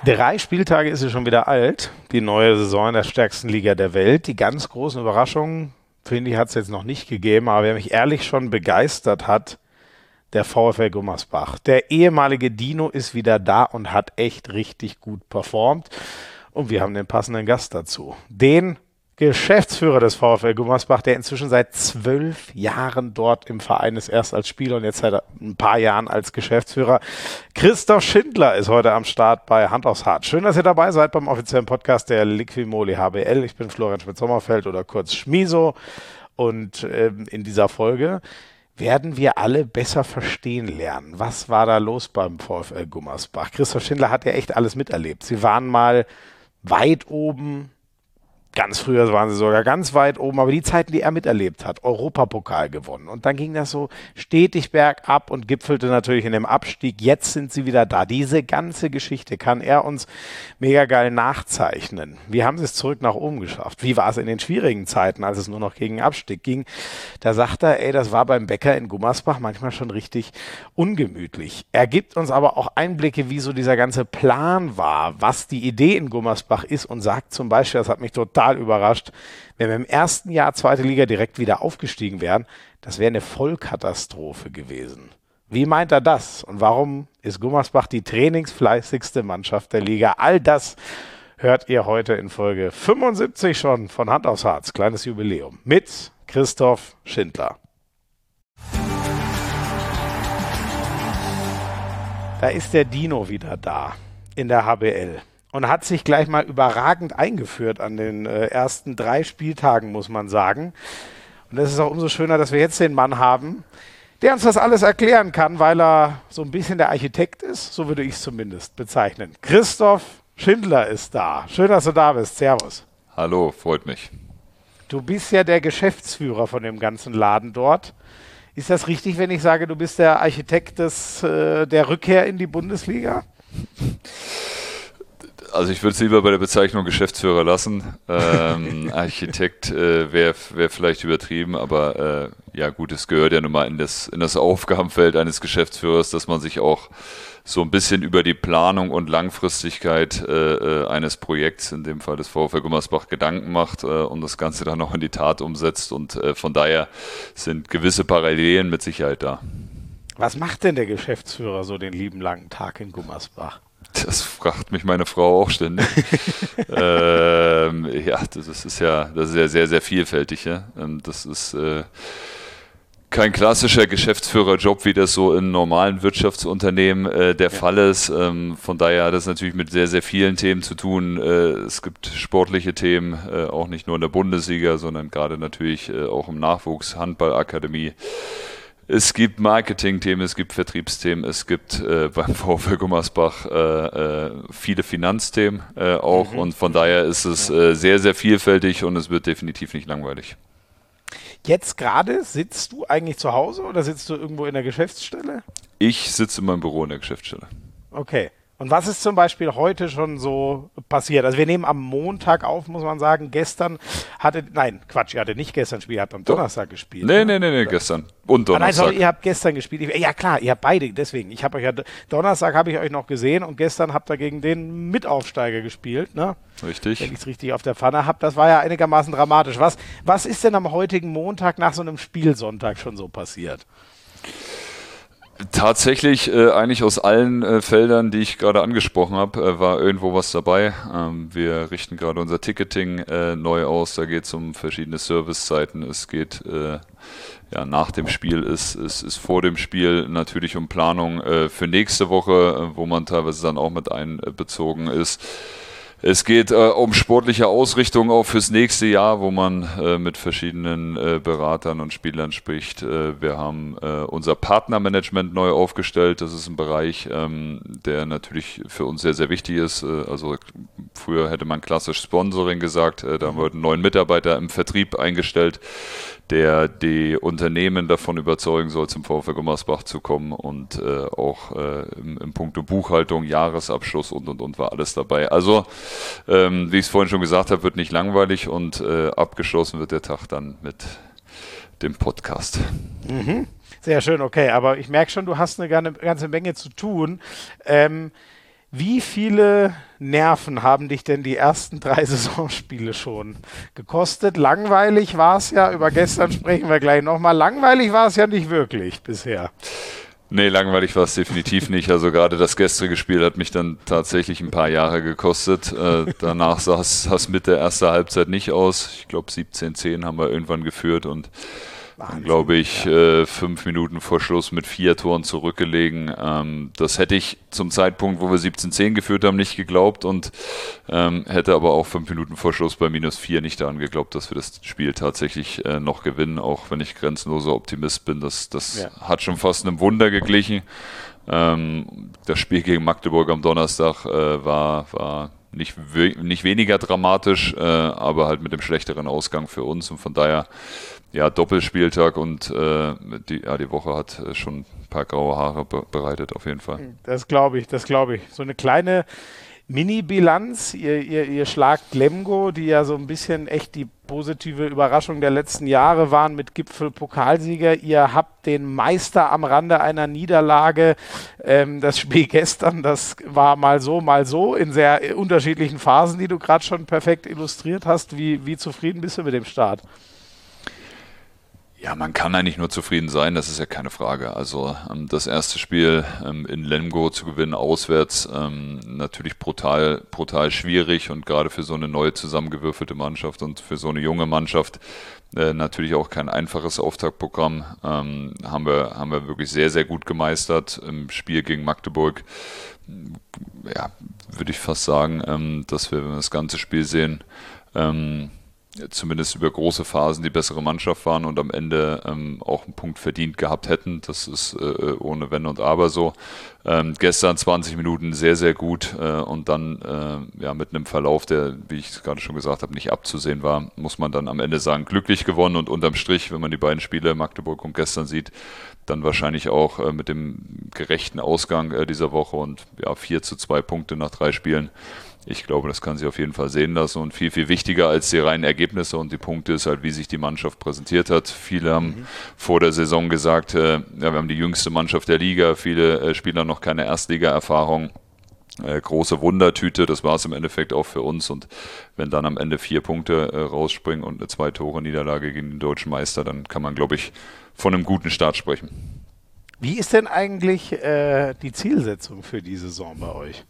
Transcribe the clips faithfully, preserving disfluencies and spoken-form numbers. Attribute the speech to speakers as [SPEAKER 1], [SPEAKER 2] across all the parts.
[SPEAKER 1] Drei Spieltage ist sie schon wieder alt, die neue Saison in der stärksten Liga der Welt. Die ganz großen Überraschungen, finde ich, hat es jetzt noch nicht gegeben, aber wer mich ehrlich schon begeistert hat, der VfL Gummersbach. Der ehemalige Dino ist wieder da und hat echt richtig gut performt. Und wir haben den passenden Gast dazu. Den Geschäftsführer des VfL Gummersbach, der inzwischen seit zwölf Jahren dort im Verein ist, erst als Spieler und jetzt seit ein paar Jahren als Geschäftsführer. Christoph Schindler ist heute am Start bei Hand aufs Harz. Schön, dass ihr dabei seid beim offiziellen Podcast der Liquimoli H B L. Ich bin Florian Schmidt-Sommerfeld oder kurz Schmiso und ähm, in dieser Folge werden wir alle besser verstehen lernen. Was war da los beim VfL Gummersbach? Christoph Schindler hat ja echt alles miterlebt. Sie waren mal weit oben. Ganz früher waren sie sogar ganz weit oben, aber die Zeiten, die er miterlebt hat, Europapokal gewonnen. Und dann ging das so stetig bergab und gipfelte natürlich in dem Abstieg. Jetzt sind sie wieder da. Diese ganze Geschichte kann er uns mega geil nachzeichnen. Wie haben sie es zurück nach oben geschafft? Wie war es in den schwierigen Zeiten, als es nur noch gegen Abstieg ging? Da sagt er, ey, das war beim Bäcker in Gummersbach manchmal schon richtig ungemütlich. Er gibt uns aber auch Einblicke, wie so dieser ganze Plan war, was die Idee in Gummersbach ist und sagt zum Beispiel, das hat mich total überrascht, wenn wir im ersten Jahr zweite Liga direkt wieder aufgestiegen wären, das wäre eine Vollkatastrophe gewesen. Wie meint er das? Und warum ist Gummersbach die trainingsfleißigste Mannschaft der Liga? All das hört ihr heute in Folge fünfundsiebzig schon von Hand aufs Harz. Kleines Jubiläum mit Christoph Schindler. Da ist der Dino wieder da in der H B L. Und hat sich gleich mal überragend eingeführt an den äh, ersten drei Spieltagen, muss man sagen. Und es ist auch umso schöner, dass wir jetzt den Mann haben, der uns das alles erklären kann, weil er so ein bisschen der Architekt ist, so würde ich es zumindest bezeichnen. Christoph Schindler ist da. Schön, dass du da bist. Servus.
[SPEAKER 2] Hallo, freut mich.
[SPEAKER 1] Du bist ja der Geschäftsführer von dem ganzen Laden dort. Ist das richtig, wenn ich sage, du bist der Architekt des, äh, der Rückkehr in die Bundesliga?
[SPEAKER 2] Also ich würde es lieber bei der Bezeichnung Geschäftsführer lassen. Ähm, Architekt äh, wäre wär vielleicht übertrieben, aber äh, ja gut, es gehört ja nun mal in das, in das Aufgabenfeld eines Geschäftsführers, dass man sich auch so ein bisschen über die Planung und Langfristigkeit äh, eines Projekts, in dem Fall des VfL Gummersbach, Gedanken macht äh, und das Ganze dann auch in die Tat umsetzt. Und äh, von daher sind gewisse Parallelen mit Sicherheit da. Was
[SPEAKER 1] macht denn der Geschäftsführer so den lieben langen Tag in Gummersbach?
[SPEAKER 2] Das fragt mich meine Frau auch ständig. ähm, ja, das ist, ist ja das ist ja sehr, sehr vielfältig. Ja? Das ist äh, kein klassischer Geschäftsführerjob, wie das so in normalen Wirtschaftsunternehmen äh, der ja. Fall ist. Ähm, von daher hat das natürlich mit sehr, sehr vielen Themen zu tun. Äh, es gibt sportliche Themen, äh, auch nicht nur in der Bundesliga, sondern gerade natürlich äh, auch im Nachwuchs, Handballakademie. Es gibt Marketing-Themen, es gibt Vertriebsthemen, es gibt äh, beim VfL Gummersbach äh, äh, viele Finanzthemen äh, auch mhm. und von daher ist es äh, sehr, sehr vielfältig und es wird definitiv nicht langweilig.
[SPEAKER 1] Jetzt gerade sitzt du eigentlich zu Hause oder sitzt du irgendwo in der Geschäftsstelle?
[SPEAKER 2] Ich sitze in meinem Büro in der Geschäftsstelle.
[SPEAKER 1] Okay. Und was ist zum Beispiel heute schon so passiert? Also wir nehmen am Montag auf, muss man sagen. Gestern hatte, nein, Quatsch, ihr hattet nicht gestern gespielt, ihr habt am Donnerstag Doch. gespielt.
[SPEAKER 2] Nee, ne? nee, nee, nee, gestern und Donnerstag. Ah, nein, sorry,
[SPEAKER 1] ihr habt gestern gespielt. Ja klar, ihr habt beide, deswegen. Ich habe euch ja, Donnerstag habe ich euch noch gesehen und gestern habt ihr gegen den Mitaufsteiger gespielt, ne?
[SPEAKER 2] Richtig.
[SPEAKER 1] Wenn ich es richtig auf der Pfanne habe. Das war ja einigermaßen dramatisch. Was, was ist denn am heutigen Montag nach so einem Spielsonntag schon so passiert?
[SPEAKER 2] Tatsächlich, äh, eigentlich aus allen äh, Feldern, die ich gerade angesprochen habe, äh, war irgendwo was dabei. Ähm, wir richten gerade unser Ticketing äh, neu aus. Da geht es um verschiedene Servicezeiten. Es geht äh, ja, nach dem Spiel, ist, ist, ist vor dem Spiel natürlich um Planung äh, für nächste Woche, äh, wo man teilweise dann auch mit einbezogen ist. Es geht äh, um sportliche Ausrichtung auch fürs nächste Jahr, wo man äh, mit verschiedenen äh, Beratern und Spielern spricht. Äh, wir haben äh, unser Partnermanagement neu aufgestellt. Das ist ein Bereich, ähm, der natürlich für uns sehr, sehr wichtig ist. Äh, also früher hätte man klassisch Sponsoring gesagt. Äh, da haben wir heute einen neuen Mitarbeiter im Vertrieb eingestellt, der die Unternehmen davon überzeugen soll, zum VfL Gummersbach zu kommen und äh, auch äh, im, im Punkto Buchhaltung, Jahresabschluss und und und war alles dabei. Also, ähm, wie ich es vorhin schon gesagt habe, wird nicht langweilig und äh, abgeschlossen wird der Tag dann mit dem Podcast.
[SPEAKER 1] Mhm. Sehr schön, okay, aber ich merke schon, du hast eine ganze Menge zu tun. Ähm, Wie viele Nerven haben dich denn die ersten drei Saisonspiele schon gekostet? Langweilig war es ja, über gestern sprechen wir gleich nochmal, langweilig war es ja nicht wirklich bisher.
[SPEAKER 2] Nee, langweilig war es definitiv nicht. Also gerade das gestrige Spiel hat mich dann tatsächlich ein paar Jahre gekostet. Äh, danach sah es mit der ersten Halbzeit nicht aus. Ich glaube siebzehn zehn haben wir irgendwann geführt und dann, glaube ich, ja. äh, fünf Minuten vor Schluss mit vier Toren zurückgelegen. Ähm, das hätte ich zum Zeitpunkt, wo wir siebzehn zehn geführt haben, nicht geglaubt und ähm, hätte aber auch fünf Minuten vor Schluss bei minus vier nicht daran geglaubt, dass wir das Spiel tatsächlich äh, noch gewinnen, auch wenn ich grenzenloser Optimist bin. Das, das ja. hat schon fast einem Wunder geglichen. Ähm, das Spiel gegen Magdeburg am Donnerstag äh, war, war nicht, we- nicht weniger dramatisch, äh, aber halt mit dem schlechteren Ausgang für uns und von daher ja, Doppelspieltag und äh, die, ja, die Woche hat äh, schon ein paar graue Haare be- bereitet, auf jeden Fall.
[SPEAKER 1] Das glaube ich, das glaube ich. So eine kleine Mini-Bilanz. Ihr, ihr, ihr schlagt Lemgo, die ja so ein bisschen echt die positive Überraschung der letzten Jahre waren mit Gipfel-Pokalsieger. Ihr habt den Meister am Rande einer Niederlage. Ähm, das Spiel gestern, das war mal so, mal so in sehr unterschiedlichen Phasen, die du gerade schon perfekt illustriert hast. Wie, wie zufrieden bist du mit dem Start?
[SPEAKER 2] Ja, man kann eigentlich nur zufrieden sein, das ist ja keine Frage. Also ähm, das erste Spiel ähm, in Lemgo zu gewinnen, auswärts, ähm, natürlich brutal, brutal schwierig und gerade für so eine neue zusammengewürfelte Mannschaft und für so eine junge Mannschaft äh, natürlich auch kein einfaches Auftaktprogramm. Ähm, haben wir, haben wir wirklich sehr, sehr gut gemeistert im Spiel gegen Magdeburg. Ja, würde ich fast sagen, ähm, dass wir, wenn wir das ganze Spiel sehen, ähm, zumindest über große Phasen die bessere Mannschaft waren und am Ende ähm, auch einen Punkt verdient gehabt hätten. Das ist äh, ohne Wenn und Aber so. Ähm, gestern zwanzig Minuten sehr, sehr gut äh, und dann äh, ja, mit einem Verlauf, der, wie ich es gerade schon gesagt habe, nicht abzusehen war, muss man dann am Ende sagen, glücklich gewonnen und unterm Strich, wenn man die beiden Spiele, Magdeburg und gestern sieht, dann wahrscheinlich auch äh, mit dem gerechten Ausgang äh, dieser Woche und ja, vier zu zwei Punkte nach drei Spielen. Ich glaube, das kann sich auf jeden Fall sehen lassen und viel, viel wichtiger als die reinen Ergebnisse und die Punkte ist halt, wie sich die Mannschaft präsentiert hat. Viele haben mhm. vor der Saison gesagt, äh, ja, wir haben die jüngste Mannschaft der Liga, viele äh, Spieler noch keine Erstliga-Erfahrung. Äh, große Wundertüte, das war es im Endeffekt auch für uns und wenn dann am Ende vier Punkte äh, rausspringen und eine Zwei-Tore-Niederlage gegen den deutschen Meister, dann kann man, glaube ich, von einem guten Start sprechen.
[SPEAKER 1] Wie ist denn eigentlich äh, die Zielsetzung für die Saison bei euch?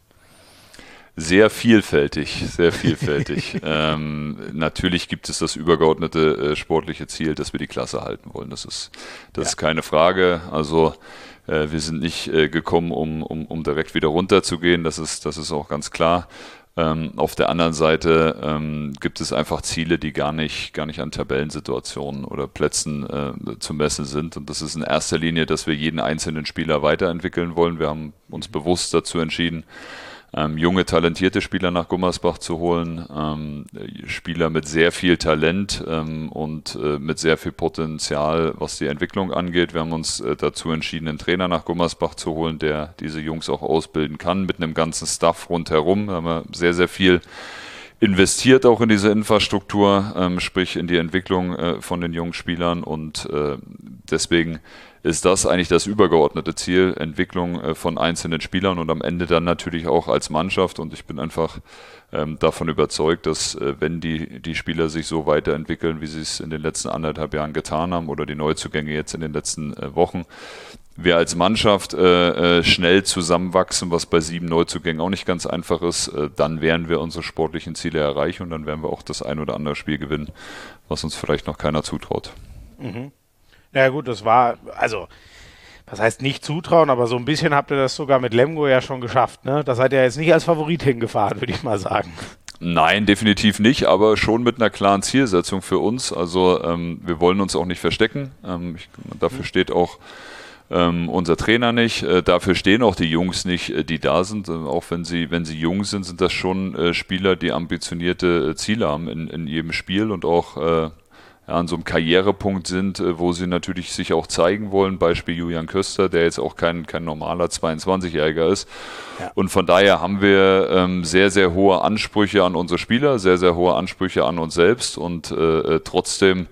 [SPEAKER 2] Sehr vielfältig, sehr vielfältig. ähm, natürlich gibt es das übergeordnete äh, sportliche Ziel, dass wir die Klasse halten wollen. Das ist, das ja. ist keine Frage. Also äh, wir sind nicht äh, gekommen, um, um, um direkt wieder runterzugehen. Das ist, das ist auch ganz klar. Ähm, auf der anderen Seite ähm, gibt es einfach Ziele, die gar nicht, gar nicht an Tabellensituationen oder Plätzen äh, zu messen sind. Und das ist in erster Linie, dass wir jeden einzelnen Spieler weiterentwickeln wollen. Wir haben uns bewusst dazu entschieden, Ähm, junge, talentierte Spieler nach Gummersbach zu holen, ähm, Spieler mit sehr viel Talent ähm, und äh, mit sehr viel Potenzial, was die Entwicklung angeht. Wir haben uns äh, dazu entschieden, einen Trainer nach Gummersbach zu holen, der diese Jungs auch ausbilden kann, mit einem ganzen Staff rundherum. Da haben wir sehr, sehr viel investiert auch in diese Infrastruktur, ähm, sprich in die Entwicklung äh, von den jungen Spielern und äh, deswegen ist das eigentlich das übergeordnete Ziel, Entwicklung äh, von einzelnen Spielern und am Ende dann natürlich auch als Mannschaft und ich bin einfach ähm, davon überzeugt, dass äh, wenn die, die Spieler sich so weiterentwickeln, wie sie es in den letzten anderthalb Jahren getan haben oder die Neuzugänge jetzt in den letzten äh, Wochen, wir als Mannschaft äh, äh, schnell zusammenwachsen, was bei sieben Neuzugängen auch nicht ganz einfach ist, äh, dann werden wir unsere sportlichen Ziele erreichen und dann werden wir auch das ein oder andere Spiel gewinnen, was uns vielleicht noch keiner zutraut.
[SPEAKER 1] Mhm. Ja gut, das war, also, was heißt nicht zutrauen, aber so ein bisschen habt ihr das sogar mit Lemgo ja schon geschafft, ne? Das seid ihr jetzt nicht als Favorit hingefahren, würde ich mal sagen.
[SPEAKER 2] Nein, definitiv nicht, aber schon mit einer klaren Zielsetzung für uns. Also ähm, wir wollen uns auch nicht verstecken. Ähm, ich, dafür steht auch ähm, unser Trainer nicht. Äh, dafür stehen auch die Jungs nicht, äh, die da sind. Äh, auch wenn sie, wenn sie jung sind, sind das schon äh, Spieler, die ambitionierte äh, Ziele haben in, in jedem Spiel und auch äh, ja, an so einem Karrierepunkt sind, wo sie natürlich sich auch zeigen wollen. Beispiel Julian Köster, der jetzt auch kein, kein normaler zweiundzwanzigjähriger ist. Ja. Und von daher haben wir ähm, sehr, sehr hohe Ansprüche an unsere Spieler, sehr, sehr hohe Ansprüche an uns selbst und äh, trotzdem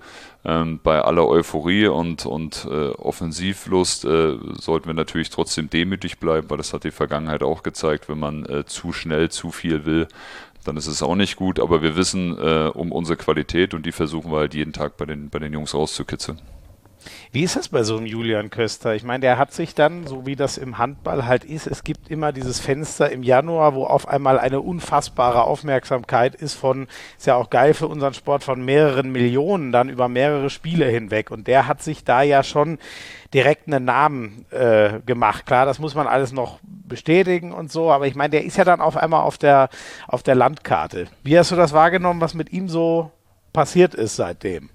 [SPEAKER 2] ähm, bei aller Euphorie und, und äh, Offensivlust äh, sollten wir natürlich trotzdem demütig bleiben, weil das hat die Vergangenheit auch gezeigt, wenn man äh, zu schnell zu viel will, dann ist es auch nicht gut, aber wir wissen äh, um unsere Qualität und die versuchen wir halt jeden Tag bei den, bei den Jungs rauszukitzeln.
[SPEAKER 1] Wie ist das bei so einem Julian Köster? Ich meine, der hat sich dann, so wie das im Handball halt ist, es gibt immer dieses Fenster im Januar, wo auf einmal eine unfassbare Aufmerksamkeit ist von, ist ja auch geil für unseren Sport, von mehreren Millionen dann über mehrere Spiele hinweg. Und der hat sich da ja schon direkt einen Namen äh, gemacht. Klar, das muss man alles noch bestätigen und so, aber ich meine, der ist ja dann auf einmal auf der, auf der Landkarte. Wie hast du das wahrgenommen, was mit ihm so passiert ist seitdem?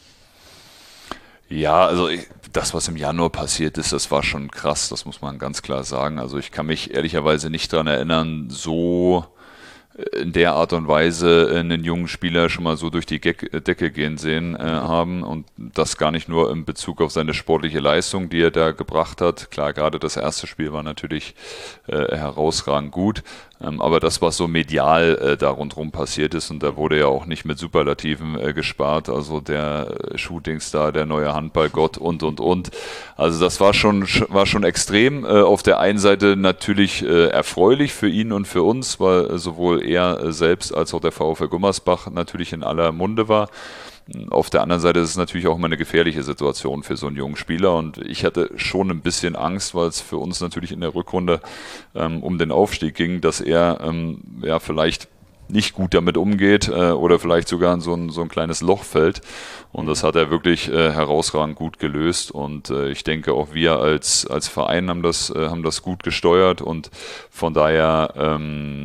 [SPEAKER 2] Ja, also ich, das, was im Januar passiert ist, das war schon krass, das muss man ganz klar sagen. Also ich kann mich ehrlicherweise nicht daran erinnern, so in der Art und Weise einen jungen Spieler schon mal so durch die Decke gehen sehen äh, haben und das gar nicht nur in Bezug auf seine sportliche Leistung, die er da gebracht hat. Klar, gerade das erste Spiel war natürlich äh, herausragend gut, ähm, aber das, was so medial äh, da rundherum passiert ist, und da wurde ja auch nicht mit Superlativen äh, gespart, also der äh, Shootingstar, der neue Handballgott und, und, und. Also das war schon, war schon extrem. Äh, auf der einen Seite natürlich äh, erfreulich für ihn und für uns, weil äh, sowohl er selbst als auch der VfL Gummersbach natürlich in aller Munde war. Auf der anderen Seite ist es natürlich auch immer eine gefährliche Situation für so einen jungen Spieler und ich hatte schon ein bisschen Angst, weil es für uns natürlich in der Rückrunde ähm, um den Aufstieg ging, dass er ähm, ja vielleicht nicht gut damit umgeht äh, oder vielleicht sogar in so ein, so ein kleines Loch fällt. Und das hat er wirklich äh, herausragend gut gelöst. Und äh, ich denke, auch wir als, als Verein haben das, äh, haben das gut gesteuert und von daher ähm,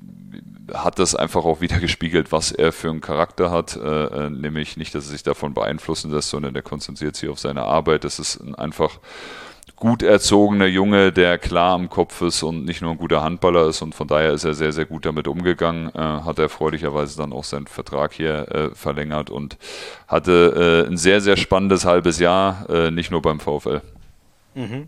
[SPEAKER 2] hat das einfach auch wieder gespiegelt, was er für einen Charakter hat, äh, nämlich nicht, dass er sich davon beeinflussen lässt, sondern der konzentriert sich auf seine Arbeit. Das ist ein einfach gut erzogener Junge, der klar am Kopf ist und nicht nur ein guter Handballer ist und von daher ist er sehr, sehr gut damit umgegangen, äh, hat er freudigerweise dann auch seinen Vertrag hier äh, verlängert und hatte äh, ein sehr, sehr spannendes halbes Jahr, äh, nicht nur beim VfL.
[SPEAKER 1] Mhm.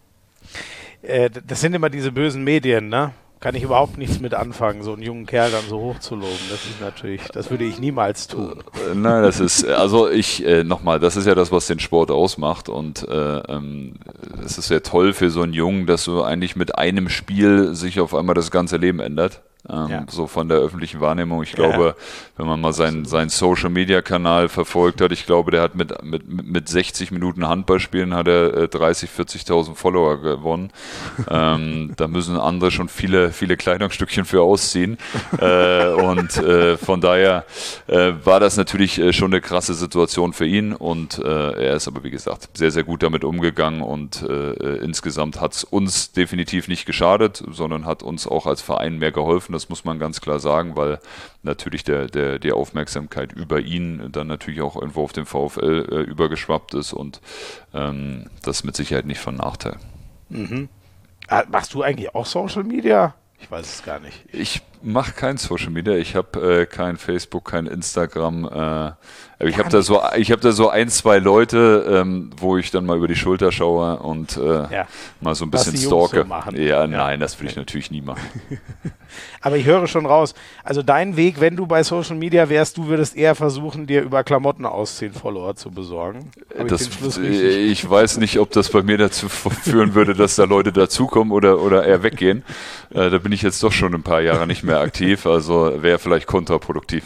[SPEAKER 1] Äh, das sind immer diese bösen Medien, ne? Kann ich überhaupt nichts mit anfangen, so einen jungen Kerl dann so hoch zu loben. Das ist natürlich, das würde ich niemals tun.
[SPEAKER 2] Nein, das ist, also ich, äh, nochmal, das ist ja das, was den Sport ausmacht und äh, ähm, es ist ja toll für so einen Jungen, dass so eigentlich mit einem Spiel sich auf einmal das ganze Leben ändert. Ähm, ja. So von der öffentlichen Wahrnehmung. Ich glaube, ja. wenn man mal seinen, seinen Social-Media-Kanal verfolgt hat, ich glaube, der hat mit, mit, mit sechzig Minuten Handballspielen hat er äh, dreißig, vierzigtausend Follower gewonnen. ähm, da müssen andere schon viele, viele Kleidungsstückchen für ausziehen. äh, und äh, von daher äh, war das natürlich äh, schon eine krasse Situation für ihn und äh, er ist aber, wie gesagt, sehr, sehr gut damit umgegangen und äh, insgesamt hat es uns definitiv nicht geschadet, sondern hat uns auch als Verein mehr geholfen. Das muss man ganz klar sagen, weil natürlich der, der, die Aufmerksamkeit über ihn dann natürlich auch irgendwo auf den VfL äh, übergeschwappt ist und ähm, das ist mit Sicherheit nicht von Nachteil.
[SPEAKER 1] Mhm. Machst du eigentlich auch Social Media? Ich weiß es gar nicht.
[SPEAKER 2] Ich mache kein Social Media. Ich habe äh, kein Facebook, kein Instagram. Äh, ich habe da so, ich habe da so ein, zwei Leute, ähm, wo ich dann mal über die Schulter schaue und äh, ja. mal so ein bisschen stalke. So machen. Ja, ja, nein, das würde ich natürlich nie machen.
[SPEAKER 1] Aber ich höre schon raus. Also dein Weg, wenn du bei Social Media wärst, du würdest eher versuchen, dir über Klamotten ausziehen Follower zu besorgen.
[SPEAKER 2] Das, ich, ich weiß nicht, ob das bei mir dazu führen würde, dass da Leute dazukommen oder oder eher weggehen. Äh, da bin ich jetzt doch schon ein paar Jahre nicht mehr aktiv. Also wäre vielleicht kontraproduktiv.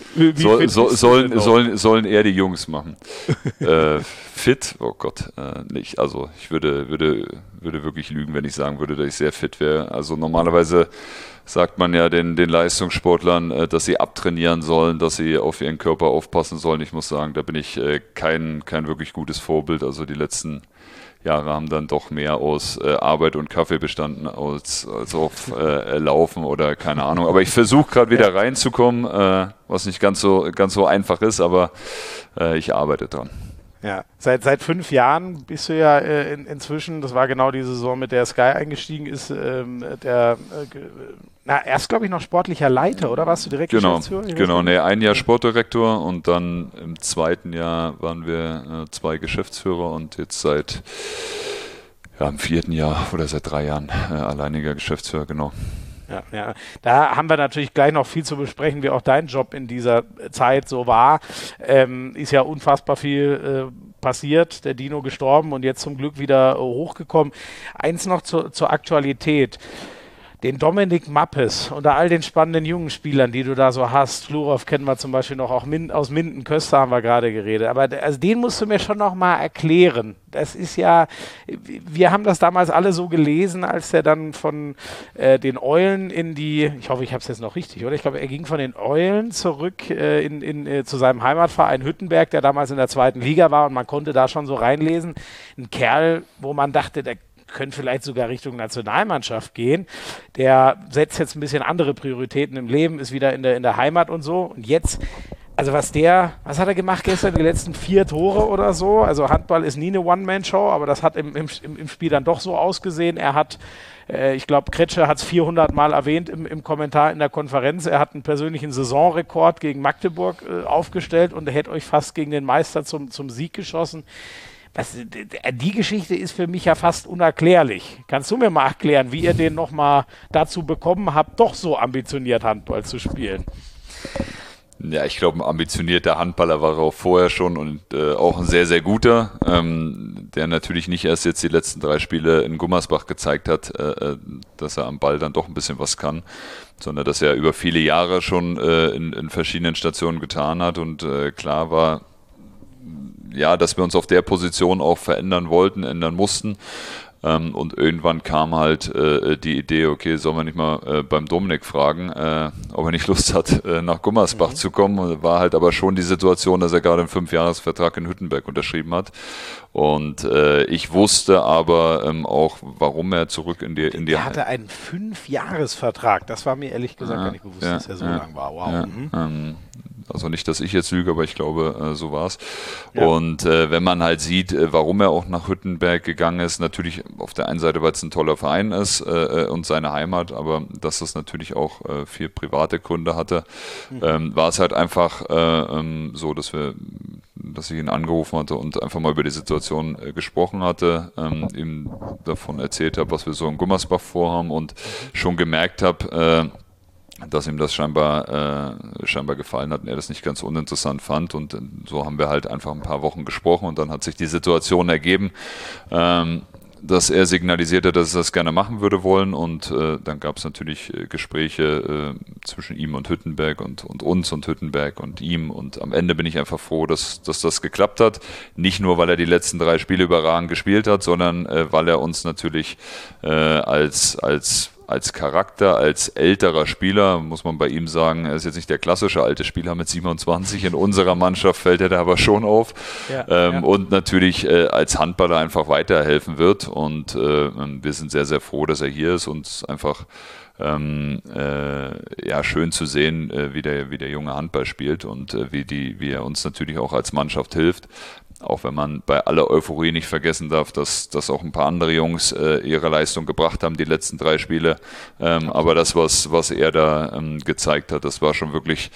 [SPEAKER 2] So, so, sollen, sollen, sollen eher die Jungs machen. äh, fit? Oh Gott, äh, nicht. Also ich würde, würde, würde wirklich lügen, wenn ich sagen würde, dass ich sehr fit wäre. Also normalerweise sagt man ja den, den Leistungssportlern, äh, dass sie abtrainieren sollen, dass sie auf ihren Körper aufpassen sollen. Ich muss sagen, da bin ich äh, kein, kein wirklich gutes Vorbild. Also die letzten Jahre haben dann doch mehr aus äh, Arbeit und Kaffee bestanden als, als auf äh, Laufen oder keine Ahnung. Aber ich versuche gerade wieder ja. reinzukommen, äh, was nicht ganz so, ganz so einfach ist, aber äh, ich arbeite dran.
[SPEAKER 1] Ja, seit, seit fünf Jahren bist du ja äh, in, inzwischen, das war genau die Saison, mit der Sky eingestiegen ist, ähm, der, äh, na, erst glaube ich noch sportlicher Leiter, oder warst du direkt
[SPEAKER 2] genau,
[SPEAKER 1] Geschäftsführer?
[SPEAKER 2] Genau, nee, ein Jahr Sportdirektor und dann im zweiten Jahr waren wir äh, zwei Geschäftsführer und jetzt seit ja, im vierten Jahr oder seit drei Jahren äh, alleiniger Geschäftsführer, genau.
[SPEAKER 1] Ja, ja. Da haben wir natürlich gleich noch viel zu besprechen, wie auch dein Job in dieser Zeit so war. Ähm, ist ja unfassbar viel äh, passiert, der Dino gestorben und jetzt zum Glück wieder äh, hochgekommen. Eins noch zu, zur Aktualität. Den Dominik Mappes unter all den spannenden jungen Spielern, die du da so hast, Flurov kennen wir zum Beispiel noch, auch Min- aus Minden, Köster haben wir gerade geredet, aber d- also den musst du mir schon noch mal erklären. Das ist ja, wir haben das damals alle so gelesen, als er dann von äh, den Eulen in die, ich hoffe, ich habe es jetzt noch richtig, oder? Ich glaube, er ging von den Eulen zurück äh, in, in, äh, zu seinem Heimatverein Hüttenberg, der damals in der zweiten Liga war und man konnte da schon so reinlesen. Ein Kerl, wo man dachte, der könnte vielleicht sogar Richtung Nationalmannschaft gehen. Der setzt jetzt ein bisschen andere Prioritäten im Leben, ist wieder in der, in der Heimat und so. Und jetzt, also was der, was hat er gemacht gestern? Die letzten vier Tore oder so. Also Handball ist nie eine One-Man-Show, aber das hat im, im, im Spiel dann doch so ausgesehen. Er hat, äh, ich glaube, Kretsche hat es vierhundert Mal erwähnt im, im Kommentar in der Konferenz. Er hat einen persönlichen Saisonrekord gegen Magdeburg äh, aufgestellt und er hätte euch fast gegen den Meister zum, zum Sieg geschossen. Was, die Geschichte ist für mich ja fast unerklärlich. Kannst du mir mal erklären, wie ihr den nochmal dazu bekommen habt, doch so ambitioniert Handball zu spielen?
[SPEAKER 2] Ja, ich glaube, ein ambitionierter Handballer war er auch vorher schon und äh, auch ein sehr, sehr guter, ähm, der natürlich nicht erst jetzt die letzten drei Spiele in Gummersbach gezeigt hat, äh, dass er am Ball dann doch ein bisschen was kann, sondern dass er über viele Jahre schon äh, in, in verschiedenen Stationen getan hat und äh, klar war, ja, dass wir uns auf der Position auch verändern wollten, ändern mussten. Ähm, und irgendwann kam halt äh, die Idee, okay, sollen wir nicht mal äh, beim Dominik fragen, äh, ob er nicht Lust hat, äh, nach Gummersbach mhm. zu kommen. Und war halt aber schon die Situation, dass er gerade einen Fünfjahresvertrag in Hüttenberg unterschrieben hat. Und äh, ich wusste aber ähm, auch, warum er zurück in die... In die
[SPEAKER 1] er hatte einen Fünfjahresvertrag. Das war mir ehrlich gesagt
[SPEAKER 2] ja,
[SPEAKER 1] gar nicht bewusst,
[SPEAKER 2] ja,
[SPEAKER 1] dass er so
[SPEAKER 2] ja,
[SPEAKER 1] lang war. Wow.
[SPEAKER 2] Ja,
[SPEAKER 1] mhm.
[SPEAKER 2] ähm, Also nicht, dass ich jetzt lüge, aber ich glaube, äh, so war es.
[SPEAKER 1] Ja.
[SPEAKER 2] Und äh, wenn man halt sieht, äh, warum er auch nach Hüttenberg gegangen ist, natürlich auf der einen Seite, weil es ein toller Verein ist äh, und seine Heimat, aber dass das natürlich auch äh, viel private Gründe hatte, mhm. ähm, war es halt einfach äh, ähm, so, dass wir, dass ich ihn angerufen hatte und einfach mal über die Situation äh, gesprochen hatte, ähm, ihm davon erzählt habe, was wir so in Gummersbach vorhaben und mhm. schon gemerkt habe, äh, dass ihm das scheinbar, äh, scheinbar gefallen hat und er das nicht ganz uninteressant fand und so haben wir halt einfach ein paar Wochen gesprochen und dann hat sich die Situation ergeben, ähm, dass er signalisiert hat, dass er das gerne machen würde wollen und äh, dann gab es natürlich äh, Gespräche äh, zwischen ihm und Hüttenberg und, und uns und Hüttenberg und ihm und am Ende bin ich einfach froh, dass, dass das geklappt hat. Nicht nur, weil er die letzten drei Spiele überragend gespielt hat, sondern äh, weil er uns natürlich äh, als, als als Charakter, als älterer Spieler, muss man bei ihm sagen, er ist jetzt nicht der klassische alte Spieler mit siebenundzwanzig, in unserer Mannschaft fällt er da aber schon auf ja, ähm, ja. und natürlich äh, als Handballer einfach weiterhelfen wird und äh, wir sind sehr, sehr froh, dass er hier ist und einfach Ähm, äh, ja, schön zu sehen, äh, wie, der, wie der junge Handball spielt und äh, wie, die, wie er uns natürlich auch als Mannschaft hilft. Auch wenn man bei aller Euphorie nicht vergessen darf, dass, dass auch ein paar andere Jungs äh, ihre Leistung gebracht haben, die letzten drei Spiele. Ähm, aber das, was, was er da ähm, gezeigt hat, das war schon wirklich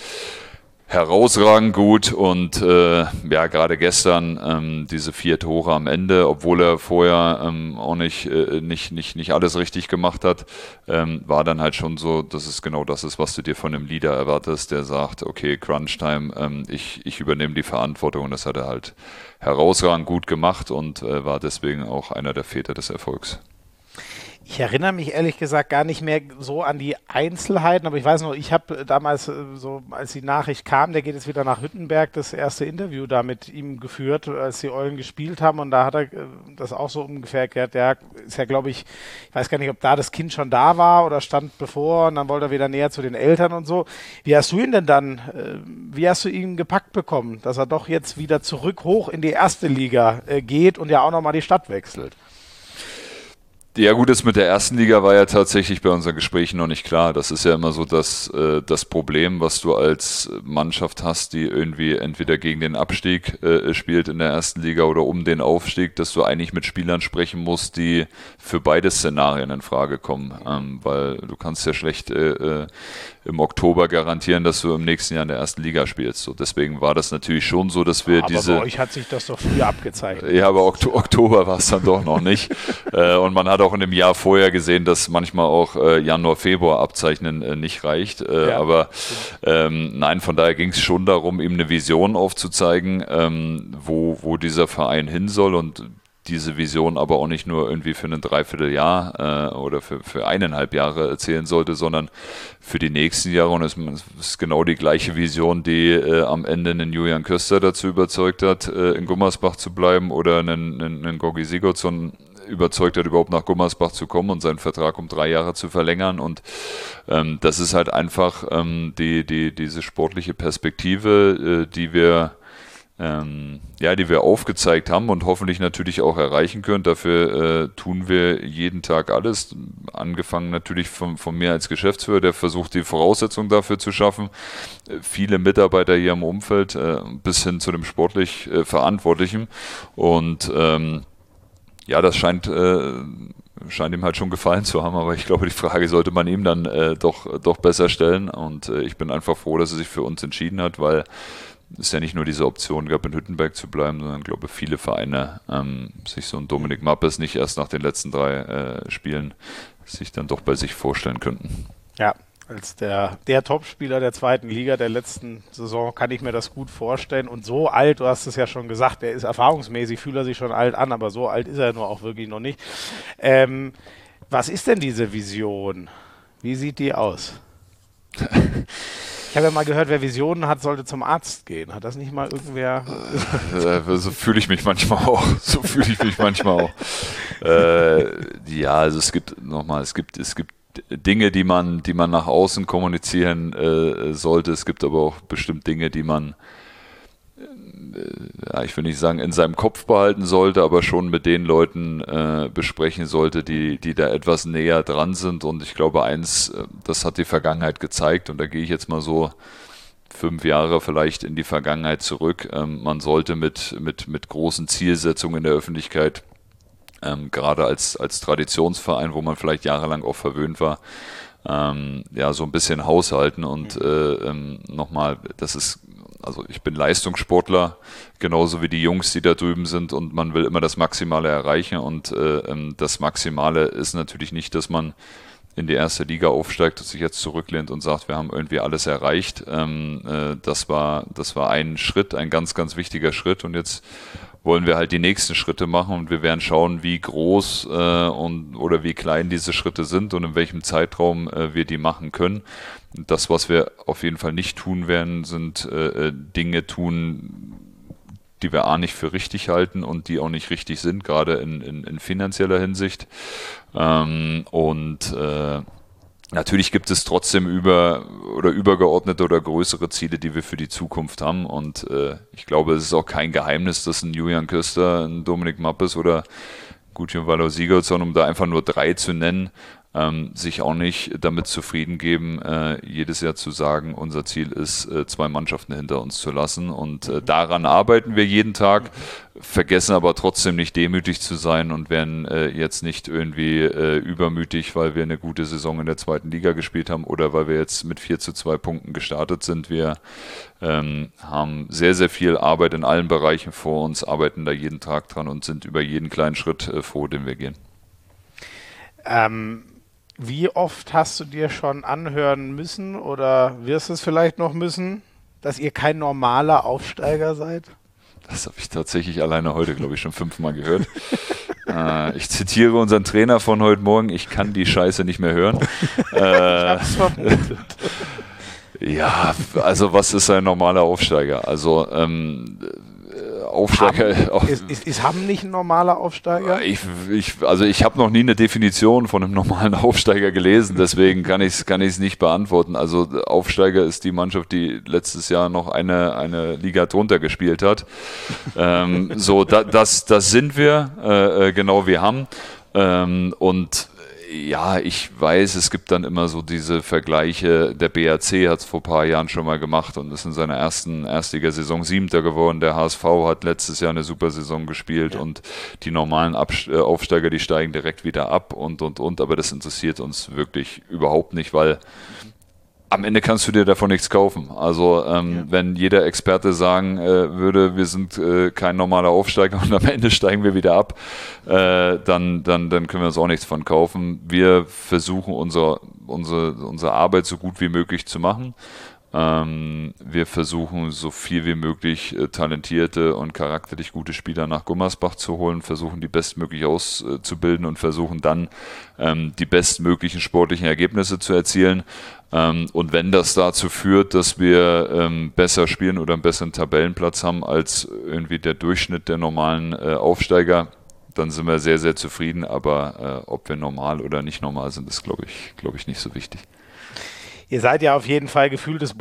[SPEAKER 2] herausragend gut und äh, ja, gerade gestern ähm, diese vier Tore am Ende, obwohl er vorher ähm, auch nicht, äh, nicht, nicht, nicht alles richtig gemacht hat, ähm, war dann halt schon so, dass es genau das ist, was du dir von einem Leader erwartest, der sagt, okay, Crunch-Time, ähm, ich, ich übernehme die Verantwortung und das hat er halt herausragend gut gemacht und äh, war deswegen auch einer der Väter des Erfolgs.
[SPEAKER 1] Ich erinnere mich ehrlich gesagt gar nicht mehr so an die Einzelheiten, aber ich weiß noch, ich habe damals äh, so, als die Nachricht kam, der geht jetzt wieder nach Hüttenberg, das erste Interview da mit ihm geführt, als die Eulen gespielt haben und da hat er äh, das auch so ungefähr erklärt, der ist ja glaube ich, ich weiß gar nicht, ob da das Kind schon da war oder stand bevor und dann wollte er wieder näher zu den Eltern und so. Wie hast du ihn denn dann, äh, wie hast du ihn gepackt bekommen, dass er doch jetzt wieder zurück hoch in die erste Liga äh, geht und ja auch nochmal die Stadt wechselt?
[SPEAKER 2] Ja gut, das mit der ersten Liga war ja tatsächlich bei unseren Gesprächen noch nicht klar. Das ist ja immer so das, äh, das Problem, was du als Mannschaft hast, die irgendwie entweder gegen den Abstieg äh, spielt in der ersten Liga oder um den Aufstieg, dass du eigentlich mit Spielern sprechen musst, die für beide Szenarien in Frage kommen. Ähm, weil du kannst ja schlecht äh, im Oktober garantieren, dass du im nächsten Jahr in der ersten Liga spielst. So, deswegen war das natürlich schon so, dass wir
[SPEAKER 1] aber
[SPEAKER 2] diese...
[SPEAKER 1] Aber bei euch hat sich das doch früher abgezeichnet.
[SPEAKER 2] Ja, aber Oktober war es dann doch noch nicht. äh, und man hat hat auch in dem Jahr vorher gesehen, dass manchmal auch äh, Januar, Februar abzeichnen äh, nicht reicht. Äh, ja. Aber ähm, nein, von daher ging es schon darum, ihm eine Vision aufzuzeigen, ähm, wo, wo dieser Verein hin soll und diese Vision aber auch nicht nur irgendwie für ein Dreivierteljahr äh, oder für, für eineinhalb Jahre erzählen sollte, sondern für die nächsten Jahre. Und es ist genau die gleiche Vision, die äh, am Ende einen Julian Köster dazu überzeugt hat, äh, in Gummersbach zu bleiben oder einen, einen, einen Gorgi Sigurdsson überzeugt hat, überhaupt nach Gummersbach zu kommen und seinen Vertrag um drei Jahre zu verlängern. Und ähm, das ist halt einfach ähm, die, die, diese sportliche Perspektive, äh, die wir Ähm, ja, die wir aufgezeigt haben und hoffentlich natürlich auch erreichen können. Dafür äh, tun wir jeden Tag alles, angefangen natürlich von, von mir als Geschäftsführer, der versucht, die Voraussetzungen dafür zu schaffen. Äh, viele Mitarbeiter hier im Umfeld, äh, bis hin zu dem sportlich äh, Verantwortlichen. Und ähm, ja, das scheint, äh, scheint ihm halt schon gefallen zu haben, aber ich glaube, die Frage sollte man ihm dann äh, doch, doch besser stellen. Und äh, ich bin einfach froh, dass er sich für uns entschieden hat, weil es ja nicht nur diese Option gab, in Hüttenberg zu bleiben, sondern ich glaube, viele Vereine ähm, sich so ein Dominik Mappes nicht erst nach den letzten drei äh, Spielen sich dann doch bei sich vorstellen könnten.
[SPEAKER 1] Ja, als der, der Topspieler der zweiten Liga der letzten Saison kann ich mir das gut vorstellen. Und so alt, du hast es ja schon gesagt, der ist erfahrungsmäßig, fühlt er sich schon alt an, aber so alt ist er nur auch wirklich noch nicht. Ähm, was ist denn diese Vision? Wie sieht die aus? Ich habe ja mal gehört, wer Visionen hat, sollte zum Arzt gehen. Hat das nicht mal irgendwer?
[SPEAKER 2] Äh, so fühle ich mich manchmal auch. So fühle ich mich manchmal auch. Äh, ja, also es gibt nochmal, es gibt, es gibt Dinge, die man, die man nach außen kommunizieren äh, sollte. Es gibt aber auch bestimmt Dinge, die man, äh, ja, ich will nicht sagen, in seinem Kopf behalten sollte, aber schon mit den Leuten äh, besprechen sollte, die, die da etwas näher dran sind. Und ich glaube, eins, das hat die Vergangenheit gezeigt, und da gehe ich jetzt mal so fünf Jahre vielleicht in die Vergangenheit zurück. Ähm, man sollte mit, mit, mit großen Zielsetzungen in der Öffentlichkeit, ähm, gerade als, als Traditionsverein, wo man vielleicht jahrelang auch verwöhnt war, ähm, ja, so ein bisschen haushalten. Und äh, ähm, nochmal, das ist, also ich bin Leistungssportler, genauso wie die Jungs, die da drüben sind, und man will immer das Maximale erreichen, und äh, das Maximale ist natürlich nicht, dass man in die erste Liga aufsteigt und sich jetzt zurücklehnt und sagt, wir haben irgendwie alles erreicht. Ähm, äh, das war, das war ein Schritt, ein ganz, ganz wichtiger Schritt, und jetzt wollen wir halt die nächsten Schritte machen, und wir werden schauen, wie groß äh, und oder wie klein diese Schritte sind und in welchem Zeitraum äh, wir die machen können. Das, was wir auf jeden Fall nicht tun werden, sind äh, Dinge tun, die wir A nicht für richtig halten und die auch nicht richtig sind, gerade in, in, in finanzieller Hinsicht. Ähm, und äh, natürlich gibt es trotzdem über oder übergeordnete oder größere Ziele, die wir für die Zukunft haben. Und äh, ich glaube, es ist auch kein Geheimnis, dass ein Julian Köster, ein Dominik Mappes oder Gudjon Valor Sigurdsson, um da einfach nur drei zu nennen, ähm, sich auch nicht damit zufrieden geben, äh, jedes Jahr zu sagen, unser Ziel ist, äh, zwei Mannschaften hinter uns zu lassen. Und äh, daran arbeiten wir jeden Tag, vergessen aber trotzdem nicht demütig zu sein und werden äh, jetzt nicht irgendwie äh, übermütig, weil wir eine gute Saison in der zweiten Liga gespielt haben oder weil wir jetzt mit vier zu zwei Punkten gestartet sind. Wir ähm, haben sehr, sehr viel Arbeit in allen Bereichen vor uns, arbeiten da jeden Tag dran und sind über jeden kleinen Schritt äh, froh, den wir gehen.
[SPEAKER 1] Ähm, wie oft hast du dir schon anhören müssen oder wirst es vielleicht noch müssen, dass ihr kein normaler Aufsteiger seid?
[SPEAKER 2] Das habe ich tatsächlich alleine heute, glaube ich, schon fünfmal gehört. äh, ich zitiere unseren Trainer von heute Morgen, ich kann die Scheiße nicht mehr hören.
[SPEAKER 1] ich hab's vermutet.
[SPEAKER 2] Ja, also was ist ein normaler Aufsteiger? Also ähm, Aufsteiger.
[SPEAKER 1] Hamm, ist, ist, ist Hamm nicht ein normaler Aufsteiger?
[SPEAKER 2] Ich, ich, also ich habe noch nie eine Definition von einem normalen Aufsteiger gelesen, deswegen kann ich es kann ich's nicht beantworten. Also Aufsteiger ist die Mannschaft, die letztes Jahr noch eine, eine Liga drunter gespielt hat. ähm, so, da, das, das sind wir, äh, genau wie Hamm. Ähm, und ja, ich weiß, es gibt dann immer so diese Vergleiche. Der B A C hat es vor ein paar Jahren schon mal gemacht und ist in seiner ersten Erstligasaison Siebter geworden. Der H S V hat letztes Jahr eine super Saison gespielt, ja. Und die normalen Abst- Aufsteiger, die steigen direkt wieder ab und, und, und. Aber das interessiert uns wirklich überhaupt nicht, weil am Ende kannst du dir davon nichts kaufen. Also ähm, ja. wenn jeder Experte sagen äh, würde, wir sind äh, kein normaler Aufsteiger und am Ende steigen wir wieder ab, äh, dann, dann, dann können wir uns auch nichts von kaufen. Wir versuchen unsere, unsere, unsere Arbeit so gut wie möglich zu machen. Ähm, wir versuchen so viel wie möglich äh, talentierte und charakterlich gute Spieler nach Gummersbach zu holen, versuchen die bestmöglich auszubilden und versuchen dann ähm, die bestmöglichen sportlichen Ergebnisse zu erzielen. Ähm, und wenn das dazu führt, dass wir ähm, besser spielen oder einen besseren Tabellenplatz haben als irgendwie der Durchschnitt der normalen äh, Aufsteiger, dann sind wir sehr, sehr zufrieden. Aber äh, ob wir normal oder nicht normal sind, ist, glaube ich, glaube ich, nicht so wichtig.
[SPEAKER 1] Ihr seid ja auf jeden Fall gefühltes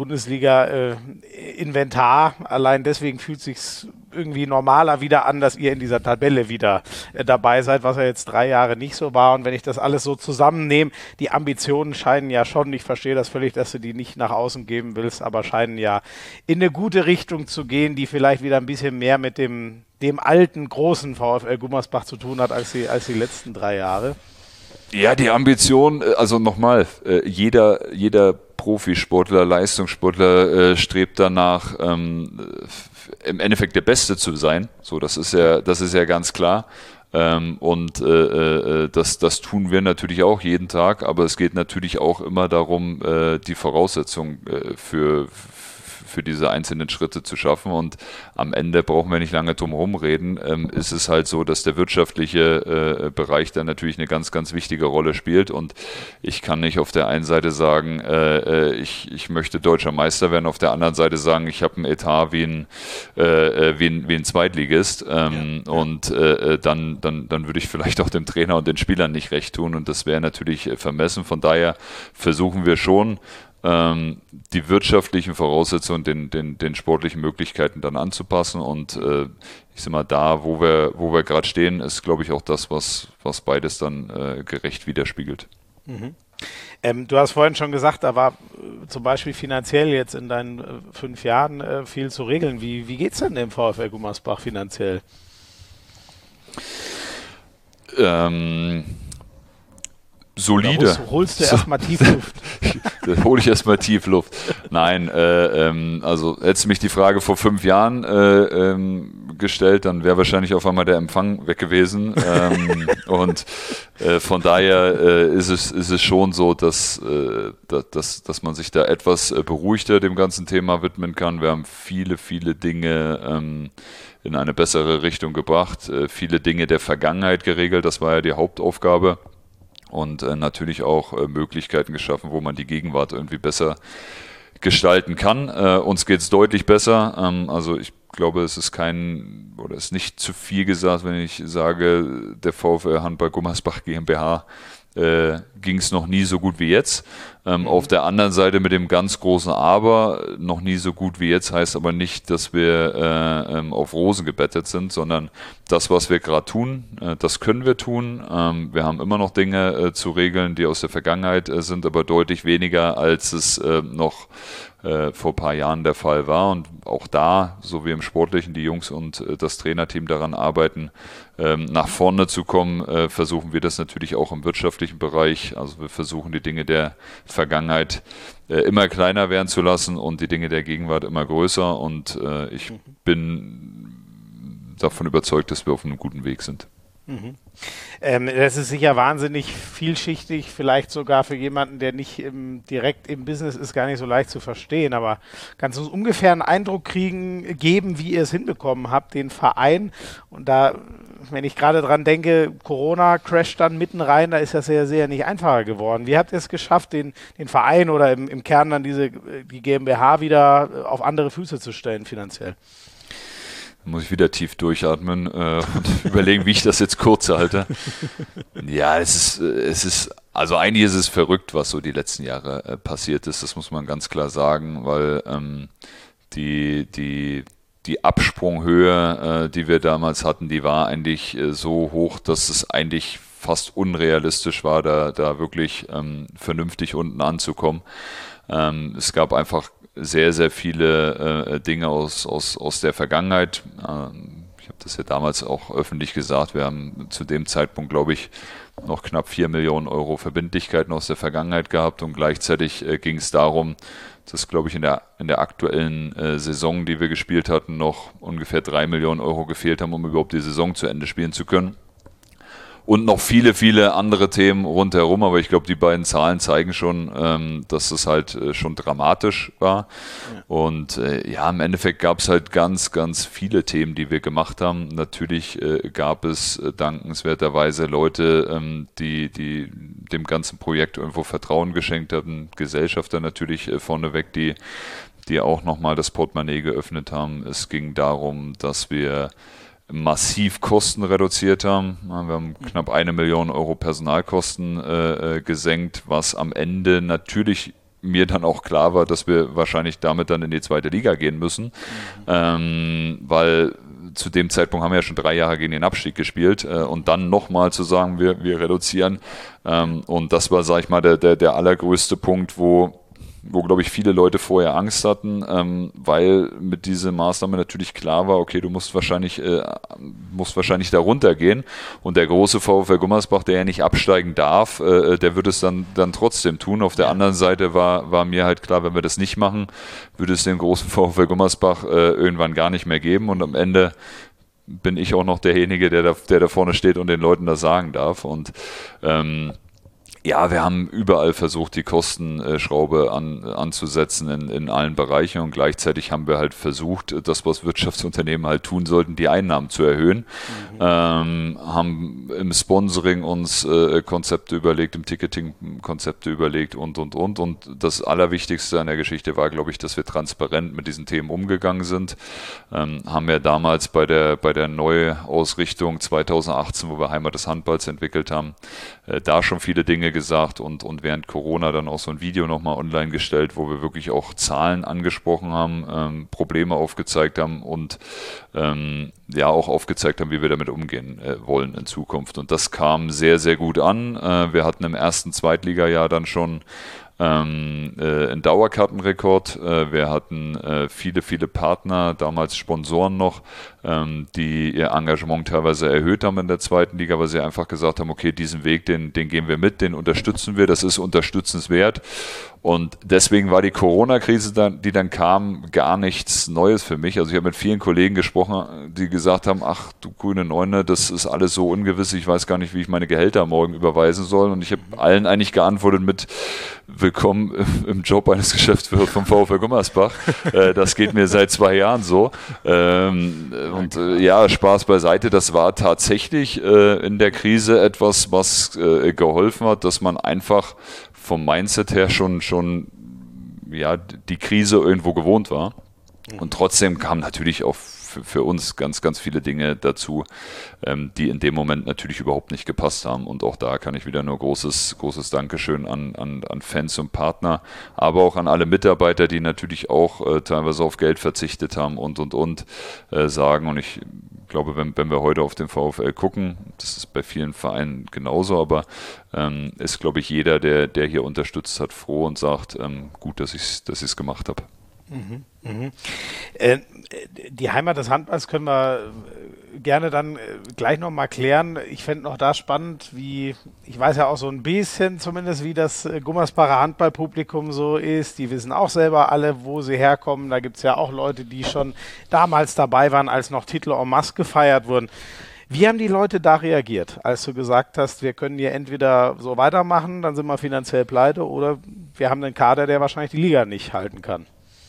[SPEAKER 1] Bundesliga-Inventar. Äh, Allein deswegen fühlt es sich irgendwie normaler wieder an, dass ihr in dieser Tabelle wieder äh, dabei seid, was ja jetzt drei Jahre nicht so war. Und wenn ich das alles so zusammennehme, die Ambitionen scheinen ja schon, ich verstehe das völlig, dass du die nicht nach außen geben willst, aber scheinen ja in eine gute Richtung zu gehen, die vielleicht wieder ein bisschen mehr mit dem, dem alten, großen VfL Gummersbach zu tun hat, als die, als die letzten drei Jahre.
[SPEAKER 2] Ja, die Ambition, also nochmal, jeder, jeder Profisportler, Leistungssportler äh, strebt danach, ähm, im Endeffekt der Beste zu sein. So, das ist ja, das ist ja ganz klar. Ähm, und äh, äh, das, das tun wir natürlich auch jeden Tag, aber es geht natürlich auch immer darum, äh, die Voraussetzungen äh, für für diese einzelnen Schritte zu schaffen, und am Ende brauchen wir nicht lange drum herum reden, ähm, ist es halt so, dass der wirtschaftliche äh, Bereich da natürlich eine ganz, ganz wichtige Rolle spielt, und ich kann nicht auf der einen Seite sagen, äh, ich, ich möchte deutscher Meister werden, auf der anderen Seite sagen, ich habe einen Etat wie ein, äh, wie ein, wie ein Zweitligist, ähm, ja, ja. und äh, dann, dann, dann würde ich vielleicht auch dem Trainer und den Spielern nicht recht tun, und das wäre natürlich vermessen. Von daher versuchen wir schon, die wirtschaftlichen Voraussetzungen den, den, den sportlichen Möglichkeiten dann anzupassen, und äh, ich sag mal, da, wo wir, wo wir gerade stehen, ist, glaube ich, auch das, was, was beides dann äh, gerecht widerspiegelt.
[SPEAKER 1] Mhm. Ähm, du hast vorhin schon gesagt, da war äh, zum Beispiel finanziell jetzt in deinen äh, fünf Jahren äh, viel zu regeln. Wie, wie geht es denn dem VfL Gummersbach finanziell?
[SPEAKER 2] Ähm... Solide.
[SPEAKER 1] Holst, holst du erstmal Tiefluft?
[SPEAKER 2] Da hole ich erstmal Tiefluft. Nein, äh, ähm, also hättest du mich die Frage vor fünf Jahren äh, ähm, gestellt, dann wäre wahrscheinlich auf einmal der Empfang weg gewesen. ähm, und äh, von daher äh, ist es, ist es schon so, dass, äh, dass, dass man sich da etwas äh, beruhigter dem ganzen Thema widmen kann. Wir haben viele, viele Dinge ähm, in eine bessere Richtung gebracht, äh, viele Dinge der Vergangenheit geregelt. Das war ja die Hauptaufgabe. Und äh, natürlich auch äh, Möglichkeiten geschaffen, wo man die Gegenwart irgendwie besser gestalten kann. Äh, uns geht es deutlich besser. Ähm, also ich glaube, es ist kein, oder es ist nicht zu viel gesagt, wenn ich sage, der VfL Handball Gummersbach GmbH äh, ging es noch nie so gut wie jetzt. Ähm, mhm. Auf der anderen Seite mit dem ganz großen Aber, noch nie so gut wie jetzt, heißt aber nicht, dass wir äh, ähm, auf Rosen gebettet sind, sondern das, was wir gerade tun, äh, das können wir tun. Ähm, wir haben immer noch Dinge äh, zu regeln, die aus der Vergangenheit äh, sind, aber deutlich weniger, als es äh, noch äh, vor ein paar Jahren der Fall war. Und auch da, so wie im Sportlichen, die Jungs und äh, das Trainerteam daran arbeiten, ähm, nach vorne zu kommen, äh, versuchen wir das natürlich auch im wirtschaftlichen Bereich. Also wir versuchen die Dinge der Vergangenheit äh, immer kleiner werden zu lassen und die Dinge der Gegenwart immer größer, und äh, ich mhm. bin davon überzeugt, dass wir auf einem guten Weg sind.
[SPEAKER 1] Mhm. Ähm, das ist sicher wahnsinnig vielschichtig, vielleicht sogar für jemanden, der nicht im, direkt im Business ist, gar nicht so leicht zu verstehen, aber kannst du uns ungefähr einen Eindruck kriegen, geben, wie ihr es hinbekommen habt, den Verein, und da, wenn ich gerade dran denke, Corona crasht dann mitten rein, da ist das ja sehr nicht einfacher geworden. Wie habt ihr es geschafft, den, den Verein oder im, im Kern dann diese, die GmbH wieder auf andere Füße zu stellen finanziell?
[SPEAKER 2] Muss ich wieder tief durchatmen äh, und überlegen, wie ich das jetzt kurz halte. Ja, es ist, es ist, also eigentlich ist es verrückt, was so die letzten Jahre äh, passiert ist, das muss man ganz klar sagen, weil ähm, die, die, die Absprunghöhe, äh, die wir damals hatten, die war eigentlich äh, so hoch, dass es eigentlich fast unrealistisch war, da, da wirklich ähm, vernünftig unten anzukommen. Ähm, es gab einfach sehr, sehr viele äh, Dinge aus, aus, aus der Vergangenheit. Ähm, ich habe das ja damals auch öffentlich gesagt. Wir haben zu dem Zeitpunkt, glaube ich, noch knapp vier Millionen Euro Verbindlichkeiten aus der Vergangenheit gehabt und gleichzeitig äh, ging es darum, dass, glaube ich, in der, in der aktuellen äh, Saison, die wir gespielt hatten, noch ungefähr drei Millionen Euro gefehlt haben, um überhaupt die Saison zu Ende spielen zu können. Und noch viele, viele andere Themen rundherum, aber ich glaube, die beiden Zahlen zeigen schon, ähm, dass es halt äh, schon dramatisch war. Ja. Und äh, ja, im Endeffekt gab es halt ganz, ganz viele Themen, die wir gemacht haben. Natürlich äh, gab es äh, dankenswerterweise Leute, ähm, die, die dem ganzen Projekt irgendwo Vertrauen geschenkt hatten. Gesellschafter natürlich äh, vorneweg, die, die auch nochmal das Portemonnaie geöffnet haben. Es ging darum, dass wir massiv Kosten reduziert haben. Wir haben knapp eine Million Euro Personalkosten äh, gesenkt, was am Ende natürlich mir dann auch klar war, dass wir wahrscheinlich damit dann in die zweite Liga gehen müssen, mhm. ähm, weil zu dem Zeitpunkt haben wir ja schon drei Jahre gegen den Abstieg gespielt äh, und dann nochmal zu sagen, wir, wir reduzieren ähm, und das war, sag ich mal, der, der, der allergrößte Punkt, wo wo, glaube ich, viele Leute vorher Angst hatten, ähm, weil mit dieser Maßnahme natürlich klar war, okay, du musst wahrscheinlich, äh, musst wahrscheinlich da runtergehen und der große VfL Gummersbach, der ja nicht absteigen darf, äh, der wird es dann, dann trotzdem tun. Auf der ja. anderen Seite war, war mir halt klar, wenn wir das nicht machen, würde es den großen VfL Gummersbach äh, irgendwann gar nicht mehr geben und am Ende bin ich auch noch derjenige, der da, der da vorne steht und den Leuten das sagen darf und ähm, ja, wir haben überall versucht, die Kostenschraube an, anzusetzen in, in allen Bereichen und gleichzeitig haben wir halt versucht, das, was Wirtschaftsunternehmen halt tun sollten, die Einnahmen zu erhöhen. Mhm. Ähm, haben im Sponsoring uns äh, Konzepte überlegt, im Ticketing Konzepte überlegt und, und, und. Und das Allerwichtigste an der Geschichte war, glaube ich, dass wir transparent mit diesen Themen umgegangen sind. Ähm, haben ja damals bei der, bei der Neuausrichtung zweitausendachtzehn, wo wir Heimat des Handballs entwickelt haben, äh, da schon viele Dinge gesagt und, und während Corona dann auch so ein Video nochmal online gestellt, wo wir wirklich auch Zahlen angesprochen haben, ähm, Probleme aufgezeigt haben und ähm, ja auch aufgezeigt haben, wie wir damit umgehen äh, wollen in Zukunft. Und das kam sehr, sehr gut an. Äh, wir hatten im ersten Zweitligajahr dann schon Ähm, äh, ein Dauerkartenrekord. Äh, wir hatten äh, viele, viele Partner, damals Sponsoren noch, ähm, die ihr Engagement teilweise erhöht haben in der zweiten Liga, weil sie einfach gesagt haben, okay, diesen Weg, den, den gehen wir mit, den unterstützen wir, das ist unterstützenswert. Und deswegen war die Corona-Krise, dann, die dann kam, gar nichts Neues für mich. Also ich habe mit vielen Kollegen gesprochen, die gesagt haben, ach du grüne Neune, das ist alles so ungewiss, ich weiß gar nicht, wie ich meine Gehälter morgen überweisen soll. Und ich habe allen eigentlich geantwortet mit Willkommen im Job eines Geschäftsführers vom VfL Gummersbach. äh, das geht mir seit zwei Jahren so. Ähm, und äh, ja, Spaß beiseite, das war tatsächlich äh, in der Krise etwas, was äh, geholfen hat, dass man einfach vom Mindset her schon, schon ja, die Krise irgendwo gewohnt war. Und trotzdem kamen natürlich auch für, für uns ganz, ganz viele Dinge dazu, ähm, die in dem Moment natürlich überhaupt nicht gepasst haben. Und auch da kann ich wieder nur großes, großes Dankeschön an, an, an Fans und Partner, aber auch an alle Mitarbeiter, die natürlich auch äh, teilweise auf Geld verzichtet haben und, und, und äh, sagen. Und ich Ich glaube, wenn, wenn wir heute auf den VfL gucken, das ist bei vielen Vereinen genauso, aber ähm, ist, glaube ich, jeder, der, der hier unterstützt hat, froh und sagt, ähm, gut, dass ich es dass ich's gemacht habe.
[SPEAKER 1] Mhm, mhm. Äh, die Heimat des Handballs können wir gerne dann gleich nochmal klären. Ich fände noch da spannend, wie, ich weiß ja auch so ein bisschen zumindest, wie das Gummersbacher Handballpublikum so ist. Die wissen auch selber alle, wo sie herkommen. Da gibt es ja auch Leute, die schon damals dabei waren, als noch Titel en masse gefeiert wurden. Wie haben die Leute da reagiert, als du gesagt hast, wir können hier entweder so weitermachen, dann sind wir finanziell pleite, oder wir haben einen Kader, der wahrscheinlich die Liga nicht halten kann?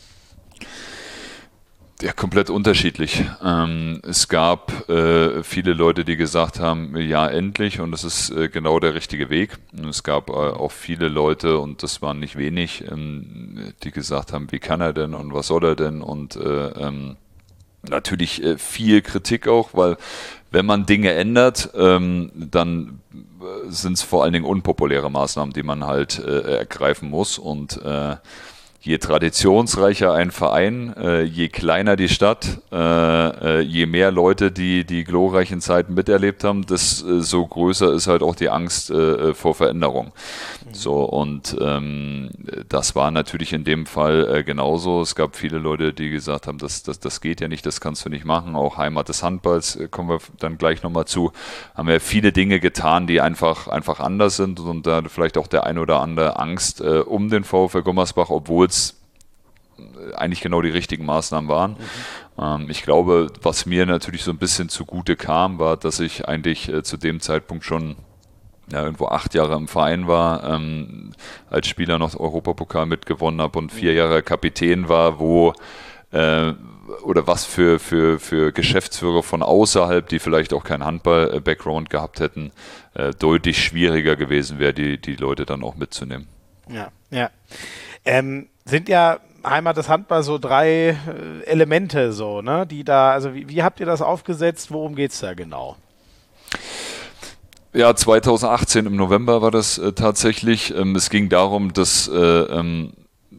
[SPEAKER 2] Ja, komplett unterschiedlich. Ähm, es gab äh, viele Leute, die gesagt haben, ja, endlich, und das ist äh, genau der richtige Weg. Und es gab äh, auch viele Leute, und das waren nicht wenig, ähm, die gesagt haben, wie kann er denn und was soll er denn? Und äh, ähm, natürlich äh, viel Kritik auch, weil wenn man Dinge ändert, ähm, dann sind es vor allen Dingen unpopuläre Maßnahmen, die man halt äh, ergreifen muss. Und äh, je traditionsreicher ein Verein, äh, je kleiner die Stadt, äh, äh, je mehr Leute, die die glorreichen Zeiten miterlebt haben, desto größer ist halt auch die Angst äh, vor Veränderung. Mhm. So, und ähm, das war natürlich in dem Fall äh, genauso. Es gab viele Leute, die gesagt haben, das, das, das geht ja nicht, das kannst du nicht machen. Auch Heimat des Handballs, äh, kommen wir dann gleich nochmal zu, haben wir viele Dinge getan, die einfach, einfach anders sind und da vielleicht auch der ein oder andere Angst äh, um den VfL Gummersbach, obwohl eigentlich genau die richtigen Maßnahmen waren. Mhm. Ähm, ich glaube, was mir natürlich so ein bisschen zugute kam, war, dass ich eigentlich äh, zu dem Zeitpunkt schon ja, irgendwo acht Jahre im Verein war, ähm, als Spieler noch Europapokal mitgewonnen habe und vier Jahre Kapitän war, wo äh, oder was für, für, für Geschäftsführer von außerhalb, die vielleicht auch keinen Handball-Background gehabt hätten, äh, deutlich schwieriger gewesen wäre, die, die Leute dann auch mitzunehmen.
[SPEAKER 1] Ja, ja. Ähm, sind ja Heimat des Handballs so drei äh, Elemente so, ne, die da, also wie, wie habt ihr das aufgesetzt, worum geht es da genau?
[SPEAKER 2] Ja, zweitausendachtzehn im November war das äh, tatsächlich. Ähm, es ging darum, dass äh, ähm,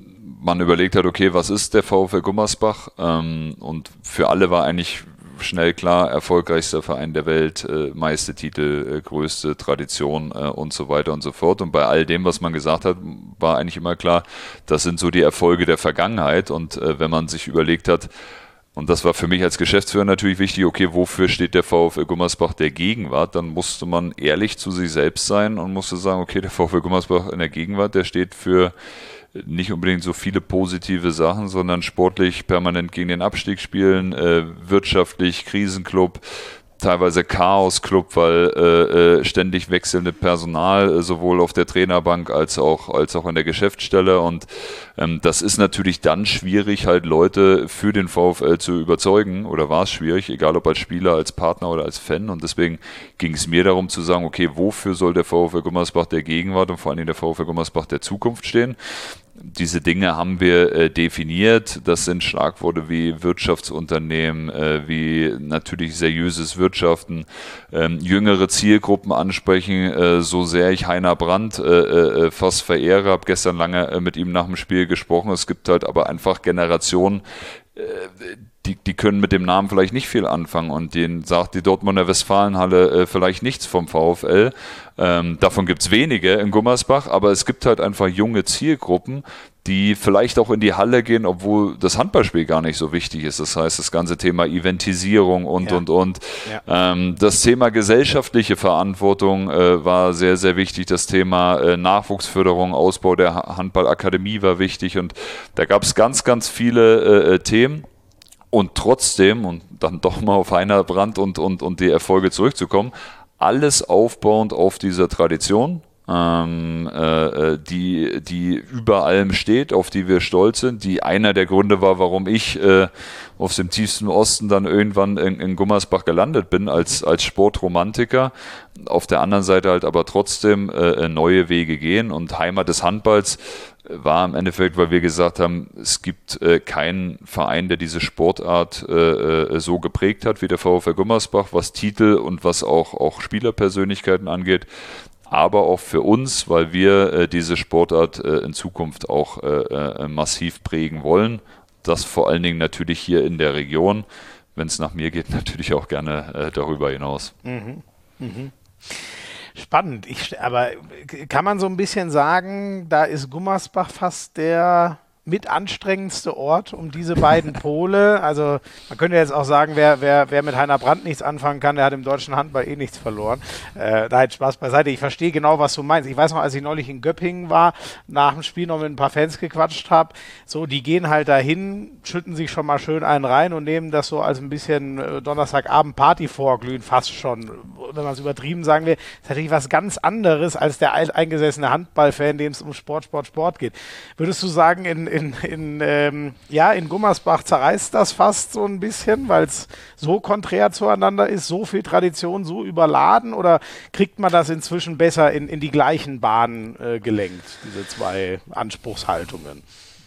[SPEAKER 2] man überlegt hat, okay, was ist der VfL Gummersbach? Ähm, und für alle war eigentlich schnell klar, erfolgreichster Verein der Welt, äh, meiste Titel, äh, größte Tradition äh, und so weiter und so fort. Und bei all dem, was man gesagt hat, war eigentlich immer klar, das sind so die Erfolge der Vergangenheit. Und äh, wenn man sich überlegt hat, und das war für mich als Geschäftsführer natürlich wichtig, okay, wofür steht der VfL Gummersbach der Gegenwart? Dann musste man ehrlich zu sich selbst sein und musste sagen, okay, der VfL Gummersbach in der Gegenwart, der steht für nicht unbedingt so viele positive Sachen, sondern sportlich permanent gegen den Abstieg spielen, äh, wirtschaftlich Krisenclub, teilweise Chaos-Club, weil äh, ständig wechselnde Personal, äh, sowohl auf der Trainerbank als auch, als auch an der Geschäftsstelle. Und ähm, das ist natürlich dann schwierig, halt Leute für den VfL zu überzeugen, oder war es schwierig, egal ob als Spieler, als Partner oder als Fan. Und deswegen ging es mir darum zu sagen, okay, wofür soll der VfL Gummersbach der Gegenwart und vor allem der VfL Gummersbach der Zukunft stehen? Diese Dinge haben wir äh, definiert. Das sind Schlagworte wie Wirtschaftsunternehmen, äh, wie natürlich seriöses Wirtschaften, ähm, jüngere Zielgruppen ansprechen, äh, so sehr ich Heiner Brandt äh, äh, fast verehre, habe gestern lange äh, mit ihm nach dem Spiel gesprochen. Es gibt halt aber einfach Generationen, äh, Die, die können mit dem Namen vielleicht nicht viel anfangen und denen sagt die Dortmunder Westfalenhalle äh, vielleicht nichts vom VfL. Ähm, davon gibt es wenige in Gummersbach, aber es gibt halt einfach junge Zielgruppen, die vielleicht auch in die Halle gehen, obwohl das Handballspiel gar nicht so wichtig ist. Das heißt, das ganze Thema Eventisierung und, ja. und, und. Ja. Ähm, das Thema gesellschaftliche Verantwortung äh, war sehr, sehr wichtig. Das Thema äh, Nachwuchsförderung, Ausbau der Handballakademie war wichtig und da gab es ganz, ganz viele äh, Themen. Und trotzdem, und dann doch mal auf Heiner Brandt und, und, und die Erfolge zurückzukommen, alles aufbauend auf dieser Tradition, ähm, äh, die, die über allem steht, auf die wir stolz sind, die einer der Gründe war, warum ich äh, aus dem tiefsten Osten dann irgendwann in, in Gummersbach gelandet bin, als, als Sportromantiker. Auf der anderen Seite halt aber trotzdem äh, neue Wege gehen und Heimat des Handballs war im Endeffekt, weil wir gesagt haben, es gibt äh, keinen Verein, der diese Sportart äh, so geprägt hat wie der VfL Gummersbach, was Titel und was auch, auch Spielerpersönlichkeiten angeht, aber auch für uns, weil wir äh, diese Sportart äh, in Zukunft auch äh, massiv prägen wollen. Das vor allen Dingen natürlich hier in der Region, wenn es nach mir geht, natürlich auch gerne äh, darüber hinaus.
[SPEAKER 1] Mhm. Mhm. Spannend. Ich, aber kann man so ein bisschen sagen, da ist Gummersbach fast der mit anstrengendste Ort um diese beiden Pole? Also man könnte jetzt auch sagen, wer, wer, wer mit Heiner Brandt nichts anfangen kann, der hat im deutschen Handball eh nichts verloren. Äh, da hat Spaß beiseite. Ich verstehe genau, was du meinst. Ich weiß noch, als ich neulich in Göppingen war, nach dem Spiel noch mit ein paar Fans gequatscht habe, so, die gehen halt dahin, schütten sich schon mal schön einen rein und nehmen das so als ein bisschen äh, Donnerstagabend Party vorglühen, fast schon, wenn man es übertrieben sagen will. Das ist natürlich was ganz anderes als der eingesessene Handballfan, dem es um Sport, Sport, Sport geht. Würdest du sagen, in, in, in, ähm, ja, in Gummersbach zerreißt das fast so ein bisschen, weil es so konträr zueinander ist, so viel Tradition, so überladen, oder kriegt man das inzwischen besser in, in die gleichen Bahnen äh, gelenkt, diese zwei Anspruchshaltungen?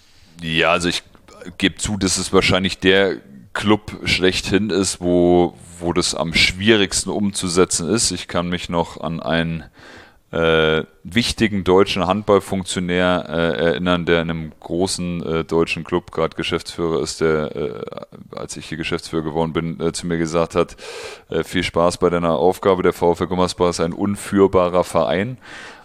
[SPEAKER 2] Ja, also ich gebe zu, dass es wahrscheinlich der Club schlechthin ist, wo, wo das am schwierigsten umzusetzen ist. Ich kann mich noch an ein äh, wichtigen deutschen Handballfunktionär äh, erinnern, der in einem großen äh, deutschen Club gerade Geschäftsführer ist, der, äh, als ich hier Geschäftsführer geworden bin, äh, zu mir gesagt hat, äh, viel Spaß bei deiner Aufgabe, der VfL Gummersbach ist ein unführbarer Verein.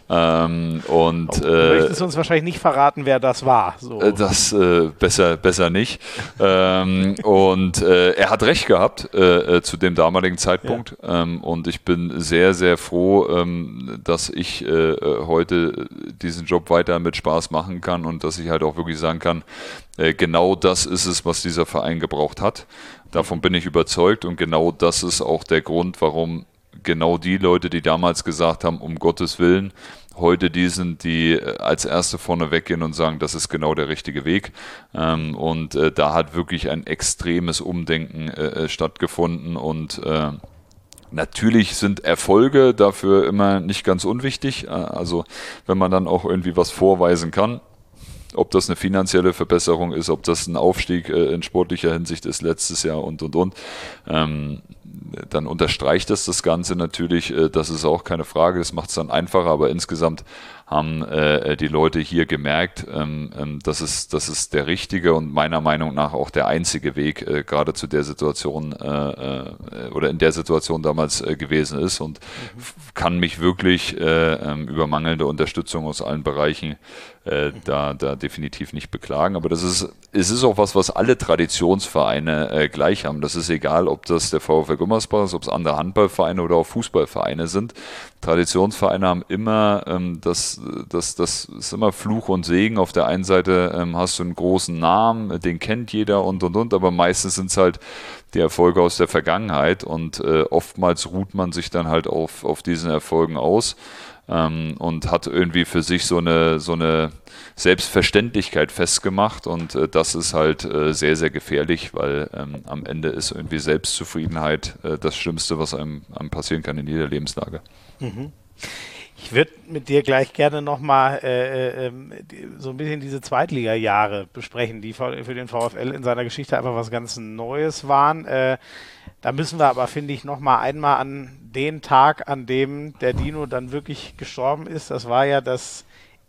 [SPEAKER 2] Ähm, und,
[SPEAKER 1] oh, du äh, möchtest uns wahrscheinlich nicht verraten, wer das war. So.
[SPEAKER 2] Das äh, besser, besser nicht. ähm, und äh, er hat recht gehabt äh, zu dem damaligen Zeitpunkt. Ja. Ähm, und ich bin sehr, sehr froh, ähm, dass ich äh, heute diesen Job weiter mit Spaß machen kann und dass ich halt auch wirklich sagen kann, äh, genau das ist es, was dieser Verein gebraucht hat. Davon bin ich überzeugt und genau das ist auch der Grund, warum genau die Leute, die damals gesagt haben, um Gottes Willen, heute die sind, die als Erste vorne weggehen und sagen, das ist genau der richtige Weg. Ähm, und äh, da hat wirklich ein extremes Umdenken äh, stattgefunden und äh, natürlich sind Erfolge dafür immer nicht ganz unwichtig. Also wenn man dann auch irgendwie was vorweisen kann, ob das eine finanzielle Verbesserung ist, ob das ein Aufstieg äh, in sportlicher Hinsicht ist letztes Jahr und, und, und, ähm, dann unterstreicht das das Ganze natürlich, äh, das ist auch keine Frage, das macht es dann einfacher, aber insgesamt haben äh, die Leute hier gemerkt, ähm, ähm, dass es, das ist der richtige und meiner Meinung nach auch der einzige Weg, äh, gerade zu der Situation äh, äh, oder in der Situation damals äh, gewesen ist und mhm. kann mich wirklich äh, äh, über mangelnde Unterstützung aus allen Bereichen äh, da, da definitiv nicht beklagen. Aber das ist, es ist auch was, was alle Traditionsvereine äh, gleich haben. Das ist egal, ob das der VfL Gummersbach ist, ob es andere Handballvereine oder auch Fußballvereine sind. Traditionsvereine haben immer, ähm, das, das, das ist immer Fluch und Segen. Auf der einen Seite ähm, hast du einen großen Namen, den kennt jeder und und und, aber meistens sind es halt die Erfolge aus der Vergangenheit und äh, oftmals ruht man sich dann halt auf, auf diesen Erfolgen aus ähm, und hat irgendwie für sich so eine, so eine Selbstverständlichkeit festgemacht und äh, das ist halt äh, sehr, sehr gefährlich, weil ähm, am Ende ist irgendwie Selbstzufriedenheit äh, das Schlimmste, was einem, einem passieren kann in jeder Lebenslage.
[SPEAKER 1] Mhm. Ich würde mit dir gleich gerne nochmal äh, äh, so ein bisschen diese Zweitliga-Jahre besprechen, die für den VfL in seiner Geschichte einfach was ganz Neues waren. Äh, da müssen wir aber, finde ich, nochmal einmal an den Tag, an dem der Dino dann wirklich gestorben ist. Das war ja das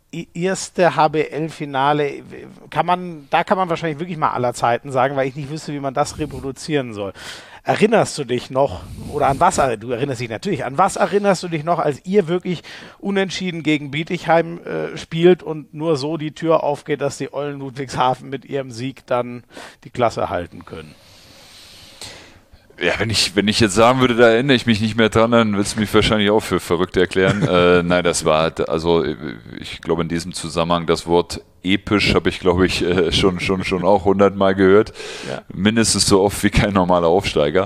[SPEAKER 1] erste H B L-Finale. Kann man, da kann man wahrscheinlich wirklich mal aller Zeiten sagen, weil ich nicht wüsste, wie man das reproduzieren soll. Erinnerst du dich noch, oder an was, du erinnerst dich natürlich, an was erinnerst du dich noch, als ihr wirklich unentschieden gegen Bietigheim äh, spielt und nur so die Tür aufgeht, dass die Eulen Ludwigshafen mit ihrem Sieg dann die Klasse halten können?
[SPEAKER 2] Ja, wenn ich, wenn ich jetzt sagen würde, da erinnere ich mich nicht mehr dran, dann würdest du mich wahrscheinlich auch für verrückt erklären. äh, nein, das war, also ich glaube in diesem Zusammenhang das Wort episch habe ich, glaube ich, äh, schon, schon, schon auch hundertmal gehört. Ja. Mindestens so oft wie kein normaler Aufsteiger.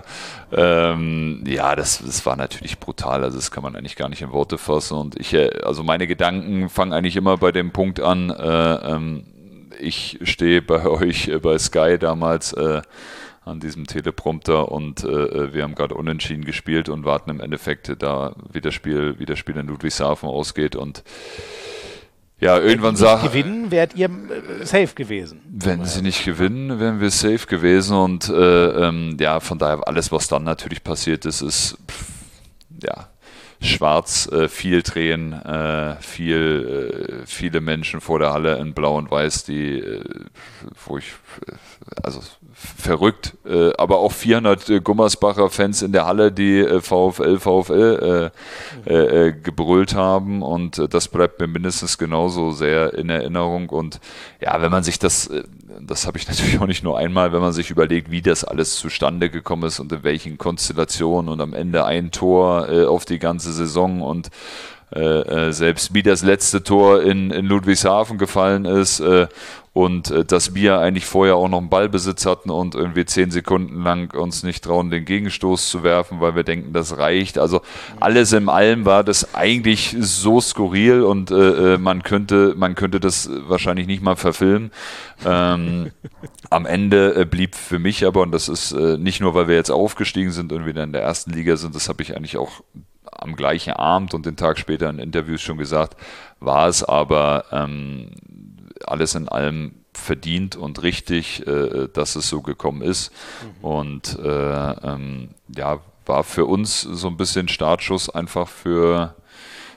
[SPEAKER 2] Ähm, ja, das, das war natürlich brutal. Also das kann man eigentlich gar nicht in Worte fassen. Und ich, also meine Gedanken fangen eigentlich immer bei dem Punkt an, äh, ähm, ich stehe bei euch, äh, bei Sky damals, äh, an diesem Teleprompter und äh, wir haben gerade unentschieden gespielt und warten im Endeffekt da, wie das Spiel, wie das Spiel in Ludwigshafen ausgeht und ja, irgendwann sagen.
[SPEAKER 1] Wenn sie nicht gewinnen, wärt ihr äh, safe gewesen.
[SPEAKER 2] Wenn ja. sie nicht gewinnen, wären wir safe gewesen und äh, ähm, ja, von daher alles, was dann natürlich passiert ist, ist pff, ja schwarz, äh, viel Tränen, äh, viel, äh, viele Menschen vor der Halle in Blau und Weiß, die, äh, wo ich, also verrückt, äh, aber auch vierhundert äh, Gummersbacher Fans in der Halle, die äh, VfL, VfL äh, äh, gebrüllt haben und äh, das bleibt mir mindestens genauso sehr in Erinnerung und ja, wenn man sich das, äh, das habe ich natürlich auch nicht nur einmal, wenn man sich überlegt, wie das alles zustande gekommen ist und in welchen Konstellationen und am Ende ein Tor äh, auf die ganze Saison und äh, äh, selbst wie das letzte Tor in, in Ludwigshafen gefallen ist äh, und äh, dass wir eigentlich vorher auch noch einen Ballbesitz hatten und irgendwie zehn Sekunden lang uns nicht trauen, den Gegenstoß zu werfen, weil wir denken, das reicht. Also alles in allem war das eigentlich so skurril und äh, man könnte man könnte das wahrscheinlich nicht mal verfilmen. Ähm, am Ende äh, blieb für mich aber, und das ist äh, nicht nur, weil wir jetzt aufgestiegen sind und wieder in der ersten Liga sind, das habe ich eigentlich auch am gleichen Abend und den Tag später in Interviews schon gesagt, war es aber ähm, alles in allem verdient und richtig, äh, dass es so gekommen ist. Mhm. Und äh, ähm, ja, war für uns so ein bisschen Startschuss einfach für,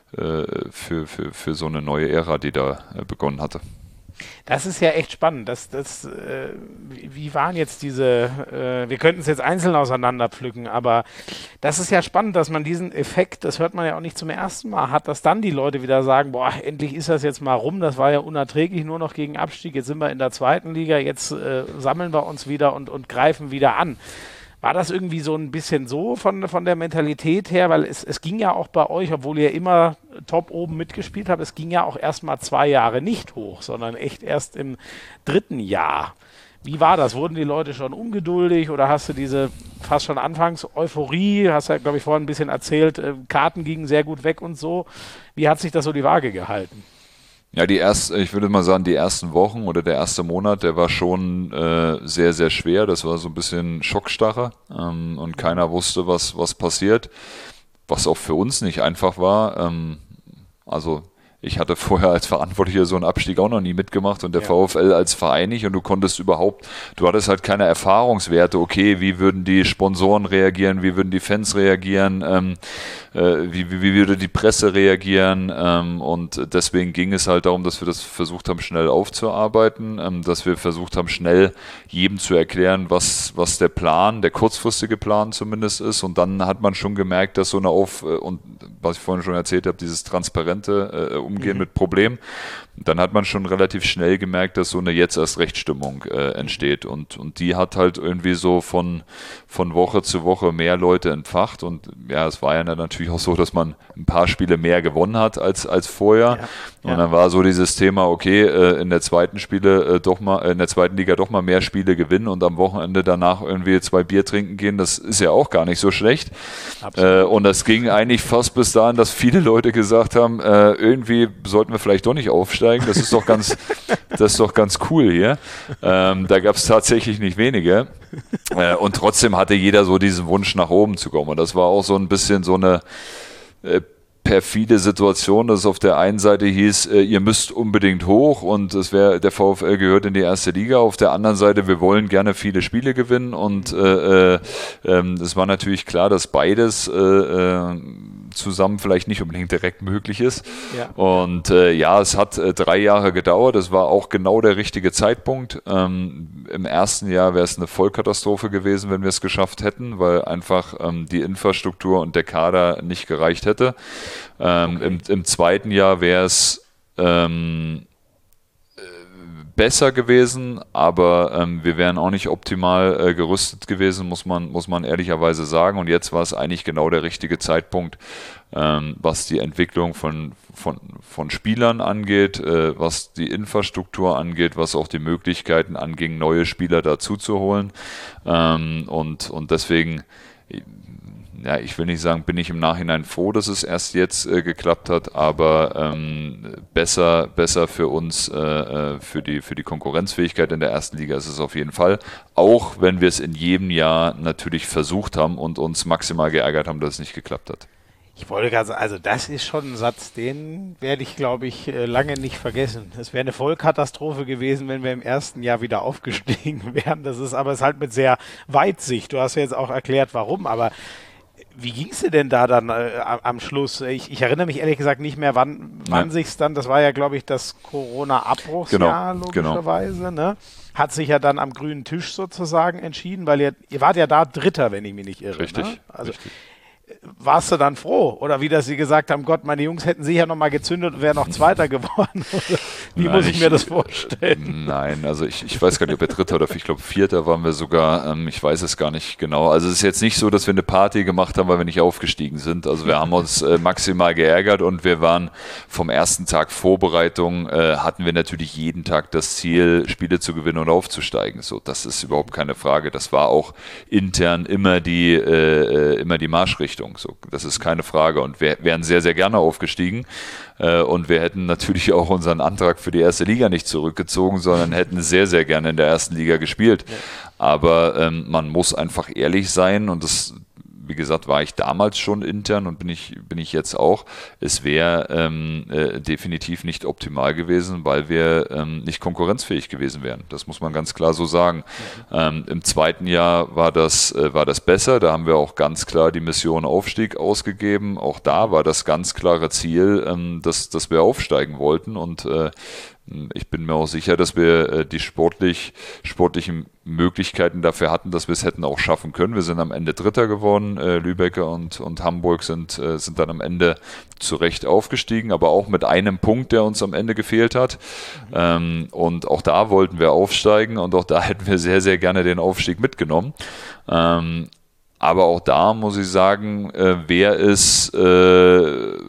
[SPEAKER 2] äh, für, für, für so eine neue Ära, die da äh, begonnen hatte.
[SPEAKER 1] Das ist ja echt spannend. Das, das, äh, wie waren jetzt diese, äh, wir könnten es jetzt einzeln auseinanderpflücken, aber das ist ja spannend, dass man diesen Effekt, das hört man ja auch nicht zum ersten Mal, hat, dass dann die Leute wieder sagen, boah, endlich ist das jetzt mal rum, das war ja unerträglich, nur noch gegen Abstieg, jetzt sind wir in der zweiten Liga, jetzt äh, sammeln wir uns wieder und, und greifen wieder an. War das irgendwie so ein bisschen so von, von der Mentalität her? Weil es, es ging ja auch bei euch, obwohl ihr immer top oben mitgespielt habt, es ging ja auch erst mal zwei Jahre nicht hoch, sondern echt erst im dritten Jahr. Wie war das? Wurden die Leute schon ungeduldig oder hast du diese fast schon Anfangs-Euphorie, hast ja, glaube ich, vorhin ein bisschen erzählt, äh, Karten gingen sehr gut weg und so. Wie hat sich das so die Waage gehalten?
[SPEAKER 2] Ja, die ersten, ich würde mal sagen, die ersten Wochen oder der erste Monat, der war schon äh, sehr, sehr schwer. Das war so ein bisschen Schockstarre ähm, und keiner wusste, was, was passiert, was auch für uns nicht einfach war. Ähm, also ich hatte vorher als Verantwortlicher so einen Abstieg auch noch nie mitgemacht und der ja. VfL als Verein nicht und du konntest überhaupt, du hattest halt keine Erfahrungswerte, okay, wie würden die Sponsoren reagieren, wie würden die Fans reagieren, ähm, äh, wie, wie, wie würde die Presse reagieren ähm, und deswegen ging es halt darum, dass wir das versucht haben, schnell aufzuarbeiten, ähm, dass wir versucht haben, schnell jedem zu erklären, was, was der Plan, der kurzfristige Plan zumindest ist und dann hat man schon gemerkt, dass so eine Auf- und was ich vorhin schon erzählt habe, dieses transparente äh, Umgehen mhm. mit Problemen, dann hat man schon relativ schnell gemerkt, dass so eine Jetzt-erst-Recht-Stimmung äh, entsteht und, und die hat halt irgendwie so von, von Woche zu Woche mehr Leute entfacht und ja, es war ja natürlich auch so, dass man ein paar Spiele mehr gewonnen hat als, als vorher ja. und ja. dann war so dieses Thema, okay, äh, in der zweiten Spiele äh, doch mal, in der zweiten Liga doch mal mehr Spiele gewinnen und am Wochenende danach irgendwie zwei Bier trinken gehen, das ist ja auch gar nicht so schlecht äh, und das ging eigentlich fast bis dahin, dass viele Leute gesagt haben, äh, irgendwie sollten wir vielleicht doch nicht aufsteigen. Das ist doch ganz, das ist doch ganz cool hier. Ähm, da gab es tatsächlich nicht wenige. Äh, und trotzdem hatte jeder so diesen Wunsch, nach oben zu kommen. Und das war auch so ein bisschen so eine äh, perfide Situation, dass es auf der einen Seite hieß, äh, ihr müsst unbedingt hoch und es wäre, der VfL gehört in die erste Liga. Auf der anderen Seite, wir wollen gerne viele Spiele gewinnen und äh, äh, es war natürlich klar, dass beides äh, äh, zusammen vielleicht nicht unbedingt direkt möglich ist. Ja. Und äh, ja, es hat äh, drei Jahre gedauert. Es war auch genau der richtige Zeitpunkt. Ähm, im ersten Jahr wäre es eine Vollkatastrophe gewesen, wenn wir es geschafft hätten, weil einfach ähm, die Infrastruktur und der Kader nicht gereicht hätte. Ähm, okay. im, Im zweiten Jahr wäre es ähm, besser gewesen, aber ähm, wir wären auch nicht optimal äh, gerüstet gewesen, muss man, muss man ehrlicherweise sagen. Und jetzt war es eigentlich genau der richtige Zeitpunkt, ähm, was die Entwicklung von, von, von Spielern angeht, äh, was die Infrastruktur angeht, was auch die Möglichkeiten anging, neue Spieler dazu zu holen. Ähm, und, und deswegen, ja, ich will nicht sagen, bin ich im Nachhinein froh, dass es erst jetzt äh, geklappt hat, aber ähm, besser, besser für uns, äh, für die, für die Konkurrenzfähigkeit in der ersten Liga ist es auf jeden Fall. Auch wenn wir es in jedem Jahr natürlich versucht haben und uns maximal geärgert haben, dass es nicht geklappt hat.
[SPEAKER 1] Ich wollte gerade sagen, also das ist schon ein Satz, den werde ich, glaube ich, lange nicht vergessen. Es wäre eine Vollkatastrophe gewesen, wenn wir im ersten Jahr wieder aufgestiegen wären. Das ist aber es halt mit sehr Weitsicht. Du hast ja jetzt auch erklärt, warum, aber wie ging es dir denn da dann äh, am Schluss? Ich, ich erinnere mich ehrlich gesagt nicht mehr, wann, wann sich es dann, das war ja, glaube ich, das Corona-Abbruchsjahr, genau, logischerweise, genau. Ne? Hat sich ja dann am grünen Tisch sozusagen entschieden, weil ihr, ihr wart ja da Dritter, wenn ich mich nicht irre.
[SPEAKER 2] Richtig,
[SPEAKER 1] ne? Also,
[SPEAKER 2] richtig.
[SPEAKER 1] Warst du dann froh? Oder wie, dass sie gesagt haben, Gott, meine Jungs hätten sicher noch mal gezündet und wären noch Zweiter geworden? Wie nein, muss ich, ich mir das vorstellen?
[SPEAKER 2] Nein, also ich, ich weiß gar nicht, ob wir Dritter oder ich glaube Vierter waren wir sogar. Ähm, ich weiß es gar nicht genau. Also es ist jetzt nicht so, dass wir eine Party gemacht haben, weil wir nicht aufgestiegen sind. Also wir haben uns äh, maximal geärgert und wir waren vom ersten Tag Vorbereitung, äh, hatten wir natürlich jeden Tag das Ziel, Spiele zu gewinnen und aufzusteigen. So, das ist überhaupt keine Frage. Das war auch intern immer die, äh, immer die Marschrichtung. So, das ist keine Frage und wir wären sehr, sehr gerne aufgestiegen äh, und wir hätten natürlich auch unseren Antrag für die erste Liga nicht zurückgezogen, sondern hätten sehr, sehr gerne in der ersten Liga gespielt. Ja. Aber ähm, man muss einfach ehrlich sein und das wie gesagt, war ich damals schon intern und bin ich, bin ich jetzt auch. Es wäre ähm, äh, definitiv nicht optimal gewesen, weil wir ähm, nicht konkurrenzfähig gewesen wären. Das muss man ganz klar so sagen. Mhm. Ähm, im zweiten Jahr war das, äh, war das besser. Da haben wir auch ganz klar die Mission Aufstieg ausgegeben. Auch da war das ganz klare Ziel, ähm, dass, dass wir aufsteigen wollten und äh, ich bin mir auch sicher, dass wir äh, die sportlich, sportlichen Möglichkeiten dafür hatten, dass wir es hätten auch schaffen können. Wir sind am Ende Dritter geworden. Äh, Lübecker und, und Hamburg sind, äh, sind dann am Ende zu Recht aufgestiegen, aber auch mit einem Punkt, der uns am Ende gefehlt hat. Mhm. Ähm, und auch da wollten wir aufsteigen und auch da hätten wir sehr, sehr gerne den Aufstieg mitgenommen. Ähm, aber auch da muss ich sagen, äh, wäre es äh,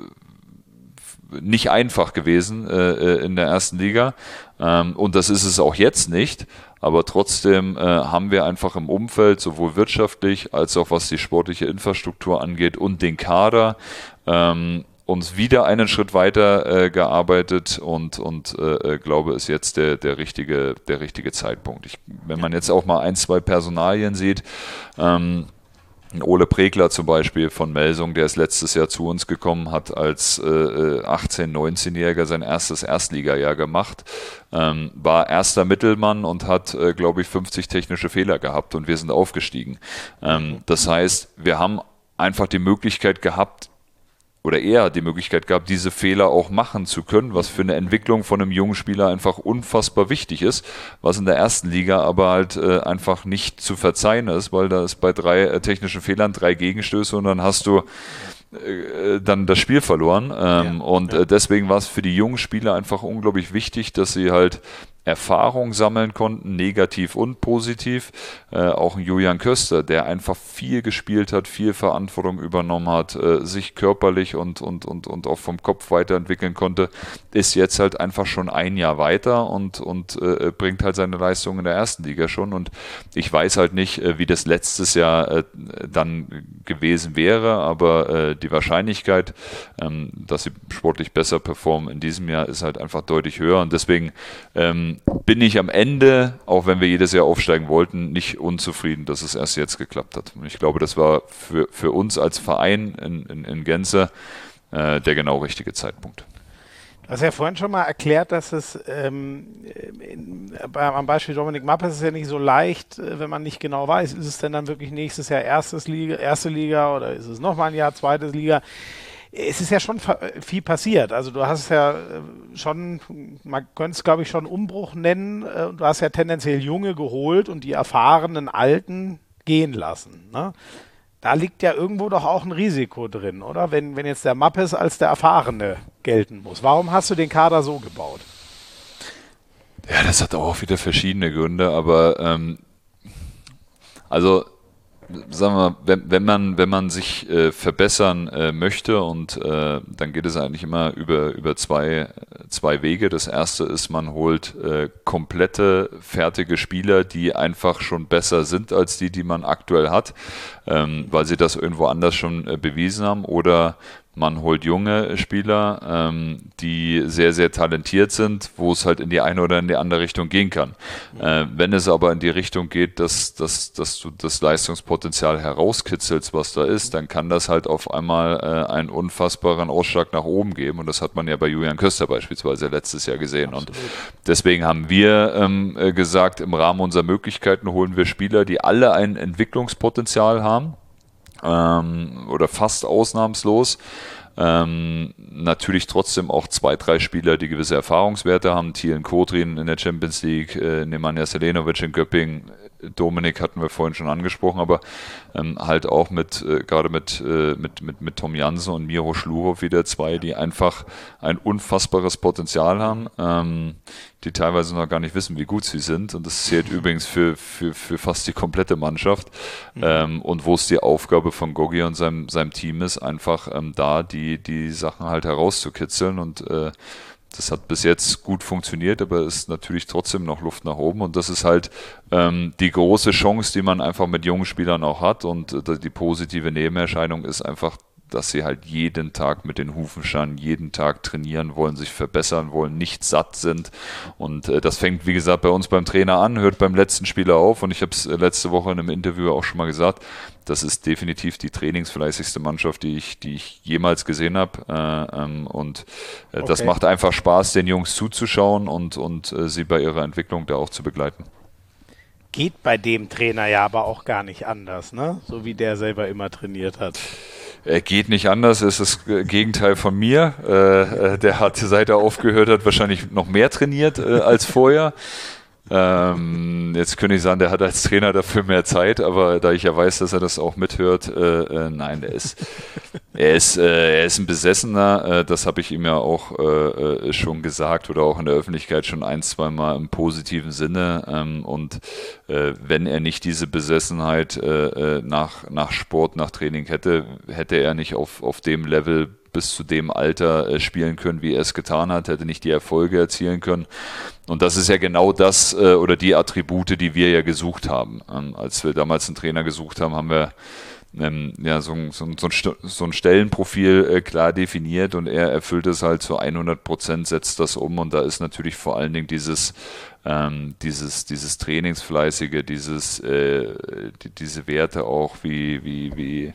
[SPEAKER 2] nicht einfach gewesen äh, in der ersten Liga ähm, und das ist es auch jetzt nicht, aber trotzdem äh, haben wir einfach im Umfeld, sowohl wirtschaftlich als auch was die sportliche Infrastruktur angeht und den Kader, ähm, uns wieder einen Schritt weiter äh, gearbeitet und, und äh, glaube, ist jetzt der, der, richtige, der richtige Zeitpunkt. Ich, wenn man jetzt auch mal ein, zwei Personalien sieht, ähm, Ole Pregler zum Beispiel von Melsung, der ist letztes Jahr zu uns gekommen, hat als äh, achtzehn-, neunzehnjähriger sein erstes Erstligajahr gemacht, ähm, war erster Mittelmann und hat, äh, glaube ich, fünfzig technische Fehler gehabt und wir sind aufgestiegen. Ähm, das heißt, wir haben einfach die Möglichkeit gehabt, oder eher die Möglichkeit gehabt, diese Fehler auch machen zu können, was für eine Entwicklung von einem jungen Spieler einfach unfassbar wichtig ist, was in der ersten Liga aber halt äh, einfach nicht zu verzeihen ist, weil da ist bei drei äh, technischen Fehlern drei Gegenstöße und dann hast du äh, dann das Spiel verloren. Ähm, ja, und ja. Äh, deswegen war es für die jungen Spieler einfach unglaublich wichtig, dass sie halt Erfahrung sammeln konnten, negativ und positiv. Äh, auch ein Julian Köster, der einfach viel gespielt hat, viel Verantwortung übernommen hat, äh, sich körperlich und, und, und, und auch vom Kopf weiterentwickeln konnte, ist jetzt halt einfach schon ein Jahr weiter und, und äh, bringt halt seine Leistung in der ersten Liga schon. Und ich weiß halt nicht, äh, wie das letztes Jahr äh, dann gewesen wäre, aber äh, die Wahrscheinlichkeit, ähm, dass sie sportlich besser performen in diesem Jahr, ist halt einfach deutlich höher. Und deswegen ähm, bin ich am Ende, auch wenn wir jedes Jahr aufsteigen wollten, nicht unzufrieden, dass es erst jetzt geklappt hat. Und ich glaube, das war für, für uns als Verein in, in, in Gänze äh, der genau richtige Zeitpunkt.
[SPEAKER 1] Du hast ja vorhin schon mal erklärt, dass es ähm, in, bei, am Beispiel Dominik Mappes ist es ja nicht so leicht, wenn man nicht genau weiß, ist es denn dann wirklich nächstes Jahr erstes Liga, erste Liga oder ist es nochmal ein Jahr zweites Liga? Es ist ja schon viel passiert. Also du hast ja schon, man könnte es glaube ich schon Umbruch nennen, du hast ja tendenziell Junge geholt und die erfahrenen Alten gehen lassen. Ne? Da liegt ja irgendwo doch auch ein Risiko drin, oder? Wenn, wenn jetzt der Mappes als der Erfahrene gelten muss. Warum hast du den Kader so gebaut?
[SPEAKER 2] Ja, das hat auch wieder verschiedene Gründe, aber ähm, also sagen wir, wenn, wenn man wenn man sich äh, verbessern äh, möchte und äh, dann geht es eigentlich immer über über zwei zwei Wege. Das erste ist, man holt äh, komplette fertige Spieler, die einfach schon besser sind als die, die man aktuell hat, ähm, weil sie das irgendwo anders schon äh, bewiesen haben, oder man holt junge Spieler, ähm, die sehr, sehr talentiert sind, wo es halt in die eine oder in die andere Richtung gehen kann. Äh, wenn es aber in die Richtung geht, dass, dass, dass du das Leistungspotenzial herauskitzelst, was da ist, dann kann das halt auf einmal äh, einen unfassbaren Ausschlag nach oben geben. Und das hat man ja bei Julian Köster beispielsweise letztes Jahr gesehen. Absolut. Und deswegen haben wir ähm, gesagt, im Rahmen unserer Möglichkeiten holen wir Spieler, die alle ein Entwicklungspotenzial haben. Ähm, oder fast ausnahmslos. Ähm, natürlich trotzdem auch zwei, drei Spieler, die gewisse Erfahrungswerte haben. Thielen Kotrin in der Champions League, äh, Nemanja Selenovic in Göppingen, Dominik hatten wir vorhin schon angesprochen, aber ähm, halt auch mit, äh, gerade mit, äh, mit, mit, mit Tom Jansen und Miro Schlurov wieder zwei, die einfach ein unfassbares Potenzial haben, ähm, die teilweise noch gar nicht wissen, wie gut sie sind, und das zählt übrigens für, für, für fast die komplette Mannschaft, mhm. ähm, und wo es die Aufgabe von Gogi und seinem, seinem Team ist, einfach ähm, da die, die Sachen halt herauszukitzeln, und äh, das hat bis jetzt gut funktioniert, aber es ist natürlich trotzdem noch Luft nach oben, und das ist halt ähm, die große Chance, die man einfach mit jungen Spielern auch hat, und äh, die positive Nebenerscheinung ist einfach, dass sie halt jeden Tag mit den Hufen scharren, jeden Tag trainieren wollen, sich verbessern wollen, nicht satt sind. Und äh, das fängt, wie gesagt, bei uns beim Trainer an, hört beim letzten Spieler auf. Und ich habe es äh, letzte Woche in einem Interview auch schon mal gesagt, das ist definitiv die trainingsfleißigste Mannschaft, die ich, die ich jemals gesehen habe. Äh, ähm, und äh, das
[SPEAKER 1] Okay.
[SPEAKER 2] macht einfach Spaß, den Jungs zuzuschauen und, und äh, sie bei ihrer Entwicklung da auch zu begleiten.
[SPEAKER 1] Geht bei dem Trainer ja aber auch gar nicht anders, ne? So wie der selber immer trainiert hat.
[SPEAKER 2] Er geht nicht anders, er ist das Gegenteil von mir. Äh, der hat, seit er aufgehört hat, wahrscheinlich noch mehr trainiert äh, als vorher. Ähm, jetzt könnte ich sagen, der hat als Trainer dafür mehr Zeit, aber da ich ja weiß, dass er das auch mithört, äh, äh, nein, der ist, er ist, äh, er ist ein Besessener, äh, das habe ich ihm ja auch äh, schon gesagt oder auch in der Öffentlichkeit schon ein, zwei Mal im positiven Sinne, ähm, und äh, wenn er nicht diese Besessenheit äh, nach, nach Sport, nach Training hätte, hätte er nicht auf, auf dem Level bis zu dem Alter äh, spielen können, wie er es getan hat, hätte nicht die Erfolge erzielen können. Und das ist ja genau das äh, oder die Attribute, die wir ja gesucht haben. Ähm, als wir damals einen Trainer gesucht haben, haben wir ähm, ja, so, so, so, ein, so ein Stellenprofil äh, klar definiert und er erfüllt es halt zu hundert Prozent, setzt das um und da ist natürlich vor allen Dingen dieses, ähm, dieses, dieses Trainingsfleißige, dieses, äh, die, diese Werte auch wie, wie, wie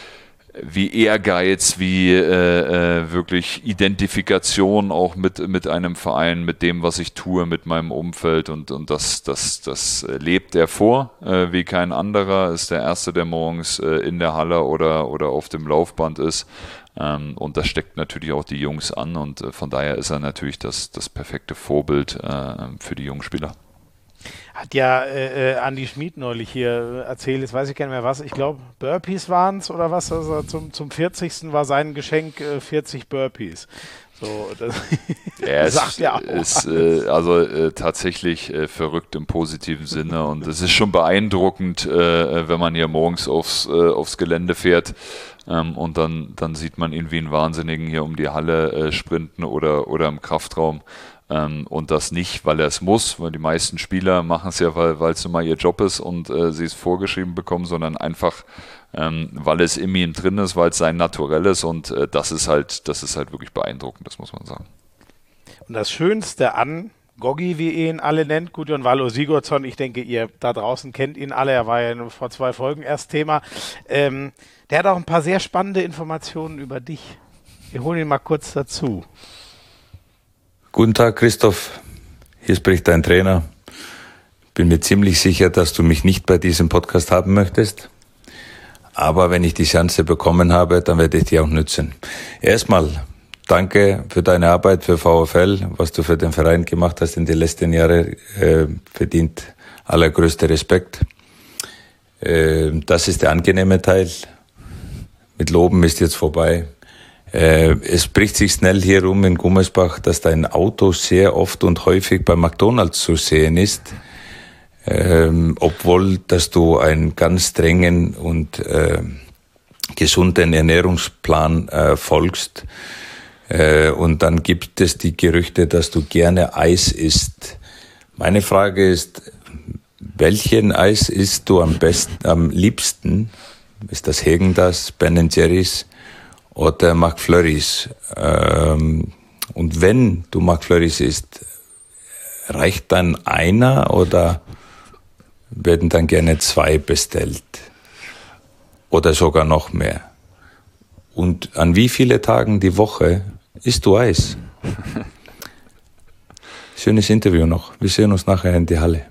[SPEAKER 2] wie Ehrgeiz, wie äh, äh, wirklich Identifikation auch mit, mit einem Verein, mit dem, was ich tue, mit meinem Umfeld und, und das, das, das lebt er vor, äh, wie kein anderer, ist der Erste, der morgens äh, in der Halle oder, oder auf dem Laufband ist, ähm, und das steckt natürlich auch die Jungs an und äh, von daher ist er natürlich das, das perfekte Vorbild äh, für die jungen Spieler.
[SPEAKER 1] Hat ja äh, Andi Schmid neulich hier erzählt, jetzt weiß ich gar nicht mehr was, ich glaube Burpees waren es oder was, also zum, zum vierzigsten war sein Geschenk äh, vierzig Burpees. So, das
[SPEAKER 2] ja, es
[SPEAKER 1] sagt ja auch.
[SPEAKER 2] ist äh, also äh, tatsächlich äh, verrückt im positiven Sinne und es ist schon beeindruckend, äh, wenn man hier morgens aufs, äh, aufs Gelände fährt ähm, und dann, dann sieht man ihn wie einen Wahnsinnigen hier um die Halle äh, sprinten oder, oder im Kraftraum. Ähm, und das nicht, weil er es muss, weil die meisten Spieler machen es ja, weil es nun mal ihr Job ist und äh, sie es vorgeschrieben bekommen, sondern einfach, ähm, weil es in ihm drin ist, weil es sein Naturell ist und äh, das ist halt, das ist halt wirklich beeindruckend, das muss man sagen.
[SPEAKER 1] Und das Schönste an Goggi, wie ihr ihn alle nennt, Gudjon Vallo Sigurdsson, ich denke, ihr da draußen kennt ihn alle, er war ja nur vor zwei Folgen erst Thema, ähm, der hat auch ein paar sehr spannende Informationen über dich. Wir holen ihn mal kurz dazu.
[SPEAKER 3] Guten Tag, Christoph. Hier spricht dein Trainer. Bin mir ziemlich sicher, dass du mich nicht bei diesem Podcast haben möchtest. Aber wenn ich die Chance bekommen habe, dann werde ich die auch nützen. Erstmal danke für deine Arbeit für VfL, was du für den Verein gemacht hast in den letzten Jahren, äh, verdient allergrößte Respekt. Äh, das ist der angenehme Teil. Mit Loben ist jetzt vorbei. Es spricht sich schnell hier rum in Gummersbach, dass dein Auto sehr oft und häufig bei McDonald's zu sehen ist, ähm, obwohl dass du einen ganz strengen und äh, gesunden Ernährungsplan äh, folgst. Äh, und dann gibt es die Gerüchte, dass du gerne Eis isst. Meine Frage ist, welchen Eis isst du am besten, am liebsten? Ist das Häagen-Dazs, Ben and Jerry's oder McFlurrys? Ähm, und wenn du McFlurrys isst, reicht dann einer oder werden dann gerne zwei bestellt? Oder sogar noch mehr? Und an wie viele Tagen die Woche isst du Eis? Schönes Interview noch. Wir sehen uns nachher in die Halle.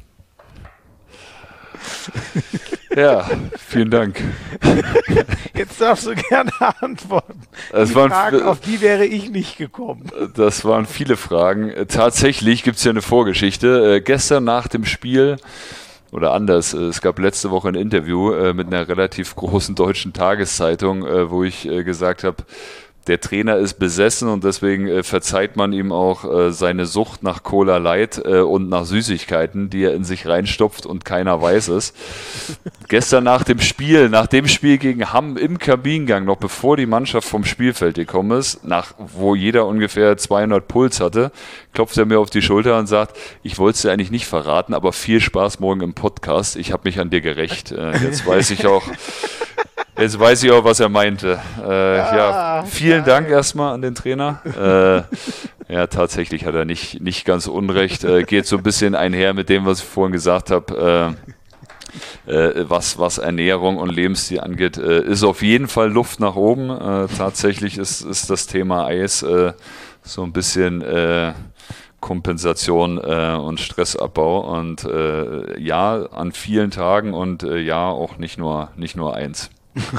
[SPEAKER 2] Ja, vielen Dank.
[SPEAKER 1] Jetzt darfst du gerne antworten.
[SPEAKER 2] Das
[SPEAKER 1] die
[SPEAKER 2] waren,
[SPEAKER 1] Fragen, auf die wäre ich nicht gekommen.
[SPEAKER 2] Das waren viele Fragen. Tatsächlich gibt es ja eine Vorgeschichte. Äh, gestern nach dem Spiel, oder anders, äh, es gab letzte Woche ein Interview äh, mit einer relativ großen deutschen Tageszeitung, äh, wo ich äh, gesagt habe, der Trainer ist besessen und deswegen äh, verzeiht man ihm auch äh, seine Sucht nach Cola Light äh, und nach Süßigkeiten, die er in sich reinstopft und keiner weiß es. Gestern nach dem Spiel, nach dem Spiel gegen Hamm im Kabinengang, noch bevor die Mannschaft vom Spielfeld gekommen ist, nach, wo jeder ungefähr zweihundert Puls hatte, klopft er mir auf die Schulter und sagt, ich wollte es dir eigentlich nicht verraten, aber viel Spaß morgen im Podcast, ich habe mich an dir gerecht. Äh, jetzt weiß ich auch, Jetzt weiß ich auch, was er meinte. Äh, ja,
[SPEAKER 1] ja,
[SPEAKER 2] vielen Dank erstmal an den Trainer. Äh, ja, tatsächlich hat er nicht, nicht ganz unrecht. Äh, geht so ein bisschen einher mit dem, was ich vorhin gesagt habe. Äh, äh, was, was Ernährung und Lebensstil angeht, äh, ist auf jeden Fall Luft nach oben. Äh, tatsächlich ist, ist das Thema Eis äh, so ein bisschen äh, Kompensation äh, und Stressabbau. Und äh, ja, an vielen Tagen und äh, ja, auch nicht nur, nicht nur eins.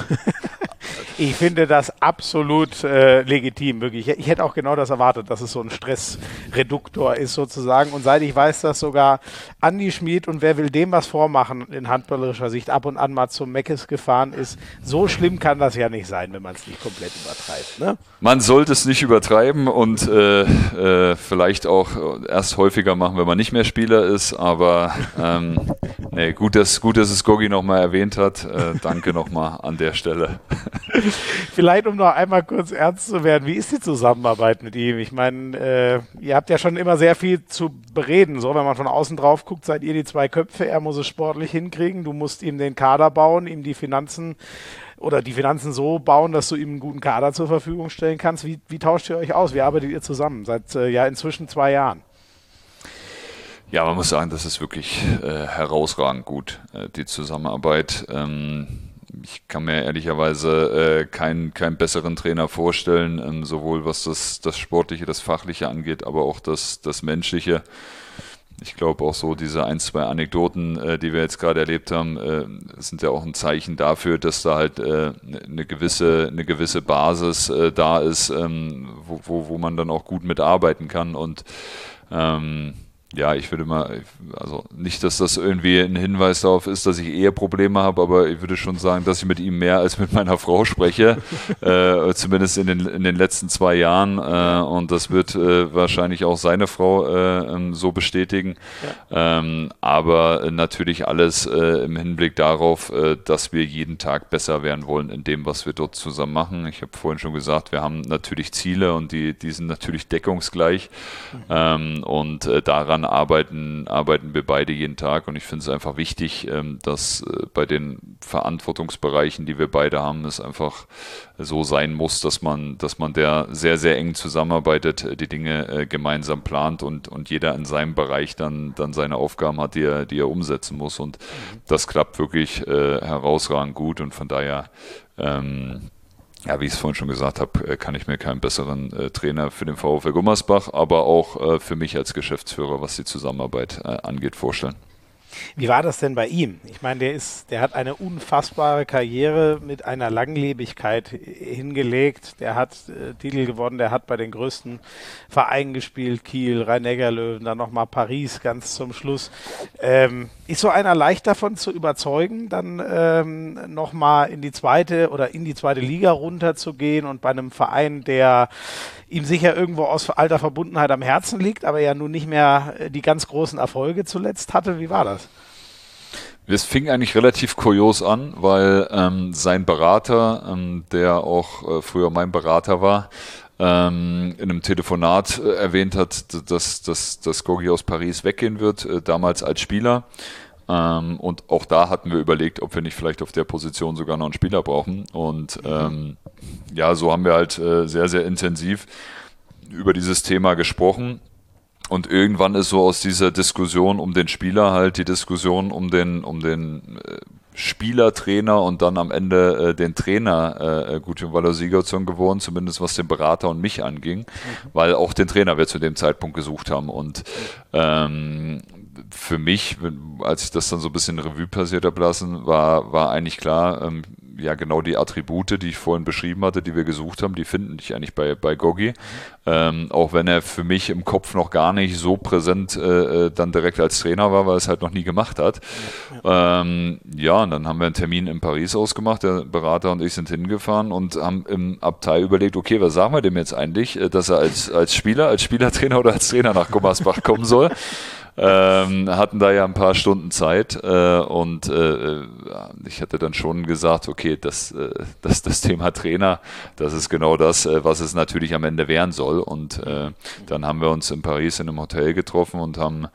[SPEAKER 1] Ich finde das absolut äh, legitim, wirklich. Ich, ich hätte auch genau das erwartet, dass es so ein Stressreduktor ist sozusagen. Und seit ich weiß, dass sogar Andi Schmid und wer will dem was vormachen, in handballerischer Sicht ab und an mal zum Meckes gefahren ist, so schlimm kann das ja nicht sein, wenn man es nicht komplett übertreibt. Ne?
[SPEAKER 2] Man sollte es nicht übertreiben und äh, äh, vielleicht auch erst häufiger machen, wenn man nicht mehr Spieler ist. Aber ähm, nee, gut, dass, gut, dass es Gogi nochmal erwähnt hat. Äh, danke nochmal an der Stelle.
[SPEAKER 1] Vielleicht, um noch einmal kurz ernst zu werden, wie ist die Zusammenarbeit mit ihm? Ich meine, äh, ihr habt ja schon immer sehr viel zu bereden. So, wenn man von außen drauf guckt, seid ihr die zwei Köpfe. Er muss es sportlich hinkriegen. Du musst ihm den Kader bauen, ihm die Finanzen oder die Finanzen so bauen, dass du ihm einen guten Kader zur Verfügung stellen kannst. Wie, wie tauscht ihr euch aus? Wie arbeitet ihr zusammen? Seit äh, ja inzwischen zwei Jahren.
[SPEAKER 2] Ja, man muss sagen, das ist wirklich äh, herausragend gut, äh, die Zusammenarbeit. Ähm, Ich kann mir ehrlicherweise äh, keinen, keinen besseren Trainer vorstellen, ähm, sowohl was das, das Sportliche, das Fachliche angeht, aber auch das, das Menschliche. Ich glaube auch so diese ein, zwei Anekdoten, äh, die wir jetzt gerade erlebt haben, äh, sind ja auch ein Zeichen dafür, dass da halt äh, eine gewisse, eine gewisse Basis äh, da ist, ähm, wo, wo, wo man dann auch gut mitarbeiten kann und ähm, ja, ich würde mal, also nicht, dass das irgendwie ein Hinweis darauf ist, dass ich Eheprobleme habe, aber ich würde schon sagen, dass ich mit ihm mehr als mit meiner Frau spreche, äh, zumindest in den, in den letzten zwei Jahren äh, und das wird äh, wahrscheinlich auch seine Frau äh, so bestätigen, ja. ähm, aber natürlich alles äh, im Hinblick darauf, äh, dass wir jeden Tag besser werden wollen in dem, was wir dort zusammen machen. Ich habe vorhin schon gesagt, wir haben natürlich Ziele und die, die sind natürlich deckungsgleich mhm. ähm, und äh, daran Arbeiten, arbeiten wir beide jeden Tag und ich finde es einfach wichtig, dass bei den Verantwortungsbereichen, die wir beide haben, es einfach so sein muss, dass man, dass man der sehr, sehr eng zusammenarbeitet, die Dinge gemeinsam plant und, und jeder in seinem Bereich dann, dann seine Aufgaben hat, die er, die er umsetzen muss und das klappt wirklich äh, herausragend gut und von daher ähm, ja, wie ich es vorhin schon gesagt habe, kann ich mir keinen besseren äh, Trainer für den VfL Gummersbach, aber auch äh, für mich als Geschäftsführer, was die Zusammenarbeit äh, angeht, vorstellen.
[SPEAKER 1] Wie war das denn bei ihm? Ich meine, der ist, der hat eine unfassbare Karriere mit einer Langlebigkeit hingelegt. Der hat äh, Titel gewonnen, der hat bei den größten Vereinen gespielt, Kiel, Rhein-Neckar-Löwen, dann nochmal Paris ganz zum Schluss. Ähm, ist so einer leicht davon zu überzeugen, dann ähm, nochmal in die zweite oder in die zweite Liga runterzugehen und bei einem Verein, der ihm sicher irgendwo aus alter Verbundenheit am Herzen liegt, aber ja nun nicht mehr die ganz großen Erfolge zuletzt hatte. Wie war das?
[SPEAKER 2] Es fing eigentlich relativ kurios an, weil ähm, sein Berater, ähm, der auch äh, früher mein Berater war, ähm, in einem Telefonat äh, erwähnt hat, dass, dass, dass Gogi aus Paris weggehen wird, äh, damals als Spieler. Ähm, und auch da hatten wir überlegt, ob wir nicht vielleicht auf der Position sogar noch einen Spieler brauchen. Und ähm, ja, so haben wir halt äh, sehr, sehr intensiv über dieses Thema gesprochen. Und irgendwann ist so aus dieser Diskussion um den Spieler halt die Diskussion um den, um den äh, Spielertrainer und dann am Ende äh, den Trainer äh, Gudjon Waller-Sigurdsson geworden, zumindest was den Berater und mich anging, mhm. weil auch den Trainer wir zu dem Zeitpunkt gesucht haben. Und ähm, für mich, als ich das dann so ein bisschen Revue passiert habe lassen, war, war eigentlich klar, ähm, ja genau die Attribute, die ich vorhin beschrieben hatte, die wir gesucht haben, die finden dich eigentlich bei, bei Gogi. Mhm. Ähm, auch wenn er für mich im Kopf noch gar nicht so präsent äh, dann direkt als Trainer war, weil er es halt noch nie gemacht hat. Ja, ähm, ja, und dann haben wir einen Termin in Paris ausgemacht, der Berater und ich sind hingefahren und haben im Abteil überlegt, okay, was sagen wir dem jetzt eigentlich, dass er als, als Spieler, als Spielertrainer oder als Trainer nach Gummersbach kommen soll. Ähm, hatten da ja ein paar Stunden Zeit äh, und äh, ich hatte dann schon gesagt, okay, das, äh, das, das Thema Trainer, das ist genau das, äh, was es natürlich am Ende werden soll und äh, dann haben wir uns in Paris in einem Hotel getroffen und haben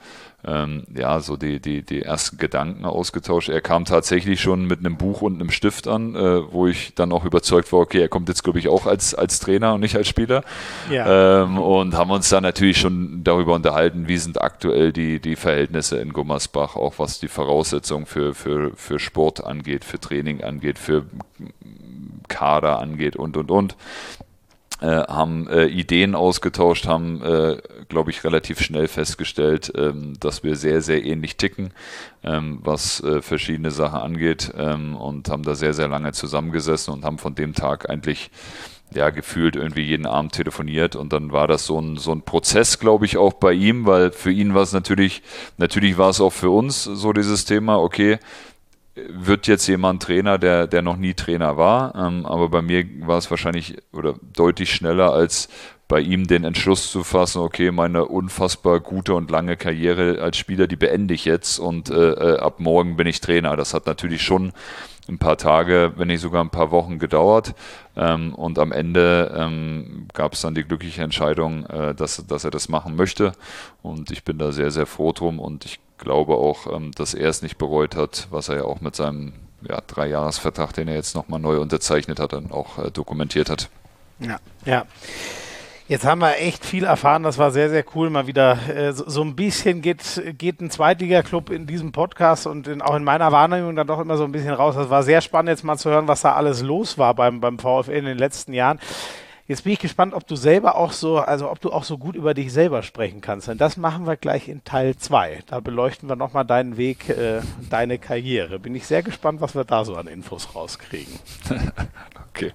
[SPEAKER 2] ähm, ja, so die, die, die ersten Gedanken ausgetauscht. Er kam tatsächlich schon mit einem Buch und einem Stift an, äh, wo ich dann auch überzeugt war, okay, er kommt jetzt, glaube ich, auch als, als Trainer und nicht als Spieler. Ja. Ähm, und haben uns dann natürlich schon darüber unterhalten, wie sind aktuell die, die Verhältnisse in Gummersbach, auch was die Voraussetzungen für, für, für Sport angeht, für Training angeht, für Kader angeht und, und, und. Äh, haben äh, Ideen ausgetauscht, haben, äh, glaube ich, relativ schnell festgestellt, ähm, dass wir sehr, sehr ähnlich ticken, ähm, was äh, verschiedene Sachen angeht, ähm, und haben da sehr, sehr lange zusammengesessen und haben von dem Tag eigentlich ja, gefühlt irgendwie jeden Abend telefoniert, und dann war das so ein, so ein Prozess, glaube ich, auch bei ihm, weil für ihn war es natürlich, natürlich war es auch für uns so dieses Thema, okay, wird jetzt jemand Trainer, der, der noch nie Trainer war, ähm, aber bei mir war es wahrscheinlich oder deutlich schneller als bei ihm den Entschluss zu fassen, okay, meine unfassbar gute und lange Karriere als Spieler, die beende ich jetzt und äh, ab morgen bin ich Trainer. Das hat natürlich schon ein paar Tage, wenn nicht sogar ein paar Wochen gedauert, ähm, und am Ende ähm, gab es dann die glückliche Entscheidung, äh, dass, dass er das machen möchte, und ich bin da sehr, sehr froh drum, und ich glaube auch, ähm, dass er es nicht bereut hat, was er ja auch mit seinem ja, Dreijahresvertrag, den er jetzt nochmal neu unterzeichnet hat, dann auch äh, dokumentiert hat.
[SPEAKER 1] Ja, ja. Jetzt haben wir echt viel erfahren, das war sehr, sehr cool. Mal wieder äh, so, so ein bisschen geht, geht ein Zweitliga-Club in diesem Podcast und in, auch in meiner Wahrnehmung dann doch immer so ein bisschen raus. Das war sehr spannend, jetzt mal zu hören, was da alles los war beim, beim VfL in den letzten Jahren. Jetzt bin ich gespannt, ob du selber auch so, also ob du auch so gut über dich selber sprechen kannst. Denn das machen wir gleich in Teil zwei. Da beleuchten wir nochmal deinen Weg, äh, deine Karriere. Bin ich sehr gespannt, was wir da so an Infos rauskriegen.
[SPEAKER 2] Okay.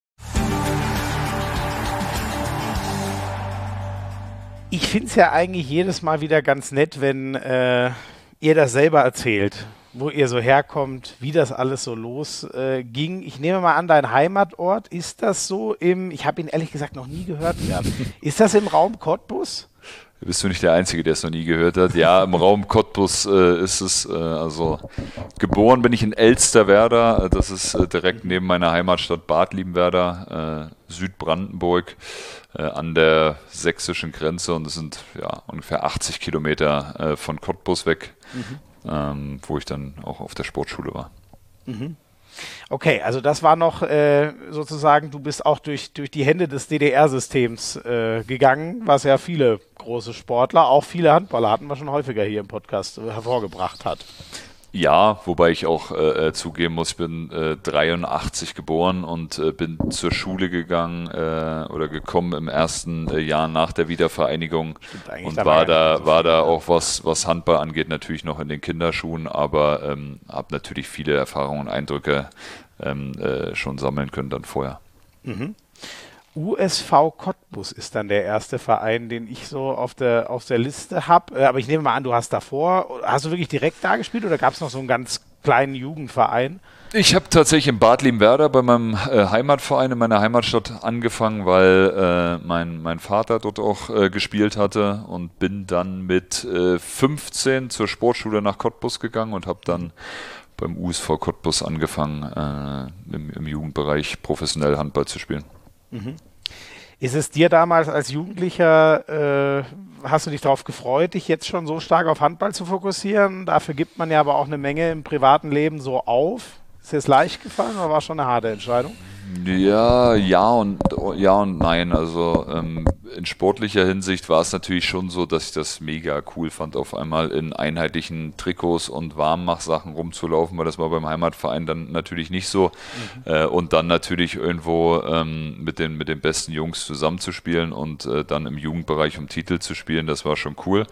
[SPEAKER 1] Ich finde es ja eigentlich jedes Mal wieder ganz nett, wenn äh, ihr das selber erzählt, wo ihr so herkommt, wie das alles so losging. Äh, ich nehme mal an, dein Heimatort, ist das so im, ich habe ihn ehrlich gesagt noch nie gehört gehabt, ist das im Raum Cottbus?
[SPEAKER 2] Bist du nicht der Einzige, der es noch nie gehört hat? Ja, im Raum Cottbus äh, ist es, äh, also geboren bin ich in Elsterwerda, das ist äh, direkt neben meiner Heimatstadt Bad Liebenwerda, äh, Südbrandenburg, äh, an der sächsischen Grenze, und es sind ja ungefähr achtzig Kilometer äh, von Cottbus weg, mhm. ähm, wo ich dann auch auf der Sportschule war.
[SPEAKER 1] Mhm. Okay, also das war noch äh, sozusagen, du bist auch durch, durch die Hände des D D R-Systems äh, gegangen, was ja viele große Sportler, auch viele Handballer hatten wir schon häufiger hier im Podcast äh, hervorgebracht hat.
[SPEAKER 2] Ja, wobei ich auch äh, zugeben muss, ich bin äh, dreiundachtzig geboren und äh, bin zur Schule gegangen äh, oder gekommen im ersten äh, Jahr nach der Wiedervereinigung und war da, so war da auch was, was Handball angeht, natürlich noch in den Kinderschuhen, aber ähm, habe natürlich viele Erfahrungen und Eindrücke ähm, äh, schon sammeln können dann vorher.
[SPEAKER 1] Mhm. U S V Cottbus ist dann der erste Verein, den ich so auf der, auf der Liste habe. Aber ich nehme mal an, du hast davor, hast du wirklich direkt da gespielt oder gab es noch so einen ganz kleinen Jugendverein?
[SPEAKER 2] Ich habe tatsächlich in Bad Liebenwerda bei meinem äh, Heimatverein in meiner Heimatstadt angefangen, weil äh, mein, mein Vater dort auch äh, gespielt hatte, und bin dann mit äh, fünfzehn zur Sportschule nach Cottbus gegangen und habe dann beim U S V Cottbus angefangen, äh, im, im Jugendbereich professionell Handball zu spielen.
[SPEAKER 1] Mhm. Ist es dir damals als Jugendlicher, äh, hast du dich darauf gefreut, dich jetzt schon so stark auf Handball zu fokussieren? Dafür gibt man ja aber auch eine Menge im privaten Leben so auf. Ist dir das leicht gefallen oder war es schon eine harte Entscheidung?
[SPEAKER 2] Ja, ja und, ja und nein. Also ähm, in sportlicher Hinsicht war es natürlich schon so, dass ich das mega cool fand, auf einmal in einheitlichen Trikots und Warmmachsachen rumzulaufen, weil das war beim Heimatverein dann natürlich nicht so. Mhm. Äh, und dann natürlich irgendwo ähm, mit den, mit den besten Jungs zusammenzuspielen und äh, dann im Jugendbereich um Titel zu spielen, das war schon cool.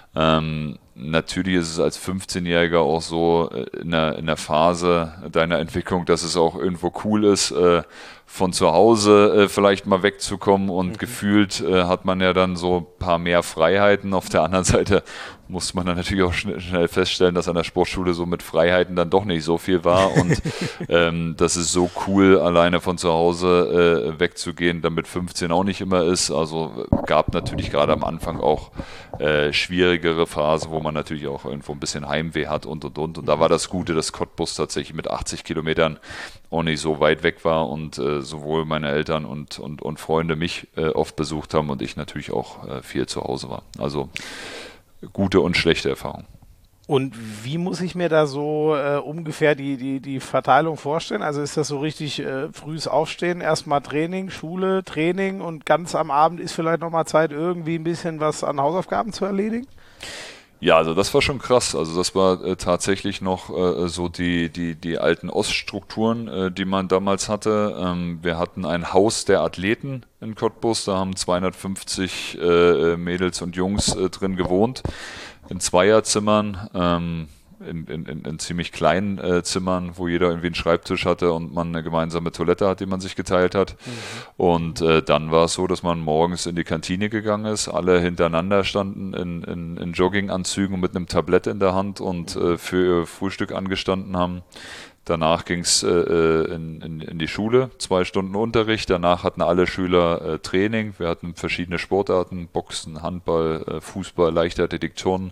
[SPEAKER 2] Ähm, natürlich ist es als fünfzehnjähriger auch so in der, in der Phase deiner Entwicklung, dass es auch irgendwo cool ist, äh, von zu Hause äh, vielleicht mal wegzukommen, und mhm. gefühlt äh, hat man ja dann so ein paar mehr Freiheiten. Auf der anderen Seite muss man dann natürlich auch schnell, schnell feststellen, dass an der Sportschule so mit Freiheiten dann doch nicht so viel war, und ähm, das ist so cool, alleine von zu Hause äh, wegzugehen, dann mit fünfzehn auch nicht immer ist. Also gab natürlich gerade am Anfang auch äh, schwierigere Phasen, wo man natürlich auch irgendwo ein bisschen Heimweh hat und und und. Und da war das Gute, dass Cottbus tatsächlich mit achtzig Kilometern auch nicht so weit weg war und äh, sowohl meine Eltern und, und, und Freunde mich äh, oft besucht haben und ich natürlich auch äh, viel zu Hause war. Also gute und schlechte Erfahrungen.
[SPEAKER 1] Und wie muss ich mir da so äh, ungefähr die, die, die Verteilung vorstellen? Also ist das so richtig äh, frühes Aufstehen, erstmal Training, Schule, Training und ganz am Abend ist vielleicht nochmal Zeit, irgendwie ein bisschen was an Hausaufgaben zu erledigen?
[SPEAKER 2] Ja, also das war schon krass. Also das war äh, tatsächlich noch äh, so die, die, die alten Oststrukturen, äh, die man damals hatte. Ähm, wir hatten ein Haus der Athleten in Cottbus, da haben zweihundertfünfzig äh, Mädels und Jungs äh, drin gewohnt, in Zweierzimmern, ähm, in, in, in, in ziemlich kleinen äh, Zimmern, wo jeder irgendwie einen Schreibtisch hatte und man eine gemeinsame Toilette hat, die man sich geteilt hat. Mhm. Und äh, dann war es so, dass man morgens in die Kantine gegangen ist, alle hintereinander standen in, in, in Jogginganzügen mit einem Tablett in der Hand und äh, für ihr Frühstück angestanden haben. Danach ging es äh, in, in, in die Schule, zwei Stunden Unterricht. Danach hatten alle Schüler äh, Training. Wir hatten verschiedene Sportarten, Boxen, Handball, äh, Fußball, Leichtathletik, Turnen.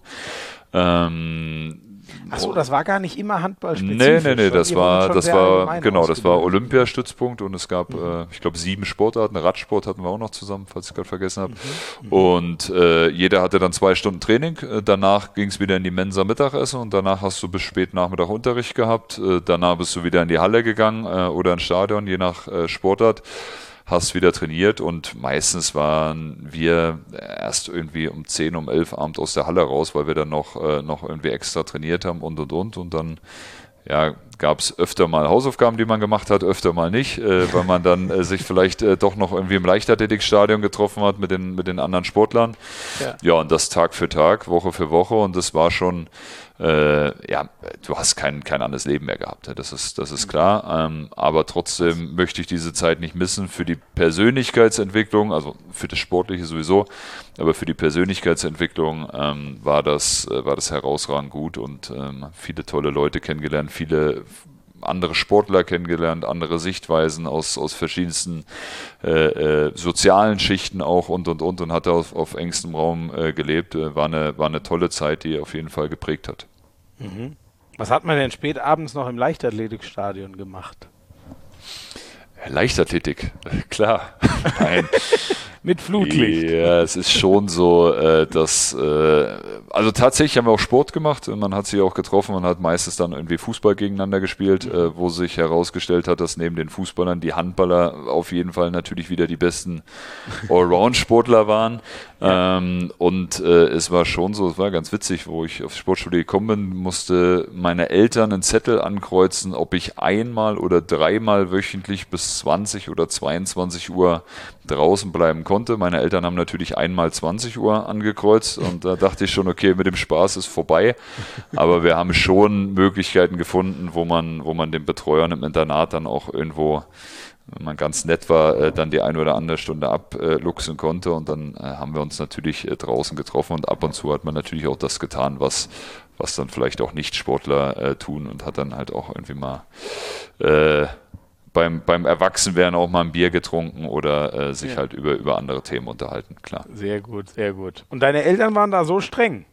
[SPEAKER 2] Ähm,
[SPEAKER 1] Achso, das war gar nicht immer handballspezifisch.
[SPEAKER 2] Nee, nee, nee, das war, das war, genau, das war Olympiastützpunkt und es gab, mhm. äh, ich glaube, sieben Sportarten. Radsport hatten wir auch noch zusammen, falls ich gerade vergessen habe. Mhm. Mhm. Und äh, jeder hatte dann zwei Stunden Training. Danach ging es wieder in die Mensa Mittagessen und danach hast du bis spät Nachmittag Unterricht gehabt. Äh, danach bist du wieder in die Halle gegangen äh, oder ins Stadion, je nach äh, Sportart. Hast wieder trainiert und meistens waren wir erst irgendwie um zehn, um elf Abend aus der Halle raus, weil wir dann noch, äh, noch irgendwie extra trainiert haben und und und und dann ja, gab es öfter mal Hausaufgaben, die man gemacht hat, öfter mal nicht, äh, weil man dann äh, sich vielleicht äh, doch noch irgendwie im Leichtathletikstadion getroffen hat mit den, mit den anderen Sportlern. Ja. ja, und das Tag für Tag, Woche für Woche und das war schon, äh, ja, du hast kein, kein anderes Leben mehr gehabt, das ist, das ist klar, ähm, aber trotzdem möchte ich diese Zeit nicht missen für die Persönlichkeitsentwicklung, also für das Sportliche sowieso, aber für die Persönlichkeitsentwicklung ähm, war, das, äh, war das herausragend gut und ähm, viele tolle Leute kennengelernt, viele andere Sportler kennengelernt, andere Sichtweisen aus, aus verschiedensten äh, äh, sozialen Schichten auch und und und und hat auf, auf engstem Raum äh, gelebt. Äh, war, eine, war eine tolle Zeit, die auf jeden Fall geprägt hat.
[SPEAKER 1] Mhm. Was hat man denn spät abends noch im Leichtathletikstadion gemacht?
[SPEAKER 2] Leichtathletik, klar. Nein.
[SPEAKER 1] Mit Flutlicht.
[SPEAKER 2] Ja, es ist schon so, äh, dass, äh, also tatsächlich haben wir auch Sport gemacht und man hat sich auch getroffen und hat meistens dann irgendwie Fußball gegeneinander gespielt, mhm. äh, wo sich herausgestellt hat, dass neben den Fußballern die Handballer auf jeden Fall natürlich wieder die besten Allround-Sportler waren. Ja. Ähm, und äh, es war schon so, es war ganz witzig, wo ich aufs Sportstudio gekommen bin, musste meine Eltern einen Zettel ankreuzen, ob ich einmal oder dreimal wöchentlich bis zwanzig oder zweiundzwanzig Uhr draußen bleiben konnte. Meine Eltern haben natürlich einmal zwanzig Uhr angekreuzt und da dachte ich schon, okay, mit dem Spaß ist vorbei. Aber wir haben schon Möglichkeiten gefunden, wo man, wo man den Betreuern im Internat dann auch irgendwo, wenn man ganz nett war, äh, dann die eine oder andere Stunde abluchsen konnte und dann äh, haben wir uns natürlich äh, draußen getroffen und ab und zu hat man natürlich auch das getan, was, was dann vielleicht auch Nicht-Sportler äh, tun und hat dann halt auch irgendwie mal äh, beim, beim Erwachsenwerden auch mal ein Bier getrunken oder äh, sich ja. halt über, über andere Themen unterhalten, klar.
[SPEAKER 1] Sehr gut, sehr gut. Und deine Eltern waren da so streng?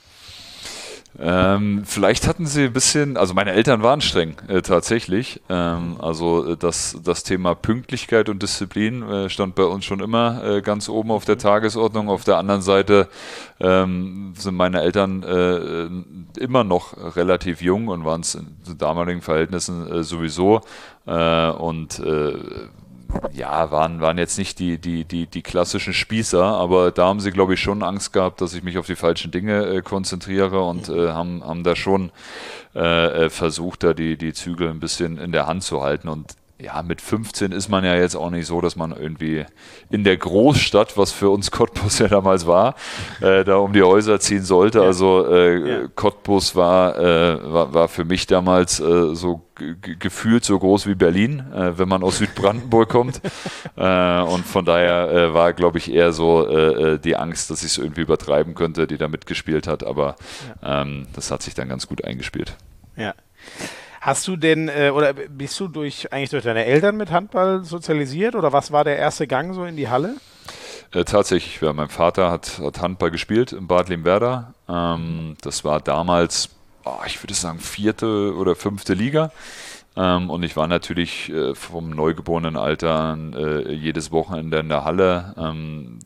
[SPEAKER 2] Ähm, vielleicht hatten sie ein bisschen, also meine Eltern waren streng, äh, tatsächlich. Ähm, also das, das Thema Pünktlichkeit und Disziplin äh, stand bei uns schon immer äh, ganz oben auf der Tagesordnung. Auf der anderen Seite ähm, sind meine Eltern äh, immer noch relativ jung und waren es in damaligen Verhältnissen äh, sowieso. Äh, und äh, ja, waren, waren jetzt nicht die, die, die, die klassischen Spießer, aber da haben sie, glaube ich, schon Angst gehabt, dass ich mich auf die falschen Dinge äh, konzentriere und äh, haben, haben da schon äh, versucht, da die, die Zügel ein bisschen in der Hand zu halten. Und ja, mit fünfzehn ist man ja jetzt auch nicht so, dass man irgendwie in der Großstadt, was für uns Cottbus ja damals war, äh, da um die Häuser ziehen sollte. Ja. Also äh, ja. Cottbus war, äh, war, war für mich damals äh, so g- gefühlt so groß wie Berlin, äh, wenn man aus Südbrandenburg kommt. äh, und von daher äh, war, glaube ich, eher so äh, die Angst, dass ich es irgendwie übertreiben könnte, die da mitgespielt hat. Aber ja. ähm, das hat sich dann ganz gut eingespielt.
[SPEAKER 1] Ja. Hast du denn, äh, oder bist du durch eigentlich durch deine Eltern mit Handball sozialisiert oder was war der erste Gang so in die Halle?
[SPEAKER 2] Äh, tatsächlich, ja, mein Vater hat, hat Handball gespielt in Bad Limwerda. Ähm, das war damals, oh, ich würde sagen, vierte oder fünfte Liga. Ähm, und ich war natürlich äh, vom neugeborenen Alter äh, jedes Wochenende in der Halle. Ähm,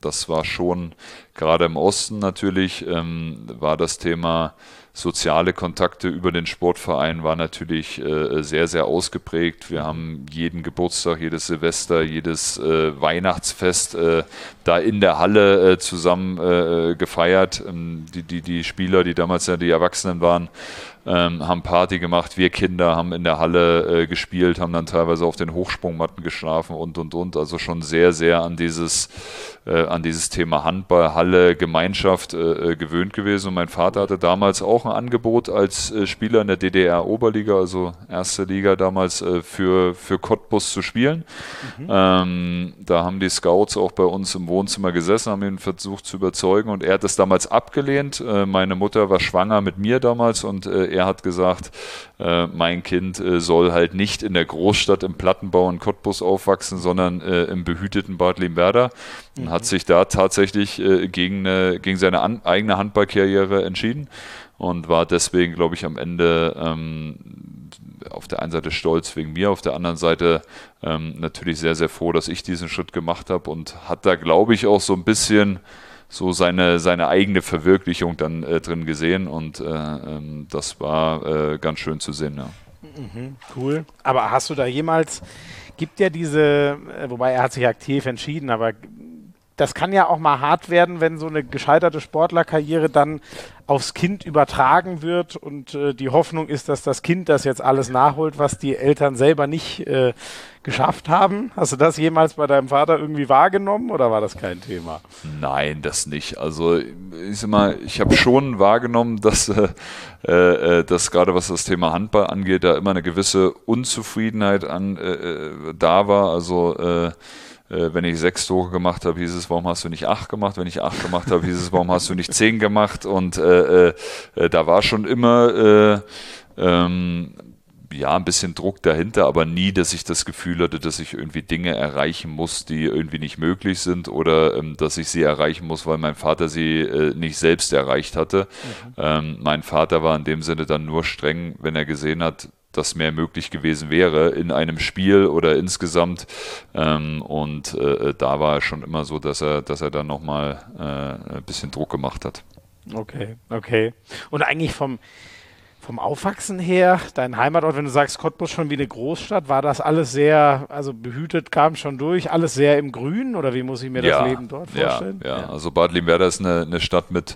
[SPEAKER 2] das war schon, gerade im Osten natürlich, ähm, war das Thema soziale Kontakte über den Sportverein war natürlich äh, sehr, sehr ausgeprägt. Wir haben jeden Geburtstag, jedes Silvester, jedes äh, Weihnachtsfest äh, da in der Halle äh, zusammen äh, gefeiert. Ähm, die, die, die Spieler, die damals ja die Erwachsenen waren, ähm, haben Party gemacht. Wir Kinder haben in der Halle äh, gespielt, haben dann teilweise auf den Hochsprungmatten geschlafen und, und, und. Also schon sehr, sehr an dieses, äh, an dieses Thema Handball, Halle, Gemeinschaft äh, gewöhnt gewesen. Und mein Vater hatte damals auch ein Angebot als äh, Spieler in der D D R-Oberliga, also erste Liga damals, äh, für, für Cottbus zu spielen. Mhm. Ähm, da haben die Scouts auch bei uns im Wohnzimmer gesessen, haben ihn versucht zu überzeugen und er hat das damals abgelehnt. Äh, meine Mutter war schwanger mit mir damals und äh, er hat gesagt, äh, mein Kind äh, soll halt nicht in der Großstadt im Plattenbau in Cottbus aufwachsen, sondern äh, im behüteten Bad Limwerder und mhm. hat sich da tatsächlich äh, gegen, eine, gegen seine an, eigene Handballkarriere entschieden und war deswegen, glaube ich, am Ende ähm, auf der einen Seite stolz wegen mir, auf der anderen Seite ähm, natürlich sehr, sehr froh, dass ich diesen Schritt gemacht habe und hat da, glaube ich, auch so ein bisschen so seine, seine eigene Verwirklichung dann äh, drin gesehen und äh, ähm, das war äh, ganz schön zu sehen. Ja.
[SPEAKER 1] Mhm, cool. Aber hast du da jemals, gibt ja diese, äh, wobei er hat sich aktiv entschieden, aber das kann ja auch mal hart werden, wenn so eine gescheiterte Sportlerkarriere dann aufs Kind übertragen wird und äh, die Hoffnung ist, dass das Kind das jetzt alles nachholt, was die Eltern selber nicht äh, geschafft haben. Hast du das jemals bei deinem Vater irgendwie wahrgenommen oder war das kein Thema?
[SPEAKER 2] Nein, das nicht. Also ich sag mal, ich habe schon wahrgenommen, dass, äh, äh, dass gerade was das Thema Handball angeht, da immer eine gewisse Unzufriedenheit an, äh, da war. Also äh, wenn ich sechs Tore gemacht habe, hieß es, warum hast du nicht acht gemacht? Wenn ich acht gemacht habe, hieß es, warum hast du nicht zehn gemacht? Und äh, äh, da war schon immer äh, ähm, ja, ein bisschen Druck dahinter, aber nie, dass ich das Gefühl hatte, dass ich irgendwie Dinge erreichen muss, die irgendwie nicht möglich sind oder ähm, dass ich sie erreichen muss, weil mein Vater sie äh, nicht selbst erreicht hatte. Mhm. Ähm, mein Vater war in dem Sinne dann nur streng, wenn er gesehen hat, dass mehr möglich gewesen wäre in einem Spiel oder insgesamt. Ähm, und äh, da war es schon immer so, dass er, dass er dann nochmal äh, ein bisschen Druck gemacht hat.
[SPEAKER 1] Okay, okay. Und eigentlich vom, vom Aufwachsen her, dein Heimatort, wenn du sagst, Cottbus schon wie eine Großstadt, war das alles sehr, also behütet kam schon durch, alles sehr im Grün oder wie muss ich mir
[SPEAKER 2] ja,
[SPEAKER 1] das Leben dort vorstellen?
[SPEAKER 2] Ja, ja. ja. Also Bad Limwerder ist eine, eine Stadt mit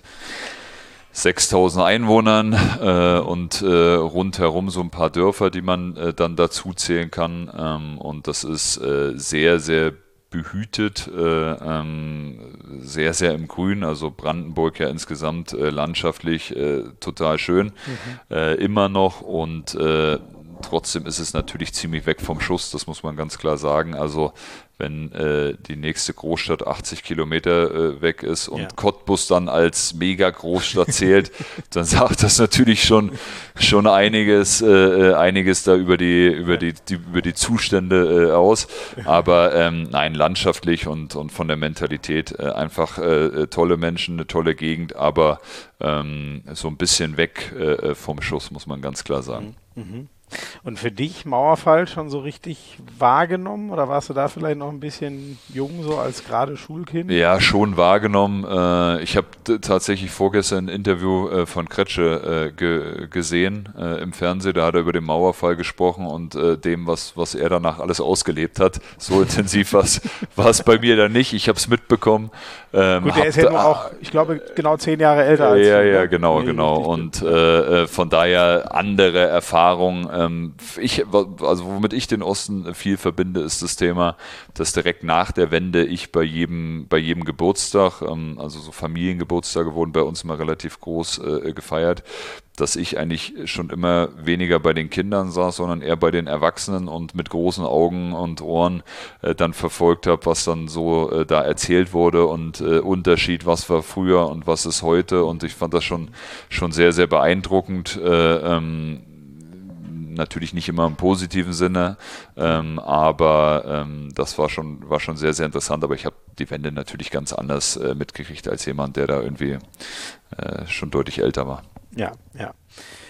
[SPEAKER 2] sechstausend Einwohnern äh, und äh, rundherum so ein paar Dörfer, die man äh, dann dazu zählen kann. Ähm, und das ist äh, sehr, sehr behütet, äh, ähm, sehr, sehr im Grün. Also Brandenburg ja insgesamt äh, landschaftlich äh, total schön, mhm. äh, immer noch. Und äh, trotzdem ist es natürlich ziemlich weg vom Schuss, das muss man ganz klar sagen. Also wenn äh, die nächste Großstadt achtzig Kilometer äh, weg ist und ja. Cottbus dann als Mega-Großstadt zählt, dann sagt das natürlich schon, schon einiges, äh, einiges da über die, über die, die, über die Zustände äh, aus. Aber ähm, nein, landschaftlich und, und von der Mentalität äh, einfach äh, tolle Menschen, eine tolle Gegend, aber ähm, so ein bisschen weg äh, vom Schuss, muss man ganz klar sagen.
[SPEAKER 1] Mhm. Und für dich Mauerfall schon so richtig wahrgenommen oder warst du da vielleicht noch ein bisschen jung, so als gerade Schulkind?
[SPEAKER 2] Ja, schon wahrgenommen. Ich habe tatsächlich vorgestern ein Interview von Kretsche gesehen im Fernsehen, da hat er über den Mauerfall gesprochen und dem, was, was er danach alles ausgelebt hat. So intensiv war es bei mir dann nicht, ich habe es mitbekommen.
[SPEAKER 1] Gut, der ist ja nur auch, ich glaube, genau zehn Jahre älter als
[SPEAKER 2] Ja,
[SPEAKER 1] du,
[SPEAKER 2] ja, genau, nee, genau und äh, von daher andere Erfahrungen. Ich, also womit ich den Osten viel verbinde, ist das Thema, dass direkt nach der Wende ich bei jedem, bei jedem Geburtstag, also so Familiengeburtstage wurden bei uns immer relativ groß äh, gefeiert, dass ich eigentlich schon immer weniger bei den Kindern saß, sondern eher bei den Erwachsenen und mit großen Augen und Ohren äh, dann verfolgt habe, was dann so äh, da erzählt wurde und äh, Unterschied, was war früher und was ist heute und ich fand das schon, schon sehr, sehr beeindruckend. Äh, ähm, Natürlich nicht immer im positiven Sinne, ähm, aber ähm, das war schon, war schon sehr, sehr interessant. Aber ich habe die Wende natürlich ganz anders äh, mitgekriegt als jemand, der da irgendwie äh, schon deutlich älter war.
[SPEAKER 1] Ja, ja.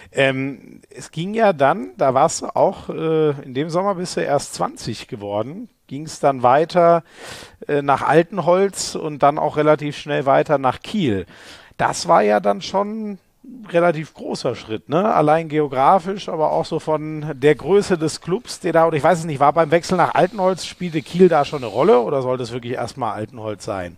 [SPEAKER 1] Ähm, es ging ja dann, da warst du auch, äh, in dem Sommer bist du erst zwanzig geworden, ging es dann weiter äh, nach Altenholz und dann auch relativ schnell weiter nach Kiel. Das war ja dann schon ein relativ großer Schritt, ne? Allein geografisch, aber auch so von der Größe des Clubs, der da, oder ich weiß es nicht, war beim Wechsel nach Altenholz, spielte Kiel da schon eine Rolle oder sollte es wirklich erstmal Altenholz sein?